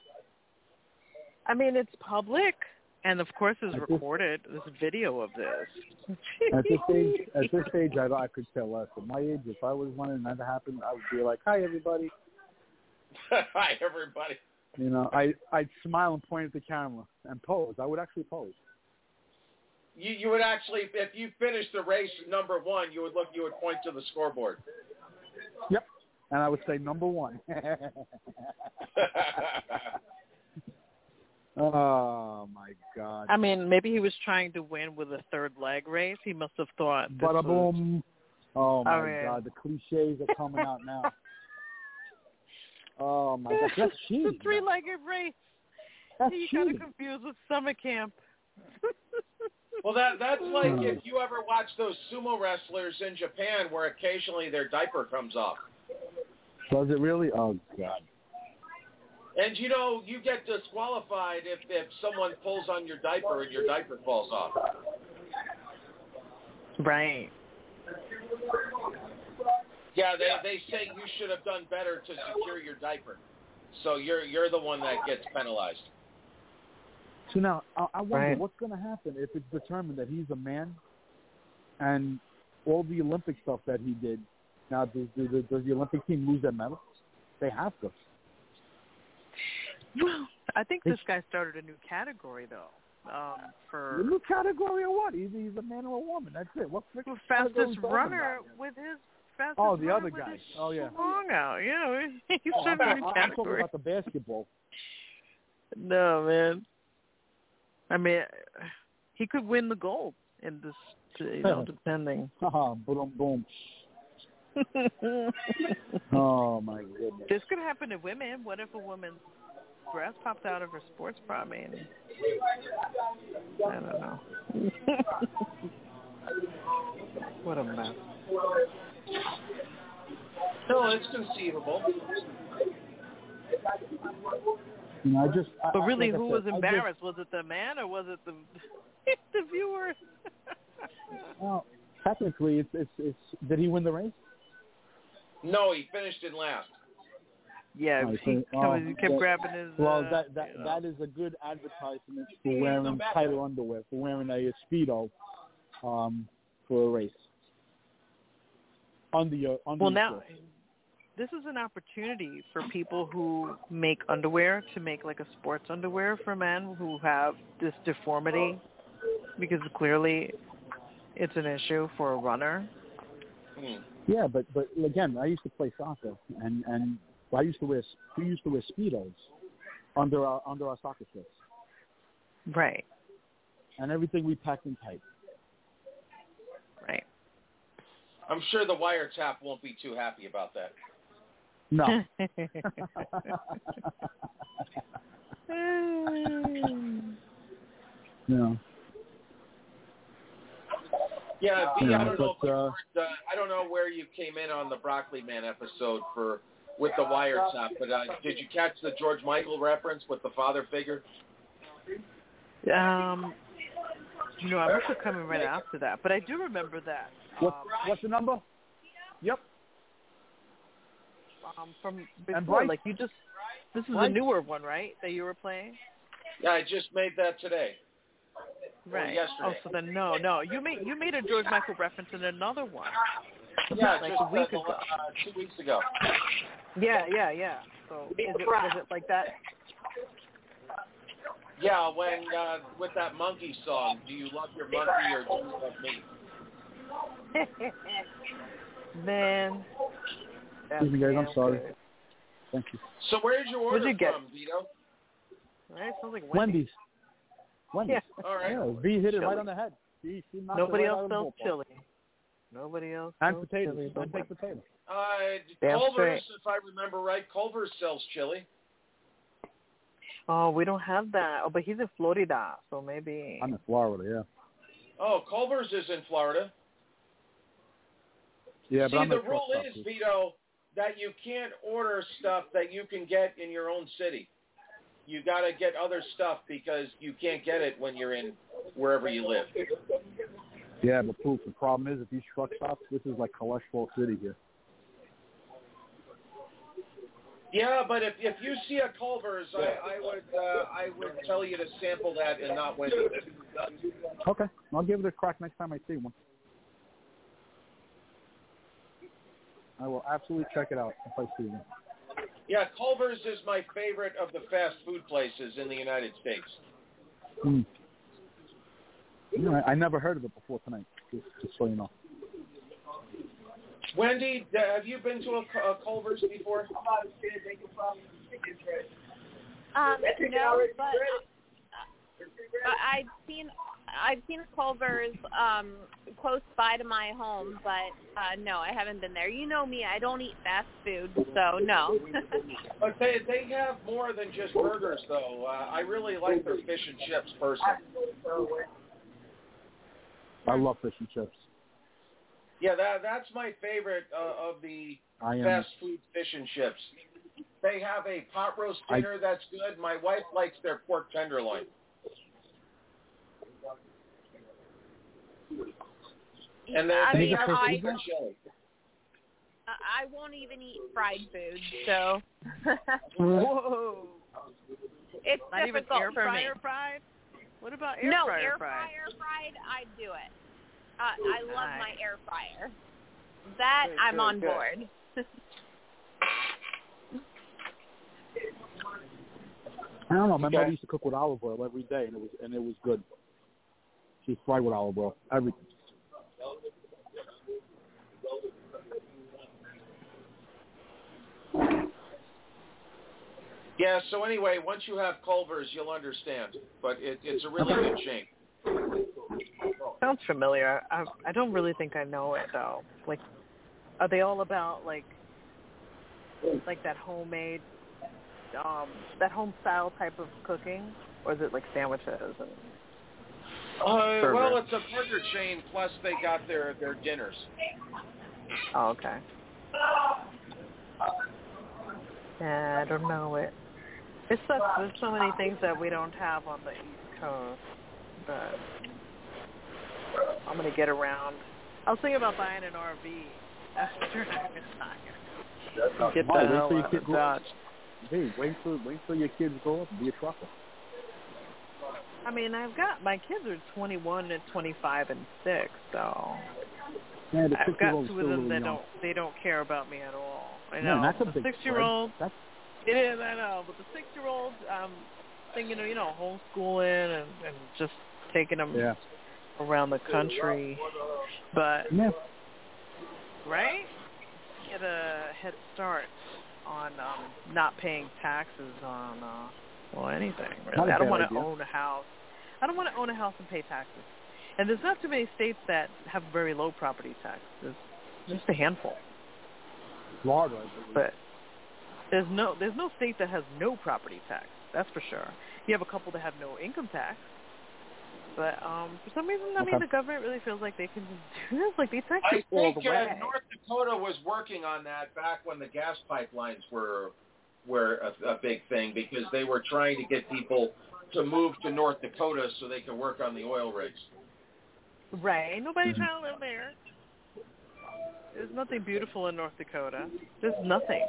I mean, it's public, and of course it's At this- recorded. There's video of this. At this stage, at this stage, I, I could care less. At my age, if I was running and that happened, I would be like, "Hi, everybody." Hi, everybody. You know, I I'd smile and point at the camera and pose. I would actually pose. You you would actually, if you finished the race number one, you would look, you would point to the scoreboard. Yep. And I would say number one. Oh my God. I mean, maybe he was trying to win with a third leg race. He must have thought this Bada was... boom. Oh my I mean- God, the cliches are coming out now. Oh my God, that's the cheating. three-legged race. That's you got it cheating. confused with summer camp. Well, that that's like if you ever watch those sumo wrestlers in Japan, where occasionally their diaper comes off. Does it really? Oh God. And you know, you get disqualified if if someone pulls on your diaper and your diaper falls off. Right. Yeah, they they say you should have done better to secure your diaper. So you're you're the one that gets penalized. So now, I, I wonder Right. what's going to happen if it's determined that he's a man, and all the Olympic stuff that he did. Now, does, does, does the Olympic team lose their medals? They have to. Well, I think this guy started a new category, though. Um, for A new category or what? Either he's a man or a woman. That's it. What freaking category fastest we talking runner about? with his fastest Oh, the runner other with guy. his Oh, yeah. Long out. Yeah, he Oh, I'm, started a new I'm talking category. about the basketball. No, man. I mean, he could win the gold in this, you know, depending. Haha, boom, boom. Oh my goodness. This could happen to women. What if a woman's breast pops out of her sports bra? I mean, I don't know. What a mess. No, it's conceivable. You know, I just. I, But really, like I who said, was I just- embarrassed? Was it the man or was it the the viewer? Well, technically, it's, it's it's. Did he win the race? No, he finished in last. Yeah, Oh, he, so, he kept that, grabbing his. Well, uh, that that you know. that is a good advertisement for wearing tighter underwear, for wearing a speedo, um, for a race. Under your under Well, your now shirt. this is an opportunity for people who make underwear to make like a sports underwear for men who have this deformity, because clearly it's an issue for a runner. Hmm. Yeah, but but again, I used to play soccer, and and I used to wear we used to wear speedos under our under our soccer shirts. Right. And everything we packed in tight. Right. I'm sure the wiretap won't be too happy about that. No. No. Yeah, B, Yeah, I don't know. but, If you uh, heard, uh, I don't know where you came in on the Broccoli Man episode for with the wiretap, but uh, did you catch the George Michael reference with the father figure? Um, you know, I must have come in right after that, but I do remember that. What, Um, what's the number? Yep. um, from And before, Bryce? like you just, this is a Bryce? newer one, right, that you were playing? Yeah, I just made that today. Right. yesterday. Oh, so then no, no, you made you made a George Michael reference in another one. Yeah, like just a week uh, ago. Uh, two weeks ago. Yeah, yeah, yeah. So is it, was it like that? Yeah, when uh, with that monkey song, do you love your monkey or do you love me? Man. Excuse me, guys. I'm damn sorry. good. Thank you. So where did you order What'd you get? from, Vito? Right, sounds like Wendy's. Wendy's. Wendy's. Yeah. All right. Yeah, V hit it Chili. right on the head. She, she knocked Nobody it right else out of the sells ballpark. chili. Nobody else And sells potatoes. chili. And baked potatoes. Uh, Damn Culver's, straight. if I remember right, Culver's sells chili. Oh, we don't have that. Oh, but he's in Florida, so maybe. I'm in Florida, yeah. Oh, Culver's is in Florida. Yeah, See, but I'm the in rule truck is, stop, Vito, that you can't order stuff that you can get in your own city. You got to get other stuff because you can't get it when you're in wherever you live. Yeah, but proof. The problem is, if these truck stops, this is like cholesterol city here. Yeah, but if if you see a Culver's, I, I would uh, I would tell you to sample that and not Wendy's. Okay, I'll give it a crack next time I see one. I will absolutely check it out if I see one. Yeah, Culver's is my favorite of the fast food places in the United States. Mm. You know, I, I never heard of it before tonight, just, just so you know. Wendy, uh, have you been to a, a Culver's before? Um, no, but uh, I've seen I've seen Culver's um, close by to my home, but uh, no, I haven't been there. You know me, I don't eat fast food, so no. But they they have more than just burgers, though. Uh, I really like their fish and chips, personally. I love fish and chips. Yeah, that that's my favorite uh, of the I am. fast food fish and chips. They have a pot roast dinner I, that's good. My wife likes their pork tenderloin. And then I they mean, have I, beef and chili. I won't even eat fried food, so. Whoa. It's Not even difficult air for fryer me. fried? What about air no, fryer air fried? fryer fried, I do it. Uh, I love Nice. my air fryer. That Good, I'm good, on good. board. I don't know. My Okay. mother used to cook with olive oil every day, and it was and it was good. She fried with olive oil everything. Yeah, so anyway, once you have Culver's, you'll understand. But it, it's a really good chain. Sounds familiar. I I don't really think I know it though. Like, are they all about like like that homemade, um, that home style type of cooking, or is it like sandwiches and? Uh, burger? well, it's a burger chain, plus they got their, their dinners. Oh, okay. Yeah, I don't know it. It sucks. There's so many things that we don't have on the East Coast, but I'm gonna get around. I was thinking about buying an R V after I retire. Get the Why? Wait hell till your out kids of grow Dodge. Hey, wait till wait till your kids grow up and be a trucker. I mean, I've got my kids are twenty-one and twenty-five and six, so Yeah, the I've got six-year-old's two still of a them little that young. don't they don't care about me at all. I Man, know that's a the big six-year-old. spread. It is, I know, but the six-year-old, um, thinking of you know homeschooling and, and just taking them Yeah. around the country, but Yeah. right, get a head start on um, not paying taxes on uh, well anything. Not Really, a I don't bad want to idea. own a house. I don't want to own a house and pay taxes. And there's not too many states that have very low property tax. There's just a handful. Florida, I believe. But there's no there's no state that has no property tax. That's for sure. You have a couple that have no income tax. But um, for some reason, I mean, Okay. the government really feels like they can do this. Like they tax I you all think the uh, way. North Dakota was working on that back when the gas pipelines were were a, a big thing because they were trying to get people to move to North Dakota so they could work on the oil rigs. Right. Ain't nobody trying to live there. There's nothing beautiful in North Dakota. There's nothing.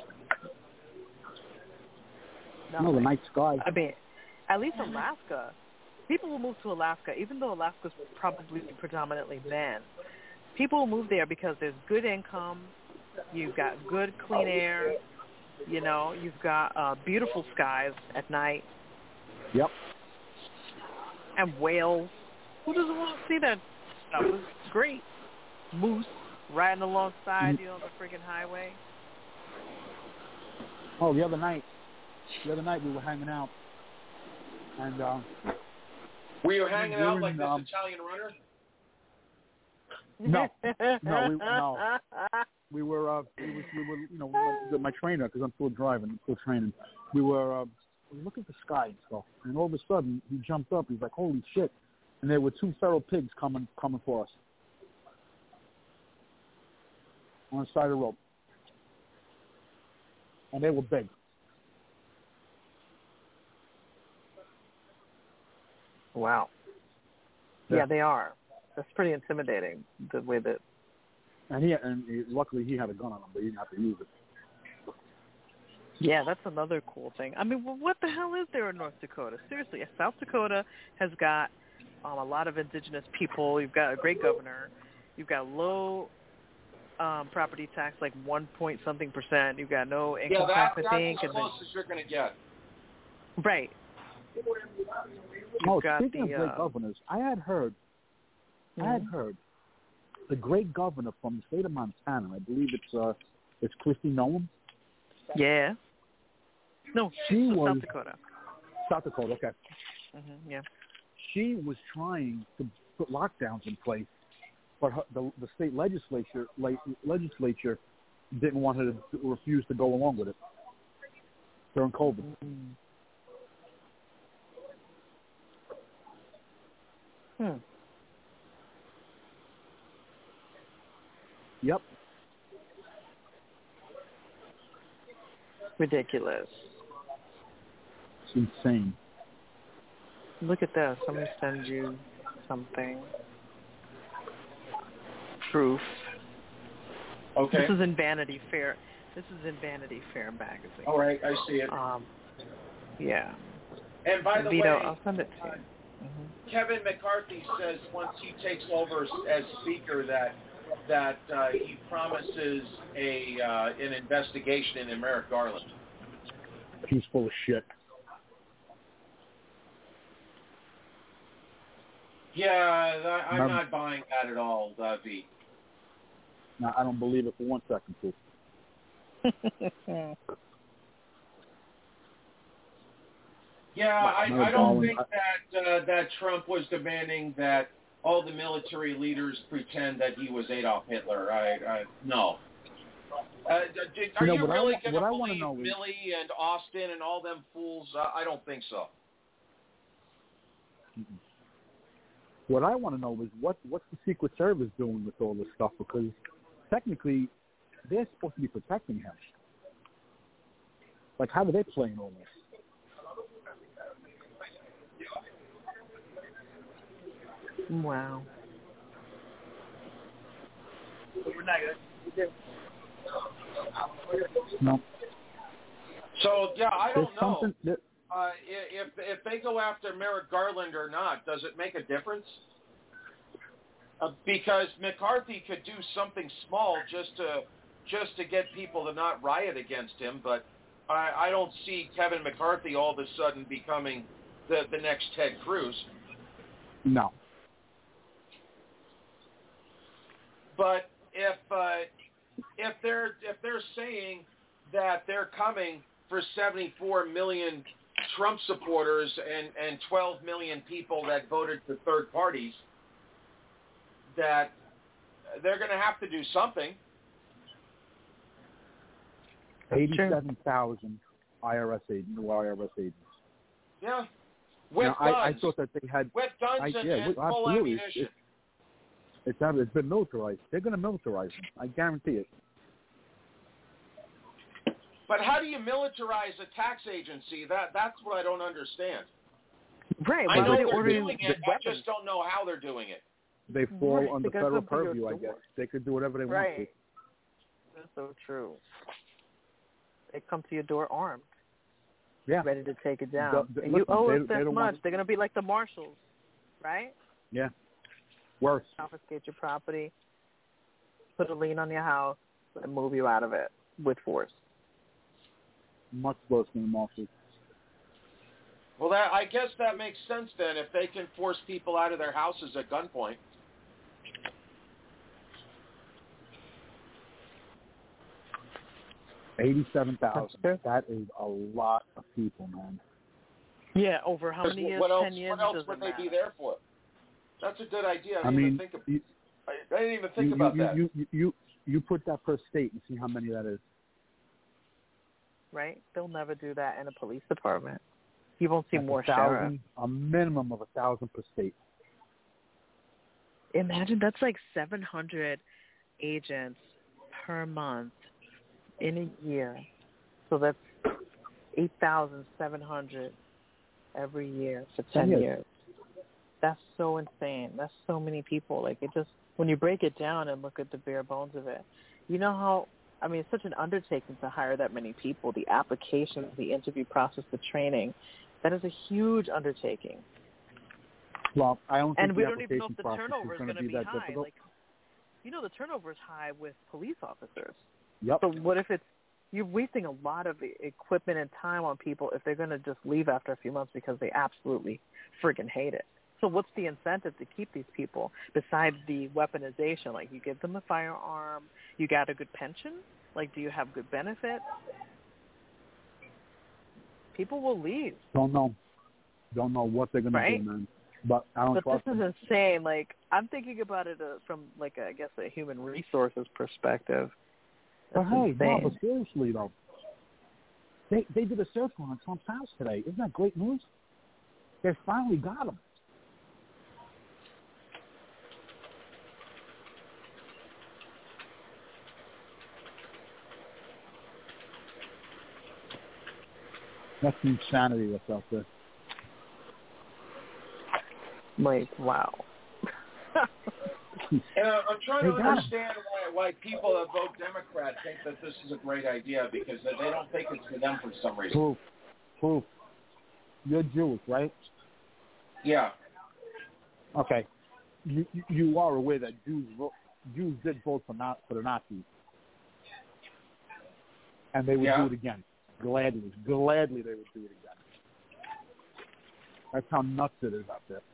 No, the night sky. I mean, at least Alaska. People will move to Alaska, even though Alaska's probably predominantly men. People will move there because there's good income, you've got good clean air, you know, you've got uh, beautiful skies at night. Yep. And whales. Who doesn't want to see that stuff? It's great. Moose riding alongside you on the freaking highway. Oh, the other night, the other night we were hanging out, and um, Were you hanging we were out in, like this um, Italian runner? No, no, we, no. We were, uh, we were, we were, you know, my, my trainer, because I'm still driving, I'm still training. We were, uh, we were looking at the sky and stuff, and all of a sudden he jumped up. He's like, "Holy shit!" And there were two feral pigs coming, coming for us on the side of the road, and they were big. Wow. Yeah. Yeah, they are. That's pretty intimidating, the way that... And he, and he, luckily he had a gun on him, but he didn't have to use it. Yeah, that's another cool thing. I mean, what the hell is there in North Dakota? Seriously, South Dakota has got um, a lot of indigenous people. You've got a great governor. You've got low um, property tax, like one point something percent. You've got no income Yeah, that, tax, I that's think. the and then, closest you're going to get. right. Oh, You've got speaking the, of great uh, governors, I had heard, I had Mhm. heard, the great governor from the state of Montana. I believe it's uh, it's Kristi Noem. Yeah. No, She she's from was South Dakota. South Dakota. Okay. Mm-hmm, yeah. She was trying to put lockdowns in place, but her, the, the state legislature like, legislature didn't want her to refuse to go along with it during COVID. Mm-hmm. Hmm. Yep. Ridiculous. It's insane. Look at this. Let me send you something. Proof. Okay. This is in Vanity Fair. This is in Vanity Fair magazine. All right, I see it. Um, yeah. And by the Vito, way, I'll send it to you. Mm-hmm. Kevin McCarthy says once he takes over as Speaker that that uh, he promises a uh, an investigation into Merrick Garland. He's full of shit. Yeah, I, I'm Remember- not buying that at all, uh, V. No, I don't believe it for one second, too. Yeah, I, Merrick I don't Garland, think that uh, that Trump was demanding that all the military leaders pretend that he was Adolf Hitler. I, I no. Uh, did, are You know, you what I really wa- going what I to wanna believe know is- Milley and Austin and all them fools? Uh, I don't think so. What I want to know is what what's the Secret Service doing with all this stuff? Because technically, they're supposed to be protecting him. Like, how do they play in all this? Wow. No. So yeah, I don't There's know something that, uh, if if they go after Merrick Garland or not. Does it make a difference? Uh, because McCarthy could do something small just to just to get people to not riot against him, but I, I don't see Kevin McCarthy all of a sudden becoming the the next Ted Cruz. no. But if uh, if they're if they're saying that they're coming for seventy-four million Trump supporters and, and twelve million people that voted for third parties, that they're going to have to do something. Eighty-seven thousand I R S agents, new I R S agents. Yeah, with Now, guns. I, I thought that they had with guns I, and, yeah, and well, full absolutely. ammunition. It, it's it's been militarized. They're going to militarize them. I guarantee it. But how do you militarize a tax agency? That that's what I don't understand. Right. I know Why they're are they doing it. weapons? I just don't know how they're doing it. They fall Right, under because federal of your purview, I door. guess. They could do whatever they Right. want to. That's so true. They come to your door armed, Yeah. ready to take it down. The- the- and you listen, owe they- us they this don't much. want- They're going to be like the marshals, right? Yeah. Worse. Confiscate your property, put a lien on your house, and move you out of it with force. Much worse than the marshals. Well, that I guess that makes sense then. If they can force people out of their houses at gunpoint. Eighty-seven thousand. That is a lot of people, man. Yeah, over how many years? What else? Ten years? What else doesn't would they matter. be there for? That's a good idea. I I didn't mean, even think of. you, I, I didn't even think you, about you, that. You, you, you, you put that per state and see how many that is. Right? They'll never do that in a police department. You won't see That's more a thousand, sheriffs. a minimum of a thousand per state. Imagine that's like seven hundred agents per month in a year. So that's eight thousand seven hundred every year for ten Yes. years. That's so insane. That's so many people. Like it just, when you break it down and look at the bare bones of it, you know how, I mean, it's such an undertaking to hire that many people, the applications, the interview process, the training. That is a huge undertaking. Well, I don't think And we the don't even know if application the process turnover is is going to be be that high. difficult. Like, you know, the turnover is high with police officers. Yep. So what if it's, you're wasting a lot of e- equipment and time on people if they're going to just leave after a few months because they absolutely friggin' hate it. So what's the incentive to keep these people besides the weaponization? Like, you give them a firearm, you got a good pension? Like, do you have good benefits? People will leave. Don't know. Don't know what they're going Right? to do, man. But I don't But trust this is them. insane. Like, I'm thinking about it uh, from, like, a, I guess, a human resources perspective. But That's hey, no, insane. but seriously though, they they did a search warrant on Trump's house today. Isn't that great news? They finally got him. That's the insanity that's out there. Like, wow. And uh, I'm trying to They got 'em. understand why, why people that vote Democrat think that this is a great idea because they they don't think it's for them for some reason. Proof. Proof. You're Jewish, right? Yeah. Okay. You you- you are aware that Jews vote, Jews did vote for not for the Nazis, and they would Yeah. do it again. Gladly, gladly they would do it again. That's how nuts it is out there.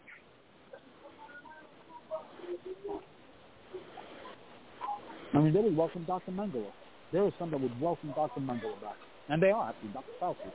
I mean, they would welcome Doctor Mengele. There are some that would welcome Doctor Mengele back, and they are actually Doctor Fauci.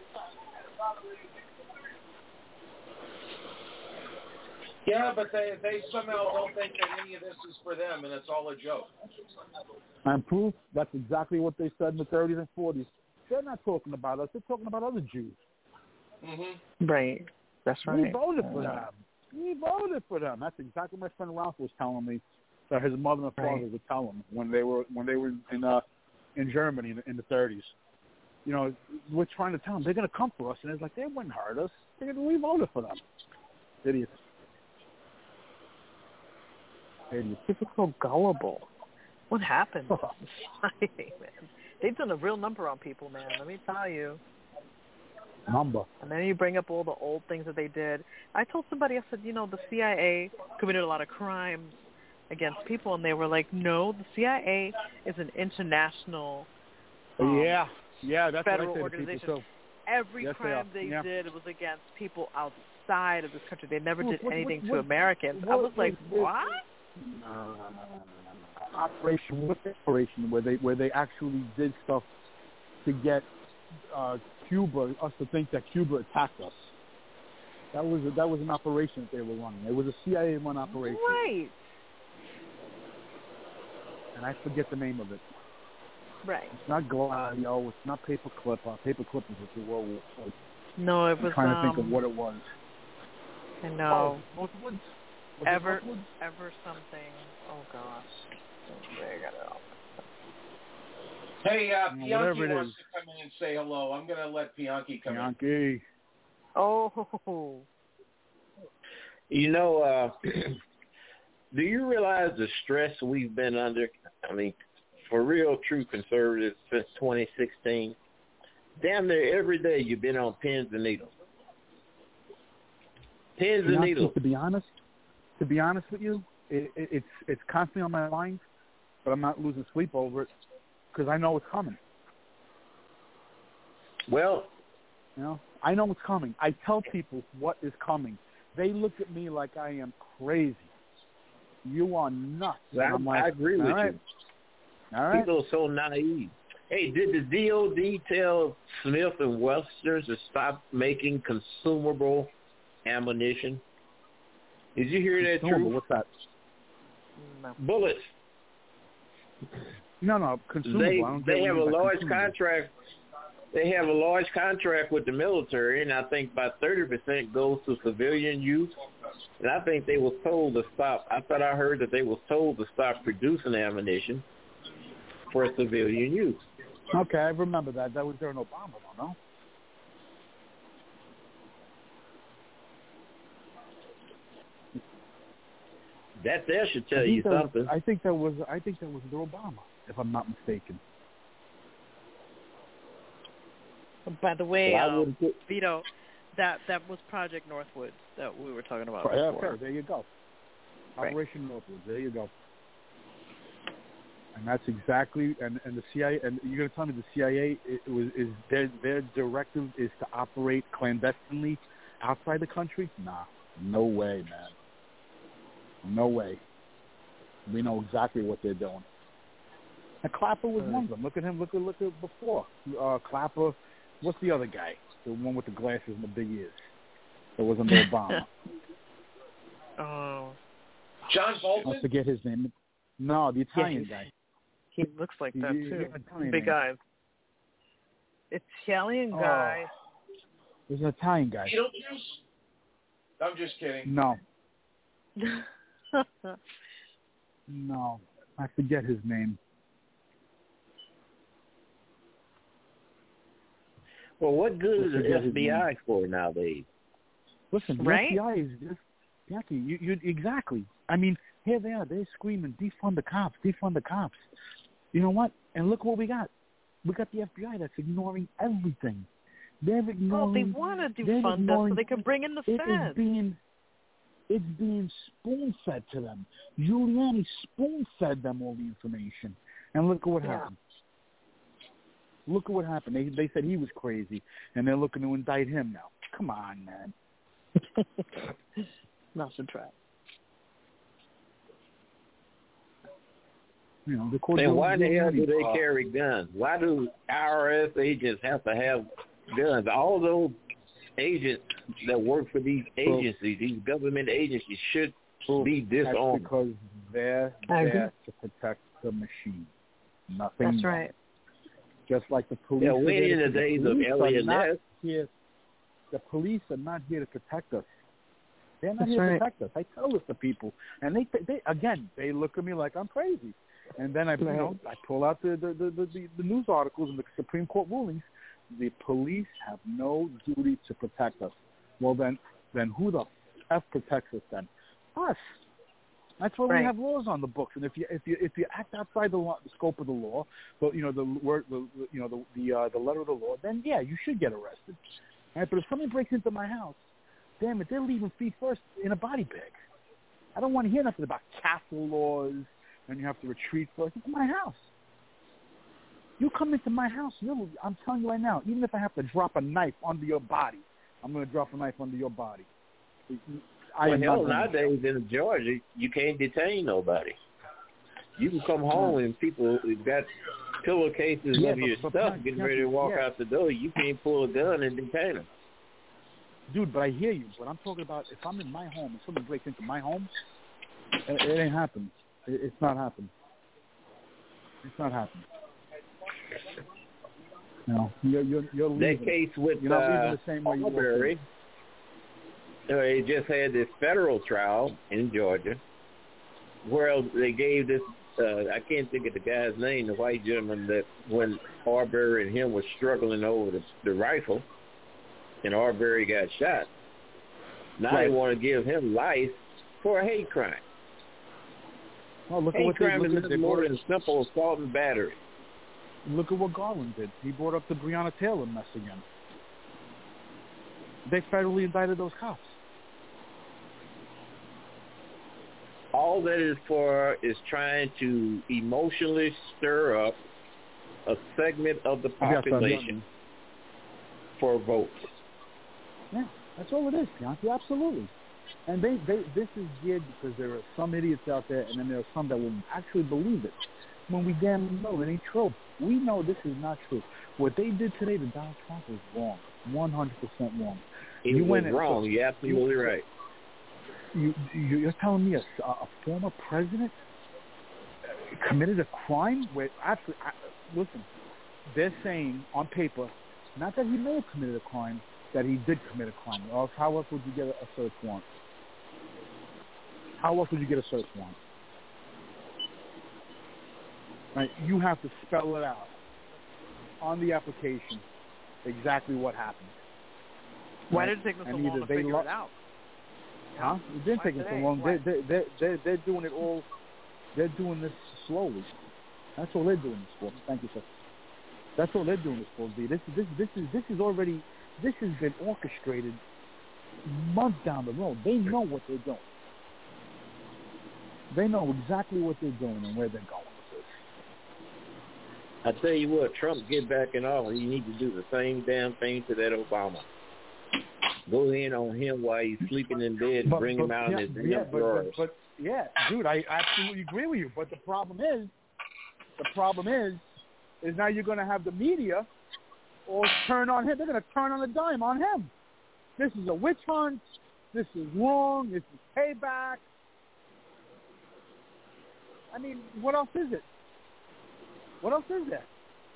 Yeah, but they, they somehow don't think that any of this is for them, and it's all a joke. And proof, that's exactly what they said in the thirties and forties. They're not talking about us. They're talking about other Jews. Mm-hmm. Right. That's right. We voted for them. We voted for them. That's exactly what my friend Ralph was telling me that his mother and father Right. would tell him when they were when they were in uh, in Germany in the, in the thirties. You know, we're trying to tell them they're going to come for us, and it's like they wouldn't hurt us. They're gonna, we voted for them. Idiots. Idiots. People are so gullible. What happened? Man. They've done a real number on people, man. Let me tell you. Number. And then you bring up all the old things that they did. I told somebody, I said, you know, the C I A committed a lot of crimes against people, and they were like, no, the C I A is an international um, yeah, yeah, that's federal what I say organization. To people, so. Every yes, crime they, they yeah. did was against people outside of this country. They never What, did what, anything what, to what, Americans. what, I was like, what? what? Uh, operation, what operation where they where they actually did stuff to get uh, Cuba, us to think that Cuba attacked us. That was a, that was an operation that they were running. It was a C I A-run operation. Right. And I forget the name of it. Right. It's not Gladio. It's not Paperclip. Uh, Paperclip was the World War Two. No, it I'm was. trying um, to think of what it was. I know. Oh, Northwoods? Was Ever, it Northwoods? ever something. Oh gosh. There you go. Hey, uh, No, Bianchi whatever it wants is. to come in and say hello. I'm going to let Bianchi come Bianchi. in. Oh. You know, uh, do you realize the stress we've been under? I mean, for real, true conservatives since twenty sixteen. Damn near every day you've been on pins and needles. Pins and Bianchi, needles. To be honest, to be honest with you, it, it, it's it's constantly on my mind, but I'm not losing sleep over it because I know it's coming. Well, you know, I know it's coming. I tell people what is coming. They look at me like I am crazy. You are nuts. I, I'm like, I agree with right. you. All right. People are so naive. Hey, did the D O D tell Smith and Wesson to stop making consumable ammunition? Did you hear that, Consumable, Drew? What's that? No. Bullets. No, no, consumable. They I don't they get have what a you mean by large consumable. contract. They have a large contract with the military, and I think about thirty percent goes to civilian use. And I think they were told to stop. I thought I heard that they were told to stop producing ammunition for civilian use. Okay, I remember that. That was during Obama, though, no? That there should tell I you think that something. Was, I think that was. I think that was under Obama, if I'm not mistaken. By the way, Well, I um, wouldn't put- Vito, that that was Project Northwoods that we were talking about Yeah, before. okay, there you go. Right. Operation Northwoods. There you go. And that's exactly. And, and the C I A. And you're going to tell me the C I A it was is their their directive is to operate clandestinely outside the country? Nah, no way, man. No way. We know exactly what they're doing. And Clapper was one of them. Look at him. Look at look at before. Uh, Clapper. What's the other guy? The one with the glasses and the big ears. That was under Obama. Oh. John Bolton? I forget his name. No, the Italian Yeah, guy. He looks like that He- too. he's Italian Big name. eyes. Italian Oh. guy. There's an Italian guy. Beetlejuice? I'm just kidding. No. No. I forget his name. Well, what good is I forget the his F B I for nowadays? Listen, the Right? F B I is just exactly. You, you exactly. I mean, here they are. They're screaming, defund the cops, defund the cops. You know what? And look what we got. We got the F B I that's ignoring everything. They're ignoring. Well, they want to they're defund us ignoring- so they can bring in the It feds. is being, it's being spoon-fed to them. Giuliani spoon-fed them all the information, and look at what Yeah. happened. Look at what happened. They they said he was crazy, and they're looking to indict him now. Come on, man. Not to try. You know, the court. Then why the hell do Giuliani, they uh, carry guns? Why do I R S agents have to have guns? All those agents that work for these agencies, these government agencies, should be That's disarmed. because they're I agree. there to protect the machine. Nothing That's more. right. Just like the police. Yeah, are we're there in to- the days of police are Elliot not Ness. here- The police are not here to protect us. They're not That's here right. to protect us. I tell this to people, and they, they again, they look at me like I'm crazy. And then I, you know, I pull out the the, the, the the news articles and the Supreme Court rulings. The police have no duty to protect us. Well, then, then who the f protects us then? Us. That's why Right. we have laws on the books. And if you if you if you act outside the, law, the scope of the law, but you know the word, the, you know the the, uh, the letter of the law, then yeah, you should get arrested. Right? But if somebody breaks into my house, damn it, they're leaving feet first in a body bag. I don't want to hear nothing about castle laws and you have to retreat first. It's my house. You come into my house, you're, I'm telling you right now, even if I have to drop a knife under your body, I'm going to drop a knife under your body. I well, am hell, not nowadays in Georgia, you can't detain nobody. You can come home and people got pillowcases Yeah, of but- your but stuff Prince, getting ready to walk yeah. out the door. You can't pull a gun and detain them. Dude, but I hear you. But I'm talking about if I'm in my home and somebody breaks into my home, it, it ain't happening. It, it's not happening. It's not happening. No, you're you're, you're leaving. That case with you're not uh, leaving the same way you walked in. Arbery, uh, they just had this federal trial in Georgia where they gave this, uh, I can't think of the guy's name, the white gentleman that when Arbery and him were struggling over the, the rifle and Arbery got shot. Now Right. they want to give him life for a hate crime. Well, look at hate what they, crime look is at- they nothing more brought- than simple assault and battery. Look at what Garland did. He brought up the Breonna Taylor mess again. They federally indicted those cops. All that is for is trying to emotionally stir up a segment of the Yes, I've done population for votes. Yeah, that's all it is, Bianchi. Absolutely. And they, they, this is geared because there are some idiots out there, and then there are some that will actually believe it. When we damn know it ain't true. We know this is not true. What they did today to Donald Trump was wrong, one hundred percent wrong. It you was went and- wrong. You're absolutely you, right. You, you, you're telling me a, a former president committed a crime? Wait, actually, I, listen, they're saying on paper, not that he may have committed a crime, that he did commit a crime. Or else how else would you get a, a search warrant? How else would you get a search warrant? Right, you have to spell it out on the application exactly what happened. Why Right? did it take them so And long either to they figure lo- it out? Huh? It didn't Why take them so today? long. Why? They, they, they, they, they're doing it all. They're doing this slowly. That's all they're doing this for. Thank you, sir. That's all they're doing this for. B. This, this, this is, this is already. This has been orchestrated months down the road. They know what they're doing. They know exactly what they're doing and where they're going with this. I tell you what, Trump get back in office, you need to do the same damn thing to that Obama. Go in on him while he's sleeping in bed and But- bring but- him out yeah, in his yeah, damn but, but, drawers. but yeah, dude, I absolutely agree with you. But the problem is, the problem is, is now you're going to have the media all turn on him. They're going to turn on a dime on him. This is a witch hunt. This is wrong. This is payback. I mean, what else is it? What else is there?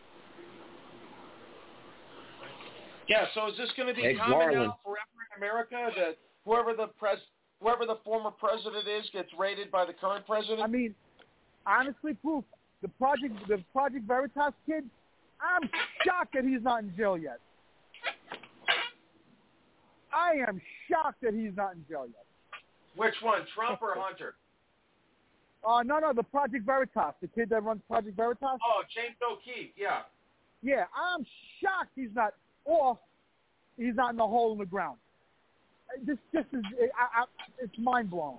Yeah, so is this going to be Hey, common Garland. now forever in America that whoever the pres whoever the former president is gets raided by the current president? I mean, honestly, proof the project the Project Veritas kid. I'm shocked that he's not in jail yet. I am shocked that he's not in jail yet. Which one, Trump or Hunter? Uh, no, no, the Project Veritas, the kid that runs Project Veritas. Oh, James O'Keefe, yeah. Yeah, I'm shocked he's not off. He's not in the hole in the ground. This, this is, I, I, it's mind blowing.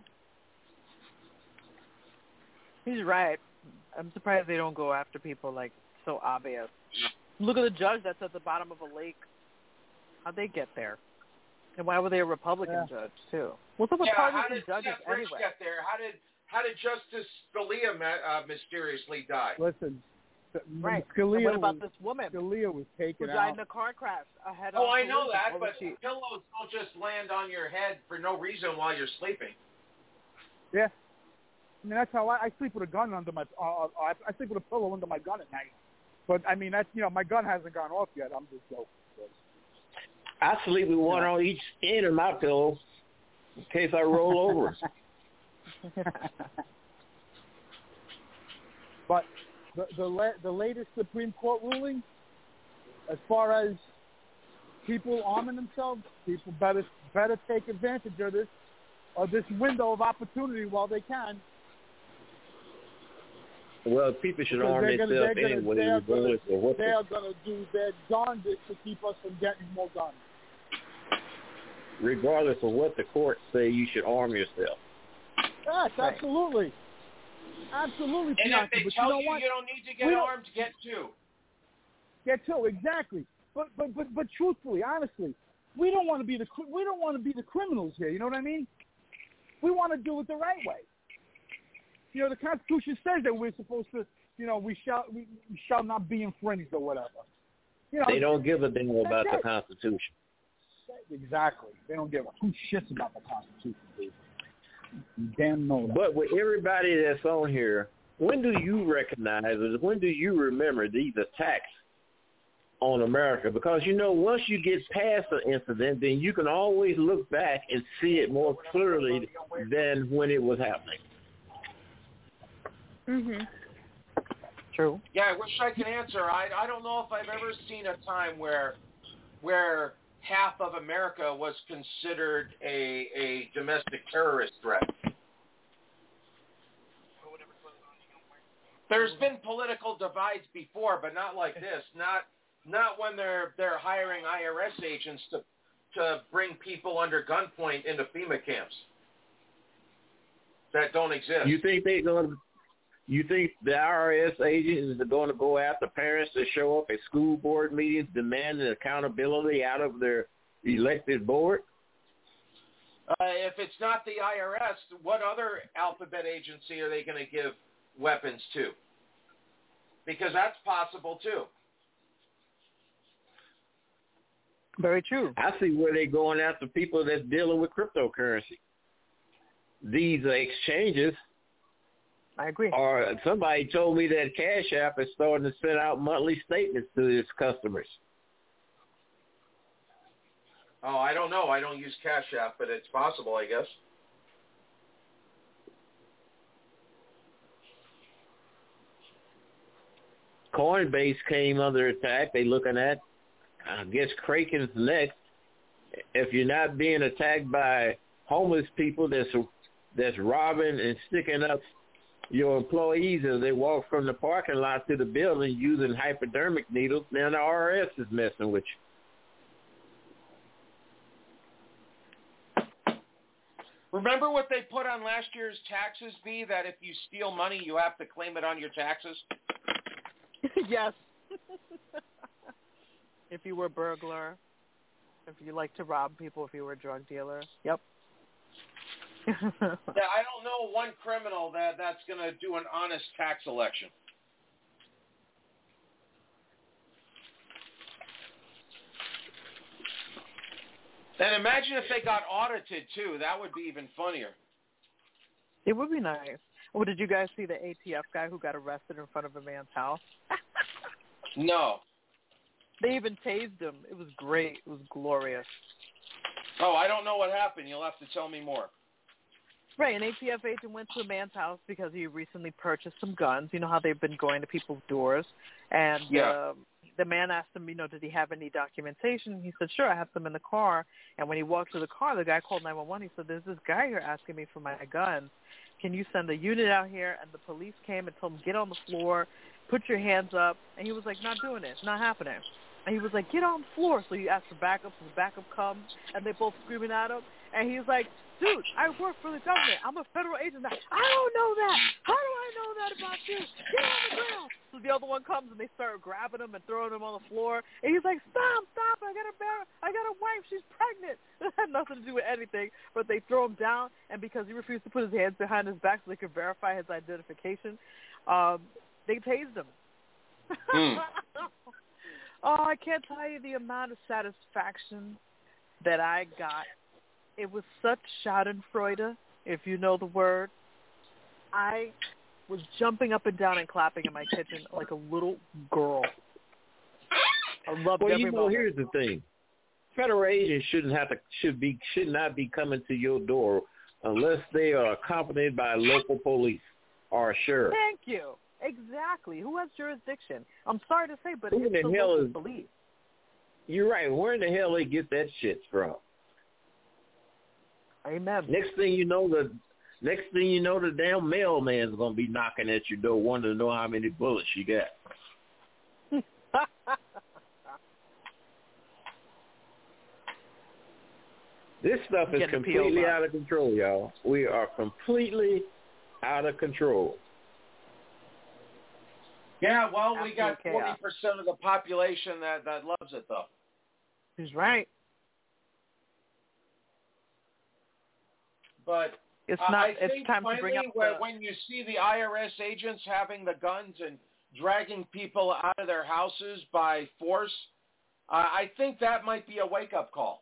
He's right. I'm surprised they don't go after people like so obvious. Look at the judge that's at the bottom of a lake. How'd they get there? And why were they a Republican Yeah. judge too? What's up with Yeah, how partisan did judges Seth Rich anyway? get there? How did how did Justice Scalia uh, mysteriously die? Listen, Right. Scalia And what about was, this woman Scalia was taken who died out. in a car crash ahead Oh, of I know collision? that, Or but was she- pillows don't just land on your head for no reason while you're sleeping. Yeah. I mean, that's how I, I sleep with a gun under my. Uh, I, I sleep with a pillow under my gun at night. But I mean, that's you know, my gun hasn't gone off yet. I'm just joking. I sleep with one on each end of my pillow in case I roll over. But the the, la- the latest Supreme Court ruling, as far as people arming themselves, people better better take advantage of this of this window of opportunity while they can Well, people should Because arm they're gonna- themselves they're gonna- anyway, they are gonna- regardless of what They the, are going to do their darndest to keep us from getting more guns. regardless of what the courts say, you should arm yourself. Yes, absolutely. Absolutely, And if Bianca, they but tell you know you what? you don't need to get We don't- armed, get two. Get two, exactly. But but but but truthfully, honestly, we don't want to be the cr- we don't want to be the criminals here. You know what I mean? We want to do it the right way. You know, the Constitution says that we're supposed to, you know, we shall we, we shall not be infringed or whatever. You know, They don't give a damn about that's the it. Constitution. Exactly. They don't give a who shits about the Constitution, dude. You damn know that. But with everybody that's on here, when do you recognize it? When do you remember these attacks on America? Because, you know, once you get past an incident, then you can always look back and see it more clearly than when it was happening. Mhm. True. Yeah, I wish I could answer. I I don't know if I've ever seen a time where where half of America was considered a a domestic terrorist threat. There's been political divides before, but not like this. Not not when they're they're hiring I R S agents to to bring people under gunpoint into FEMA camps that don't exist. You think they're going to, you think the I R S agents are going to go after parents that show up at school board meetings demanding accountability out of their elected board? Uh, if it's not the I R S, what other alphabet agency are they going to give weapons to? Because that's possible too. Very true. I see where they're going after people that's dealing with cryptocurrency. These uh, exchanges. I agree. Or somebody told me that Cash App is starting to send out monthly statements to its customers. Oh, I don't know. I don't use Cash App, but it's possible, I guess. Coinbase came under attack. They looking at, I guess, Kraken's next. If you're not being attacked by homeless people that's that's robbing and sticking up your employees as they walk from the parking lot to the building using hypodermic needles, then the I R S is messing with you. Remember what they put on last year's taxes, B, that if you steal money, you have to claim it on your taxes? Yes. If you were a burglar, if you like to rob people, if you were a drug dealer. Yep. Yeah, I don't know one criminal that, that's going to do an honest tax election. And imagine if they got audited, too. That would be even funnier. It would be nice. Well, did you guys see the A T F guy who got arrested in front of a man's house? No. They even tased him. It was great. It was glorious. Oh, I don't know what happened. You'll have to tell me more. Right, an A T F agent went to a man's house because he recently purchased some guns. You know how they've been going to people's doors. And yeah. uh, the man asked him, you know, did he have any documentation? He said, sure, I have some in the car. And when he walked to the car, the guy called nine one one. He said, there's this guy here asking me for my guns. Can you send a unit out here? And the police came and told him, get on the floor, put your hands up. And he was like, not doing it, not happening. And he was like, get on the floor. So he asked for backup, so the backup comes, and they both screaming at him. And he's like, dude, I work for the government. I'm a federal agent. I don't know that. How do I know that about you? Get on the ground. So the other one comes, and they start grabbing him and throwing him on the floor. And he's like, stop, stop. I got a bear. I got a wife. She's pregnant. It had nothing to do with anything. But they throw him down, and because he refused to put his hands behind his back so they could verify his identification, um, they tased him. Mm. Oh, I can't tell you the amount of satisfaction that I got. It was such schadenfreude, if you know the word. I was jumping up and down and clapping in my kitchen like a little girl. I loved well, every you know, moment. here's the thing: federal agents shouldn't have to should be should not be coming to your door unless they are accompanied by local police or a sheriff. Thank you. Exactly. Who has jurisdiction? I'm sorry to say, but Who it's the the hell local is, police. You're right. Where in the hell they get that shit from? Amen. Next thing you know, the Next thing you know, the damn mailman's going to be knocking at your door wanting to know how many bullets you got. This stuff is completely out of control, y'all. We are completely out of control. Yeah, well, Absolute we got chaos. forty percent of the population that, that loves it, though. He's right. But It's uh, not. I It's think time finally to bring up when, the, when you see the I R S agents having the guns and dragging people out of their houses by force, uh, I think that might be a wake-up call.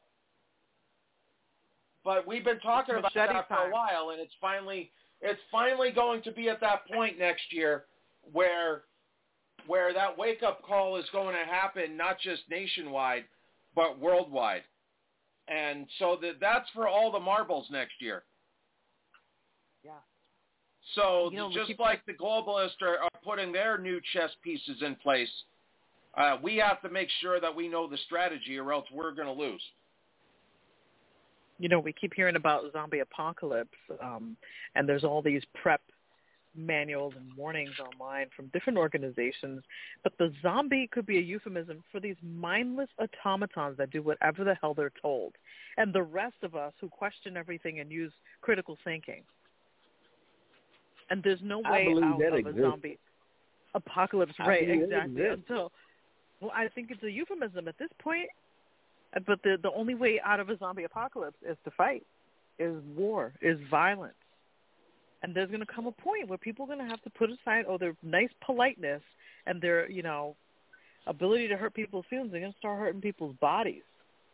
But we've been talking about machete that for time. a while, and it's finally it's finally going to be at that point next year where where that wake-up call is going to happen, not just nationwide, but worldwide. And so that that's for all the marbles next year. Yeah. So You know, we just keep- like the globalists are, are putting their new chess pieces in place, uh, we have to make sure that we know the strategy, or else we're going to lose. You know, we keep hearing about zombie apocalypse, um, and there's all these prep manuals and warnings online from different organizations, but the zombie could be a euphemism for these mindless automatons that do whatever the hell they're told, and the rest of us who question everything and use critical thinking. And there's no I way believe out that of exists. a zombie apocalypse, I right? believe it Exactly. exists. Until, well, I think it's a euphemism at this point. But the the only way out of a zombie apocalypse is to fight, is war, is violence. And there's going to come a point where people are going to have to put aside, oh, their nice politeness and their, you know, ability to hurt people's feelings. They're going to start hurting people's bodies.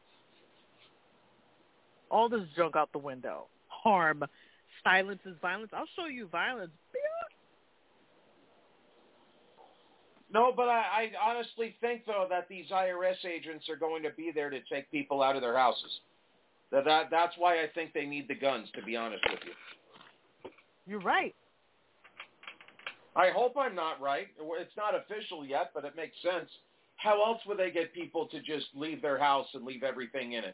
All this junk out the window. Harm. Silence is violence. I'll show you violence. No, but I, I honestly think, though, that these I R S agents are going to be there to take people out of their houses. That, that That's why I think they need the guns, to be honest with you. You're right. I hope I'm not right. It's not official yet, but it makes sense. How else would they get people to just leave their house and leave everything in it?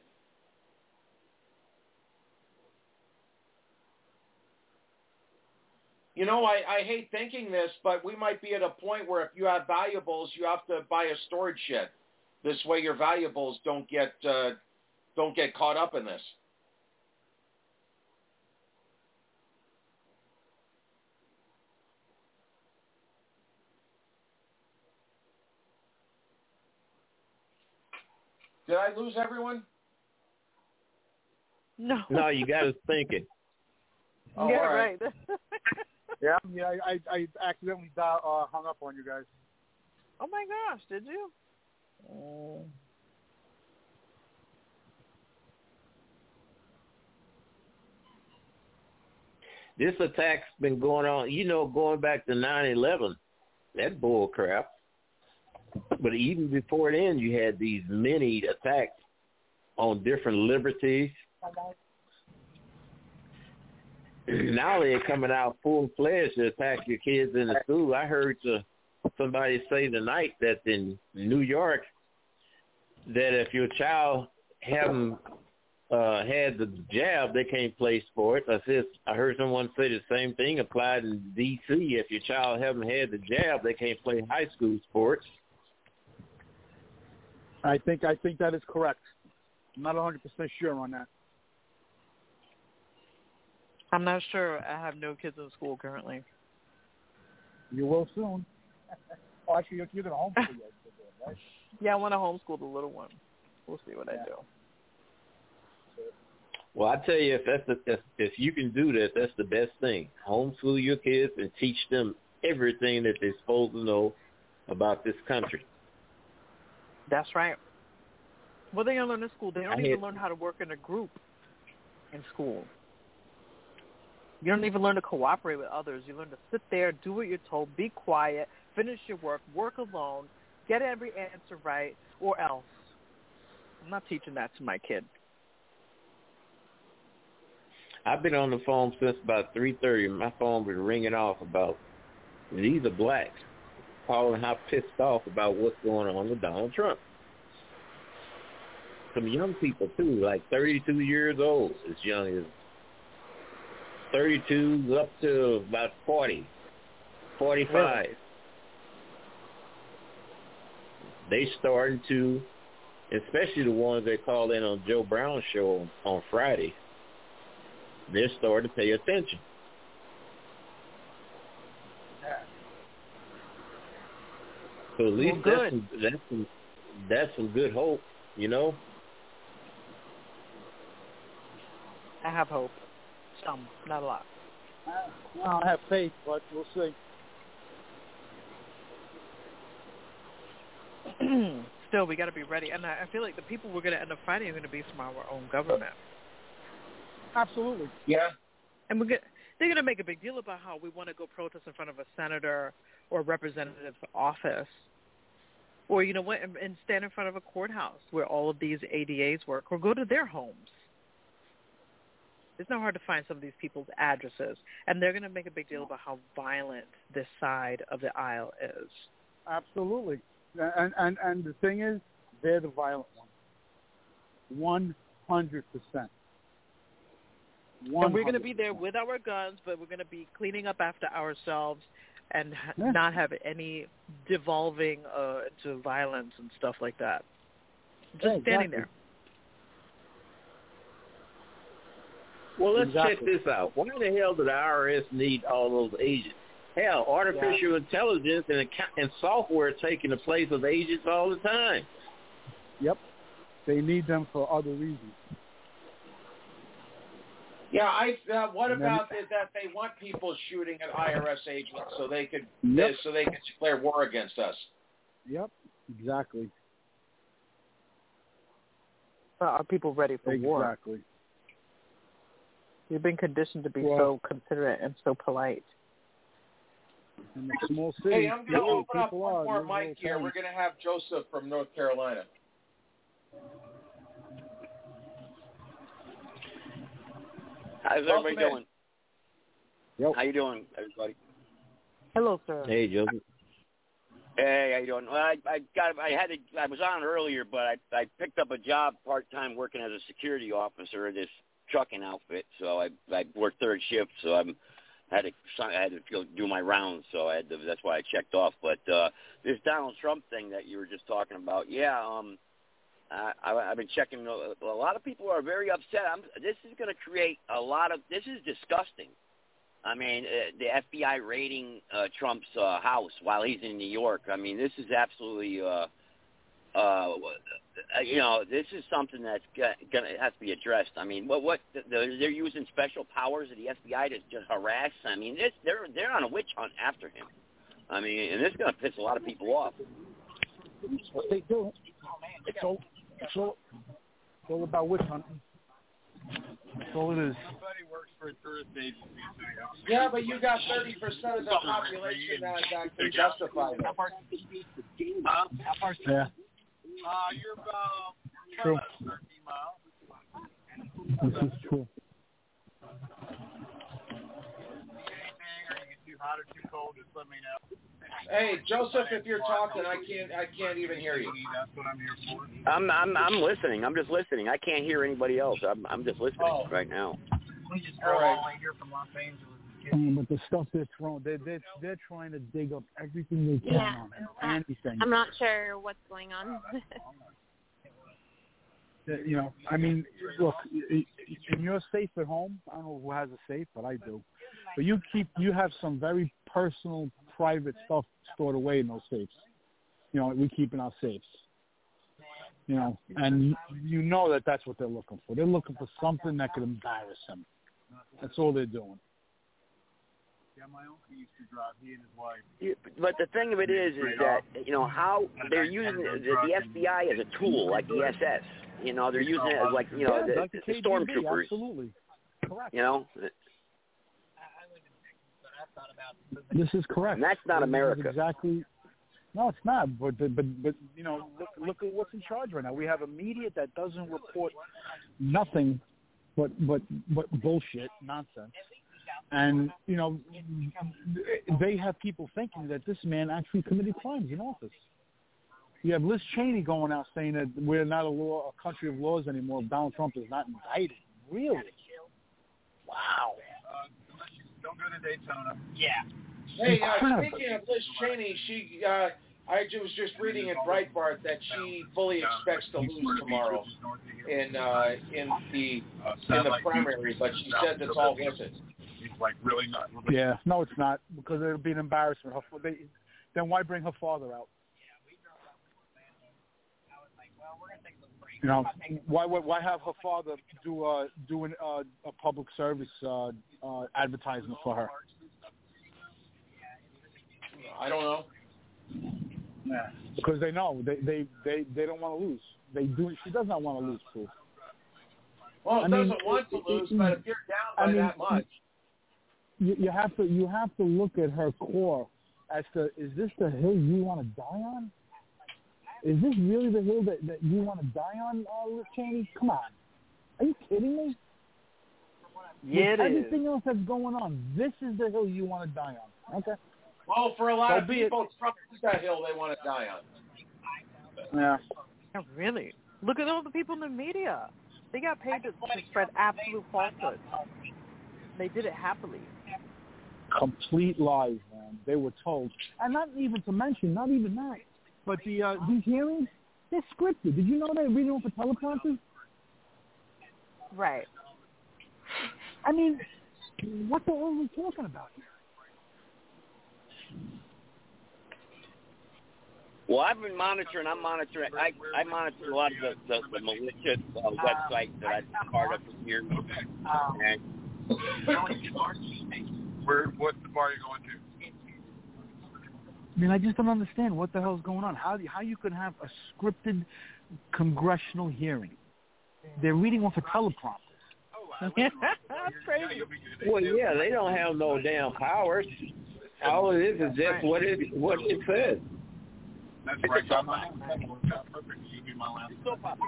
You know, I, I hate thinking this, but we might be at a point where if you have valuables, you have to buy a storage shed. This way your valuables don't get uh, don't get caught up in this. Did I lose everyone? No. No, you got us thinking. Oh, yeah, all right. right. Yeah, yeah, I, I, I accidentally dial, uh, hung up on you guys. Oh my gosh, did you? Oh. This attack's been going on, you know, going back to nine eleven. That bull crap. But even before then, you had these many attacks on different liberties. Now they're coming out full-fledged to attack your kids in the school. I heard uh, somebody say tonight that in New York, that if your child haven't uh, had the jab, they can't play sports. I said, I heard someone say the same thing applied in D C If your child haven't had the jab, they can't play high school sports. I think I think that is correct. I'm not one hundred percent sure on that. I'm not sure. I have no kids in school currently. You will soon. Oh, actually, you're, you're going to homeschool yet, right? Yeah, I want to homeschool the little one. We'll see what yeah. I do. Well, I tell you, if that's the, if, if you can do that, that's the best thing. Homeschool your kids and teach them everything that they're supposed to know about this country. That's right. What they learn in school, they don't I even had, learn how to work in a group in school. You don't even learn to cooperate with others. You learn to sit there, do what you're told, be quiet, finish your work, work alone, get every answer right, or else. I'm not teaching that to my kid. I've been on the phone since about three thirty. My phone been ringing off about, these are blacks, calling how pissed off about what's going on with Donald Trump. Some young people, too, like thirty-two years old, as young as thirty-two up to about forty, forty-five. Really? They starting to, especially the ones that called in on Joe Brown's show on Friday, they're starting to pay attention. So at least well, that's, some, that's, some, that's some good hope, you know? I have hope. Some, not a lot. I have faith, but we'll see. Still, we got to be ready. And I feel like the people we're going to end up fighting are going to be from our own government. Absolutely. Yeah. And we're gonna, they're going to make a big deal about how we want to go protest in front of a senator or representative's office. Or, you know what, and, and stand in front of a courthouse where all of these A D As work, or go to their homes. It's not hard to find some of these people's addresses. And they're going to make a big deal about how violent this side of the aisle is. Absolutely. And, and, and the thing is, they're the violent ones. one hundred percent. And we're going to be there with our guns, but we're going to be cleaning up after ourselves and yeah. not have any devolving uh, to violence and stuff like that. Just yeah, exactly. standing there. Well, let's exactly. check this out. Why the hell did the I R S need all those agents? Hell, artificial yeah. intelligence and, and software taking the place of agents all the time. Yep. They need them for other reasons. Yeah, I. Uh, what about it, that they want people shooting at I R S agents so they could yep. so they could declare war against us? Yep, exactly. Uh, are people ready for exactly. war? Exactly. You've been conditioned to be well, so considerate and so polite. In a small city, hey, I'm going to open up one are, more mic here. We're going to have Joseph from North Carolina. How's everybody Welcome doing? Yep. How you doing, everybody? Hello, sir. Hey, Joseph. Hey, how you doing? Well, I, I got, I had, to, I was on earlier, but I, I picked up a job part time working as a security officer at this trucking outfit. So I, I worked third shift, so I'm, I had to, I had to go do my rounds. So I had to, that's why I checked off. But uh, this Donald Trump thing that you were just talking about, yeah, um. Uh, I, I've been checking. A lot of people are very upset. I'm, this is going to create a lot of. This is disgusting. I mean, uh, the F B I raiding uh, Trump's uh, house while he's in New York. I mean, this is absolutely. Uh, uh, you know, this is something that's going to have to be addressed. I mean, what what they're using special powers of the F B I to just harass. I mean, this, they're they're on a witch hunt after him. I mean, and this is going to piss a lot of people off. That's what they do. It's all, it's all, it's all about witch hunting. That's all it is. Somebody works for a tourist agency. Yeah, but you got thirty percent of the population that, that can justify it. How far? Uh, how far? Yeah. Uh, you're about true. thirteen miles. This is true. Anything, or you get too hot or too cold, just let me know. Hey, Joseph, if you're talking, I can't, I can't even hear you. That's what I'm here for. I'm, I'm, I'm listening. I'm just listening. I can't hear anybody else. I'm, I'm just listening oh. right now. We just drove all the way here from Los Angeles. Um, but the stuff they're throwing, they're, they're, they're trying to dig up everything they can yeah. on it. Anything. I'm not sure what's going on. You know, I mean, look, and you're safe at home. I don't know who has a safe, but I do. But you keep, you have some very personal, private stuff stored away in those safes. You know, we keep in our safes. You know, and you know that that's what they're looking for. They're looking for something that could embarrass them. That's all they're doing. Yeah, my uncle used to drive. He and his wife. Yeah, but the thing of it is, is that you know how they're using the, the F B I as a tool, like the S S. You know, they're using it as like you know yeah, the, like the, the stormtroopers. Absolutely, correct. You know. This is correct. And that's not this America. Exactly. No, it's not. But, but but but you know, look look at what's in charge right now. We have a media that doesn't report nothing but but but bullshit, nonsense. And you know, they have people thinking that this man actually committed crimes in office. You have Liz Cheney going out saying that we're not a law, a country of laws anymore. Donald Trump is not indicted. Really? Wow. Uh, to Daytona. Yeah. Hey, uh, speaking of Liz Cheney, she, uh, I was just reading in Breitbart that she fully expects to lose tomorrow in uh, in the in the primary, but she says it's all worth it. Like really not. Yeah, no, it's not, because it would be an embarrassment. Her, they, then why bring her father out? You know, why why have her father do uh, do an, uh, a public service uh, uh, advertisement for her? I don't know. Yeah. Because they know they they they, they don't want to lose. They do. She does not want to lose, too. Well, it I doesn't mean, want to lose, it, but if you're down by I mean, that much, you, you have to you have to look at her core as to, is this the hill you want to die on? Is this really the hill that, that you want to die on, uh, Liz Cheney? Come on. Are you kidding me? Yeah, With it everything is. else that's going on, this is the hill you want to die on. Okay. well, for a lot So of be it. people, Trump is that hill they want to die on. Yeah. Oh, really? Look at all the people in the media. They got paid to, to spread absolute falsehoods. They did it happily. Complete lies, man. They were told. And not even to mention, not even that, but the uh, these hearings, they're scripted. Did you know they're reading off the teleprompters? Right. I mean, what the hell are we talking about here? Well, I've been monitoring. I'm monitoring. I I monitor a lot of the the, the malicious uh, websites that I've been part of for years. And Where? What's the bar you're going to? I mean, I just don't understand what the hell's going on. How how you could have a scripted congressional hearing? They're reading off a teleprompter. That's crazy. Well, yeah, they don't have no damn powers. All it is is just what it what it says. That's right. I'm not perfect. You be my last.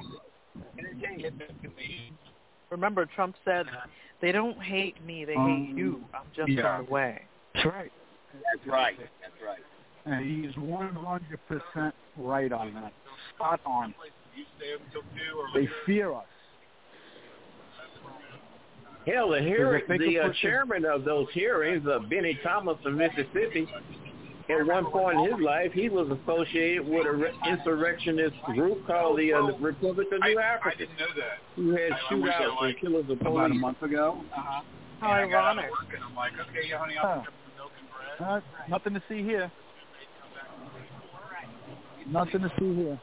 Remember, Trump said, they don't hate me, they hate you. I'm just yeah. in the way. That's right. That's right. That's right. And he's one hundred percent right on that. Spot on. They fear us. Hell, the hearing, They the uh, put chairman of those hearings, uh, Benny Thomas of Mississippi, at one point in his life, he was associated with an re- insurrectionist group called the, uh, the Republic of New Africa. I didn't know that. Who had shootouts and killers of police. About a month ago. Uh-huh. How ironic. I'm like, okay, yeah, honey, Huh. I'll get some milk and bread. Uh, nothing to see here. Nothing to see here.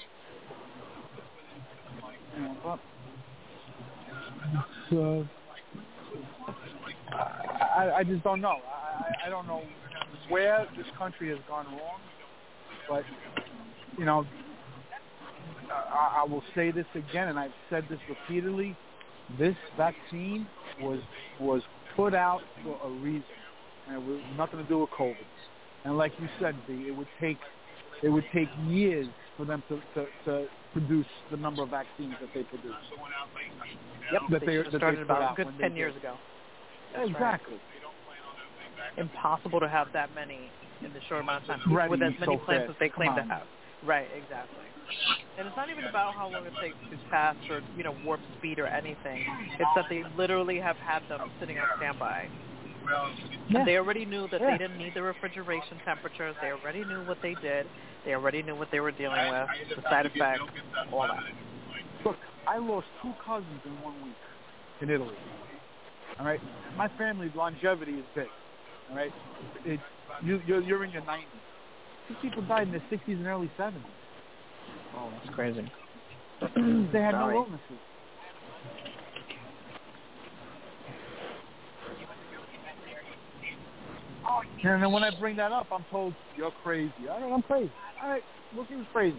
Yeah, but it's, uh, I, I just don't know. I, I don't know where this country has gone wrong, but, you know, I, I will say this again, and I've said this repeatedly. This vaccine was was put out for a reason, and it was nothing to do with COVID. And like you said, V, it would take it would take years for them to, to, to produce the number of vaccines that they produce. Yep, that they, they, should have that started they about out a good when ten they years did. ago. That's Exactly. Right. Impossible to have that many in the short amount of time Ready with as many so plants fast. as they claim Come to on. have. Right, exactly. And it's not even about how long it takes to pass or, you know, warp speed or anything. It's that they literally have had them sitting on standby. Yeah. And they already knew that Yeah. they didn't need the refrigeration temperatures. They already knew what they did. They already knew what they were dealing with, the side effects, all that. Look, I lost two cousins in one week in Italy. All right, my family's longevity is big. All right, it, you, you're, you're in your nineties. These people died in their sixties and early seventies. Oh, that's crazy. They had Sorry. no illnesses. And then when I bring that up, I'm told you're crazy. I don't. I'm crazy. All right, look who's crazy.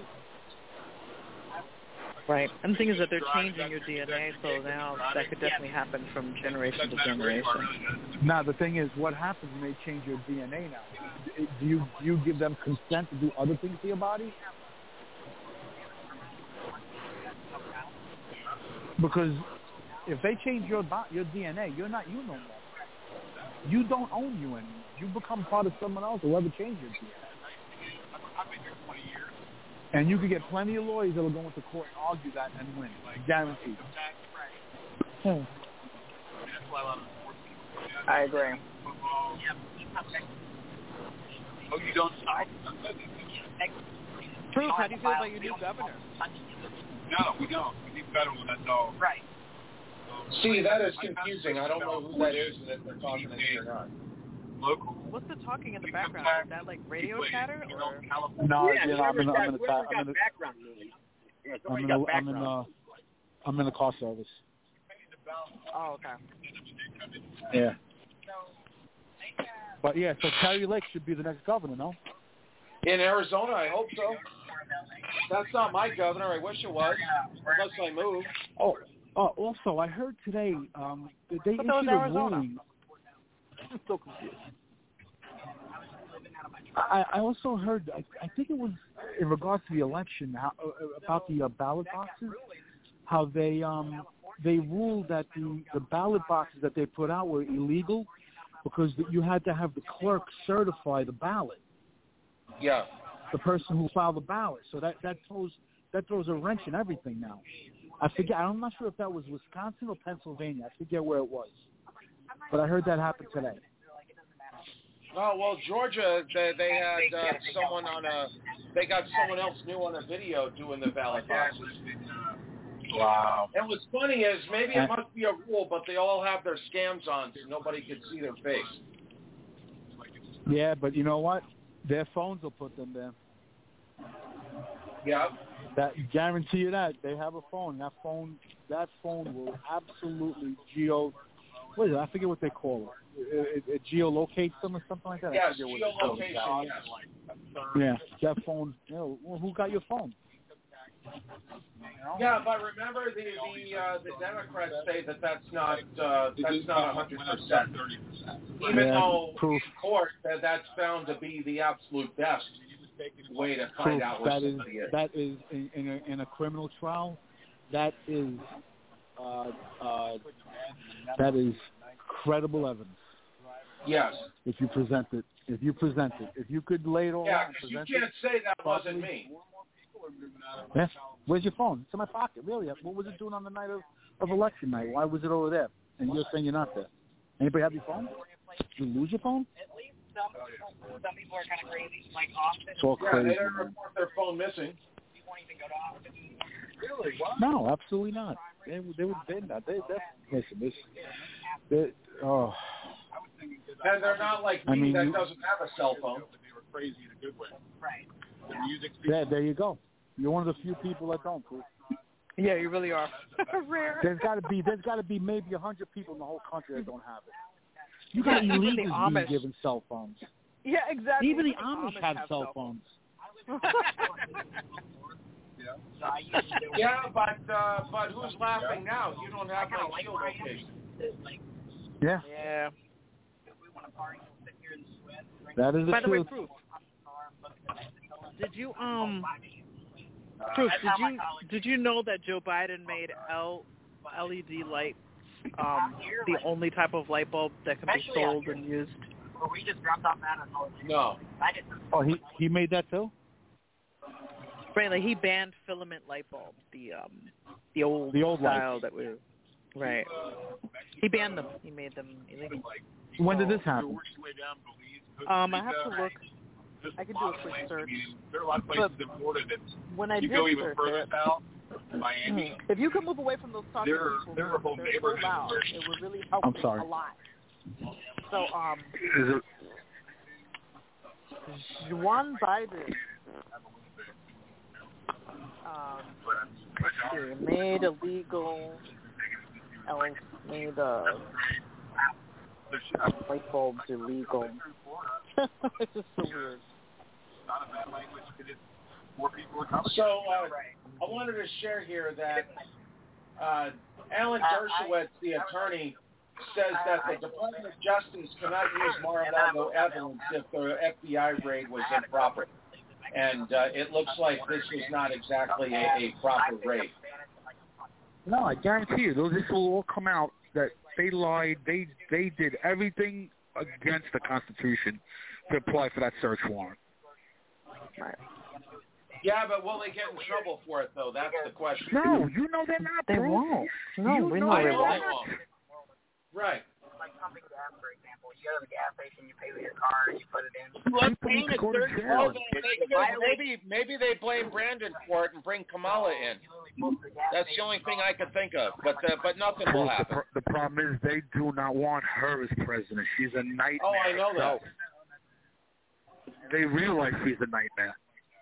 Right. And the thing is that they're changing your D N A, so now that could definitely happen from generation to generation. Now, the thing is, what happens when they change your D N A now? Do you, do you give them consent to do other things to your body? Because if they change your your D N A, you're not you no more. You don't own you anymore. You become part of someone else, whoever changed your D N A. I've been here twenty years. And you could get plenty of lawyers that will go into court and argue that and win. Guaranteed. Hmm. I agree. Oh, you don't sign? Proof, how do you feel about your new governor? No, we don't. We need federal, that's all. Right. See, that is confusing. I don't know who that is and if they're talking to me or not. Local. What's the talking in the background? Is that like radio chatter or? No, Yeah, you know, I'm in, I'm in the, whoever's I'm in got the, background noise. Yeah, I'm somebody in, got the, I'm in background. the, I'm in the car service. Oh, okay. Yeah. But yeah, so Carrie Lake should be the next governor, no? In Arizona, I hope so. That's not my governor. I wish it was, unless I move. Oh, uh, also, I heard today um, that they But that was issued a Arizona. ruling. I'm so confused. I, I also heard, I, I think it was in regards to the election, how, uh, about the uh, ballot boxes, how they um, they ruled that the, the ballot boxes that they put out were illegal because you had to have the clerk certify the ballot. Yeah. The person who filed the ballot. So that, that throws that throws a wrench in everything now. I forget. I'm not sure if that was Wisconsin or Pennsylvania. I forget where it was. But I heard that happened today. Oh, well, Georgia, they, they had uh, someone on a, they got someone else new on a video doing the ballot boxes. Wow. And what's funny is maybe it must be a rule, but they all have their scams on so nobody can see their face. Yeah, but you know what? Their phones will put them there. Yeah. That guarantee you that they have a phone. That phone, that phone will absolutely geo. What is it? I forget what they call it. It, it, it geolocates them or something like that. Yes, I forget what it's called. geolocation. Yes. Yeah, that phone. You know, well, who got your phone? Yeah, but remember the the uh, the Democrats say that that's not uh, that's not a hundred percent. Even yeah, though proof. in court that that's found to be the absolute best way to find Proof. out where That is somebody is. that is in, in a in a criminal trial. That is uh, uh, that is credible evidence. Yes. If you present it, if you present it, if you could lay it all Yeah, out and because you present can't it. say that properly. wasn't me. Yeah. Where's your phone? It's in my pocket. Really? What was it doing on the night of, of election night? Why was it over there? And you're saying you're not there. Anybody have your phone? Did you lose your phone? Some people are kind of crazy, like often. It's all Yeah, crazy. they didn't report their phone missing. Really? What? No, absolutely not. They they were they not. They they listen. This they oh. And they're not like me I mean, that you- doesn't have a cell phone. They were crazy in a good way. Right. The music. Yeah, there you go. You're one of the few people that don't. Proof. Yeah, you really are. Rare. There's got to be there's got to be maybe a hundred people in the whole country that don't have it. You got Yeah, even the illegals Amish. being given cell phones. Yeah, exactly. Even the Even Amish have cell phones. Yeah, but uh, but who's laughing now? You don't have my geolocation. Yeah, Yeah. that is the By the way, truth. Proof, did you um, Proof, did you did you know that Joe Biden made L LED lights um the only type of light bulb that can be sold and used? We just dropped off that. No. Oh, he he made that too. Right, like he banned filament light bulbs, the um the old The old style lights. that we right. He banned them. He made them illegal. When did this happen? Um, I have to look. I can do a quick search. There are a lot of places But in Florida that when I you did go even search further it, south, Miami. if you could move away from those talking There are- people, there are whole they're so neighborhoods loud, where- it would really help I'm me sorry. a lot. So, um, Is it? Juan Biden, um, let's see, made illegal, else made uh, light bulbs illegal. It's just so weird. So uh, I wanted to share here that uh, Alan Dershowitz, the attorney, says that the Department of Justice cannot use Mar-a-Lago evidence if the F B I raid was improper. And uh, it looks like this was not exactly a, a proper raid. No, I guarantee you, those this will all come out that they lied. They they did everything against the Constitution to apply for that search warrant. Yeah, but will they get in trouble for it, though? That's the question. No, you know they're not. They bro. won't. No, You we know know I they know won't. they won't. Right. pumping gas, for example. You go to the gas station, you pay with your card, you put it in. Well, maybe maybe they blame Brandon for it and bring Kamala in. That's the only thing I could think of. But uh, but nothing will The, happen. pr- the problem is they do not want her as president. She's a nightmare. Oh, I know that. They realize she's a nightmare.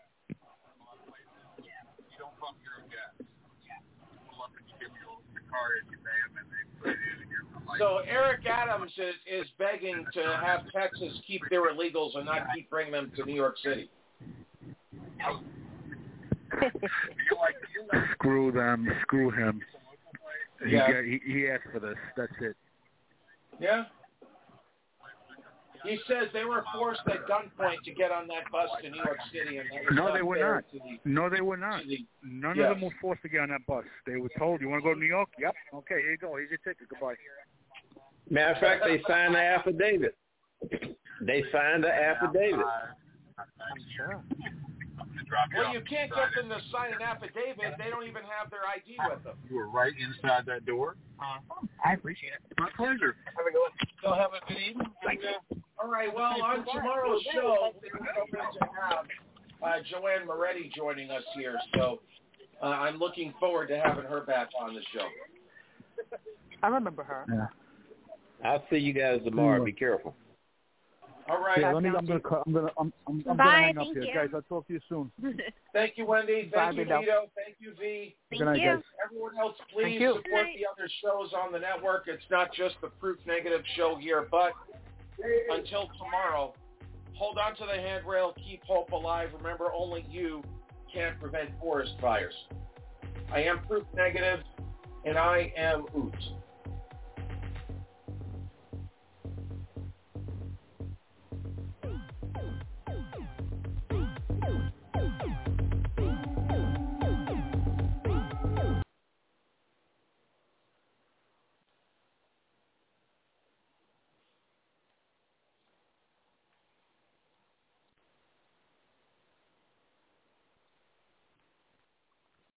So Eric Adams is, is begging to have Texas keep their illegals and not keep bringing them to New York City. Screw them. Screw him. He, Yeah. got, he, he asked for this. That's it. Yeah. He says they were forced at gunpoint to get on that bus to New York City. And that was No, they were fair not. to the- No, they were not. the- None yes. of them were forced to get on that bus. They were told, you want to go to New York? Yep. Okay, here you go. Here's your ticket. Goodbye. Matter of fact, they signed the affidavit. They signed the affidavit. Sure. Well, you can't get them to sign an affidavit. They don't even have their I D with them. You were right inside that door. Uh, I appreciate it. My pleasure. Have a good one. So have a good evening. Thank you. All right, well, on tomorrow's show, we're going to have uh, Joanne Moretti joining us here, so uh, I'm looking forward to having her back on the show. I remember her. Yeah. I'll see you guys tomorrow. Be careful. All right. Yeah, let me, I'm gonna, cu- I'm gonna, I'm, I'm, I'm Bye, gonna hang up thank here, you. guys. I'll talk to you soon. Thank you, Wendy. Bye, Thank you, Vito. Vito. Thank you, V. Thank Good night, you. guys. Everyone else, please Thank you. support the other shows on the network. It's not just the Proof Negative show here, but until tomorrow, hold on to the handrail. Keep hope alive. Remember, only you can prevent forest fires. I am Proof Negative, and I am Oots.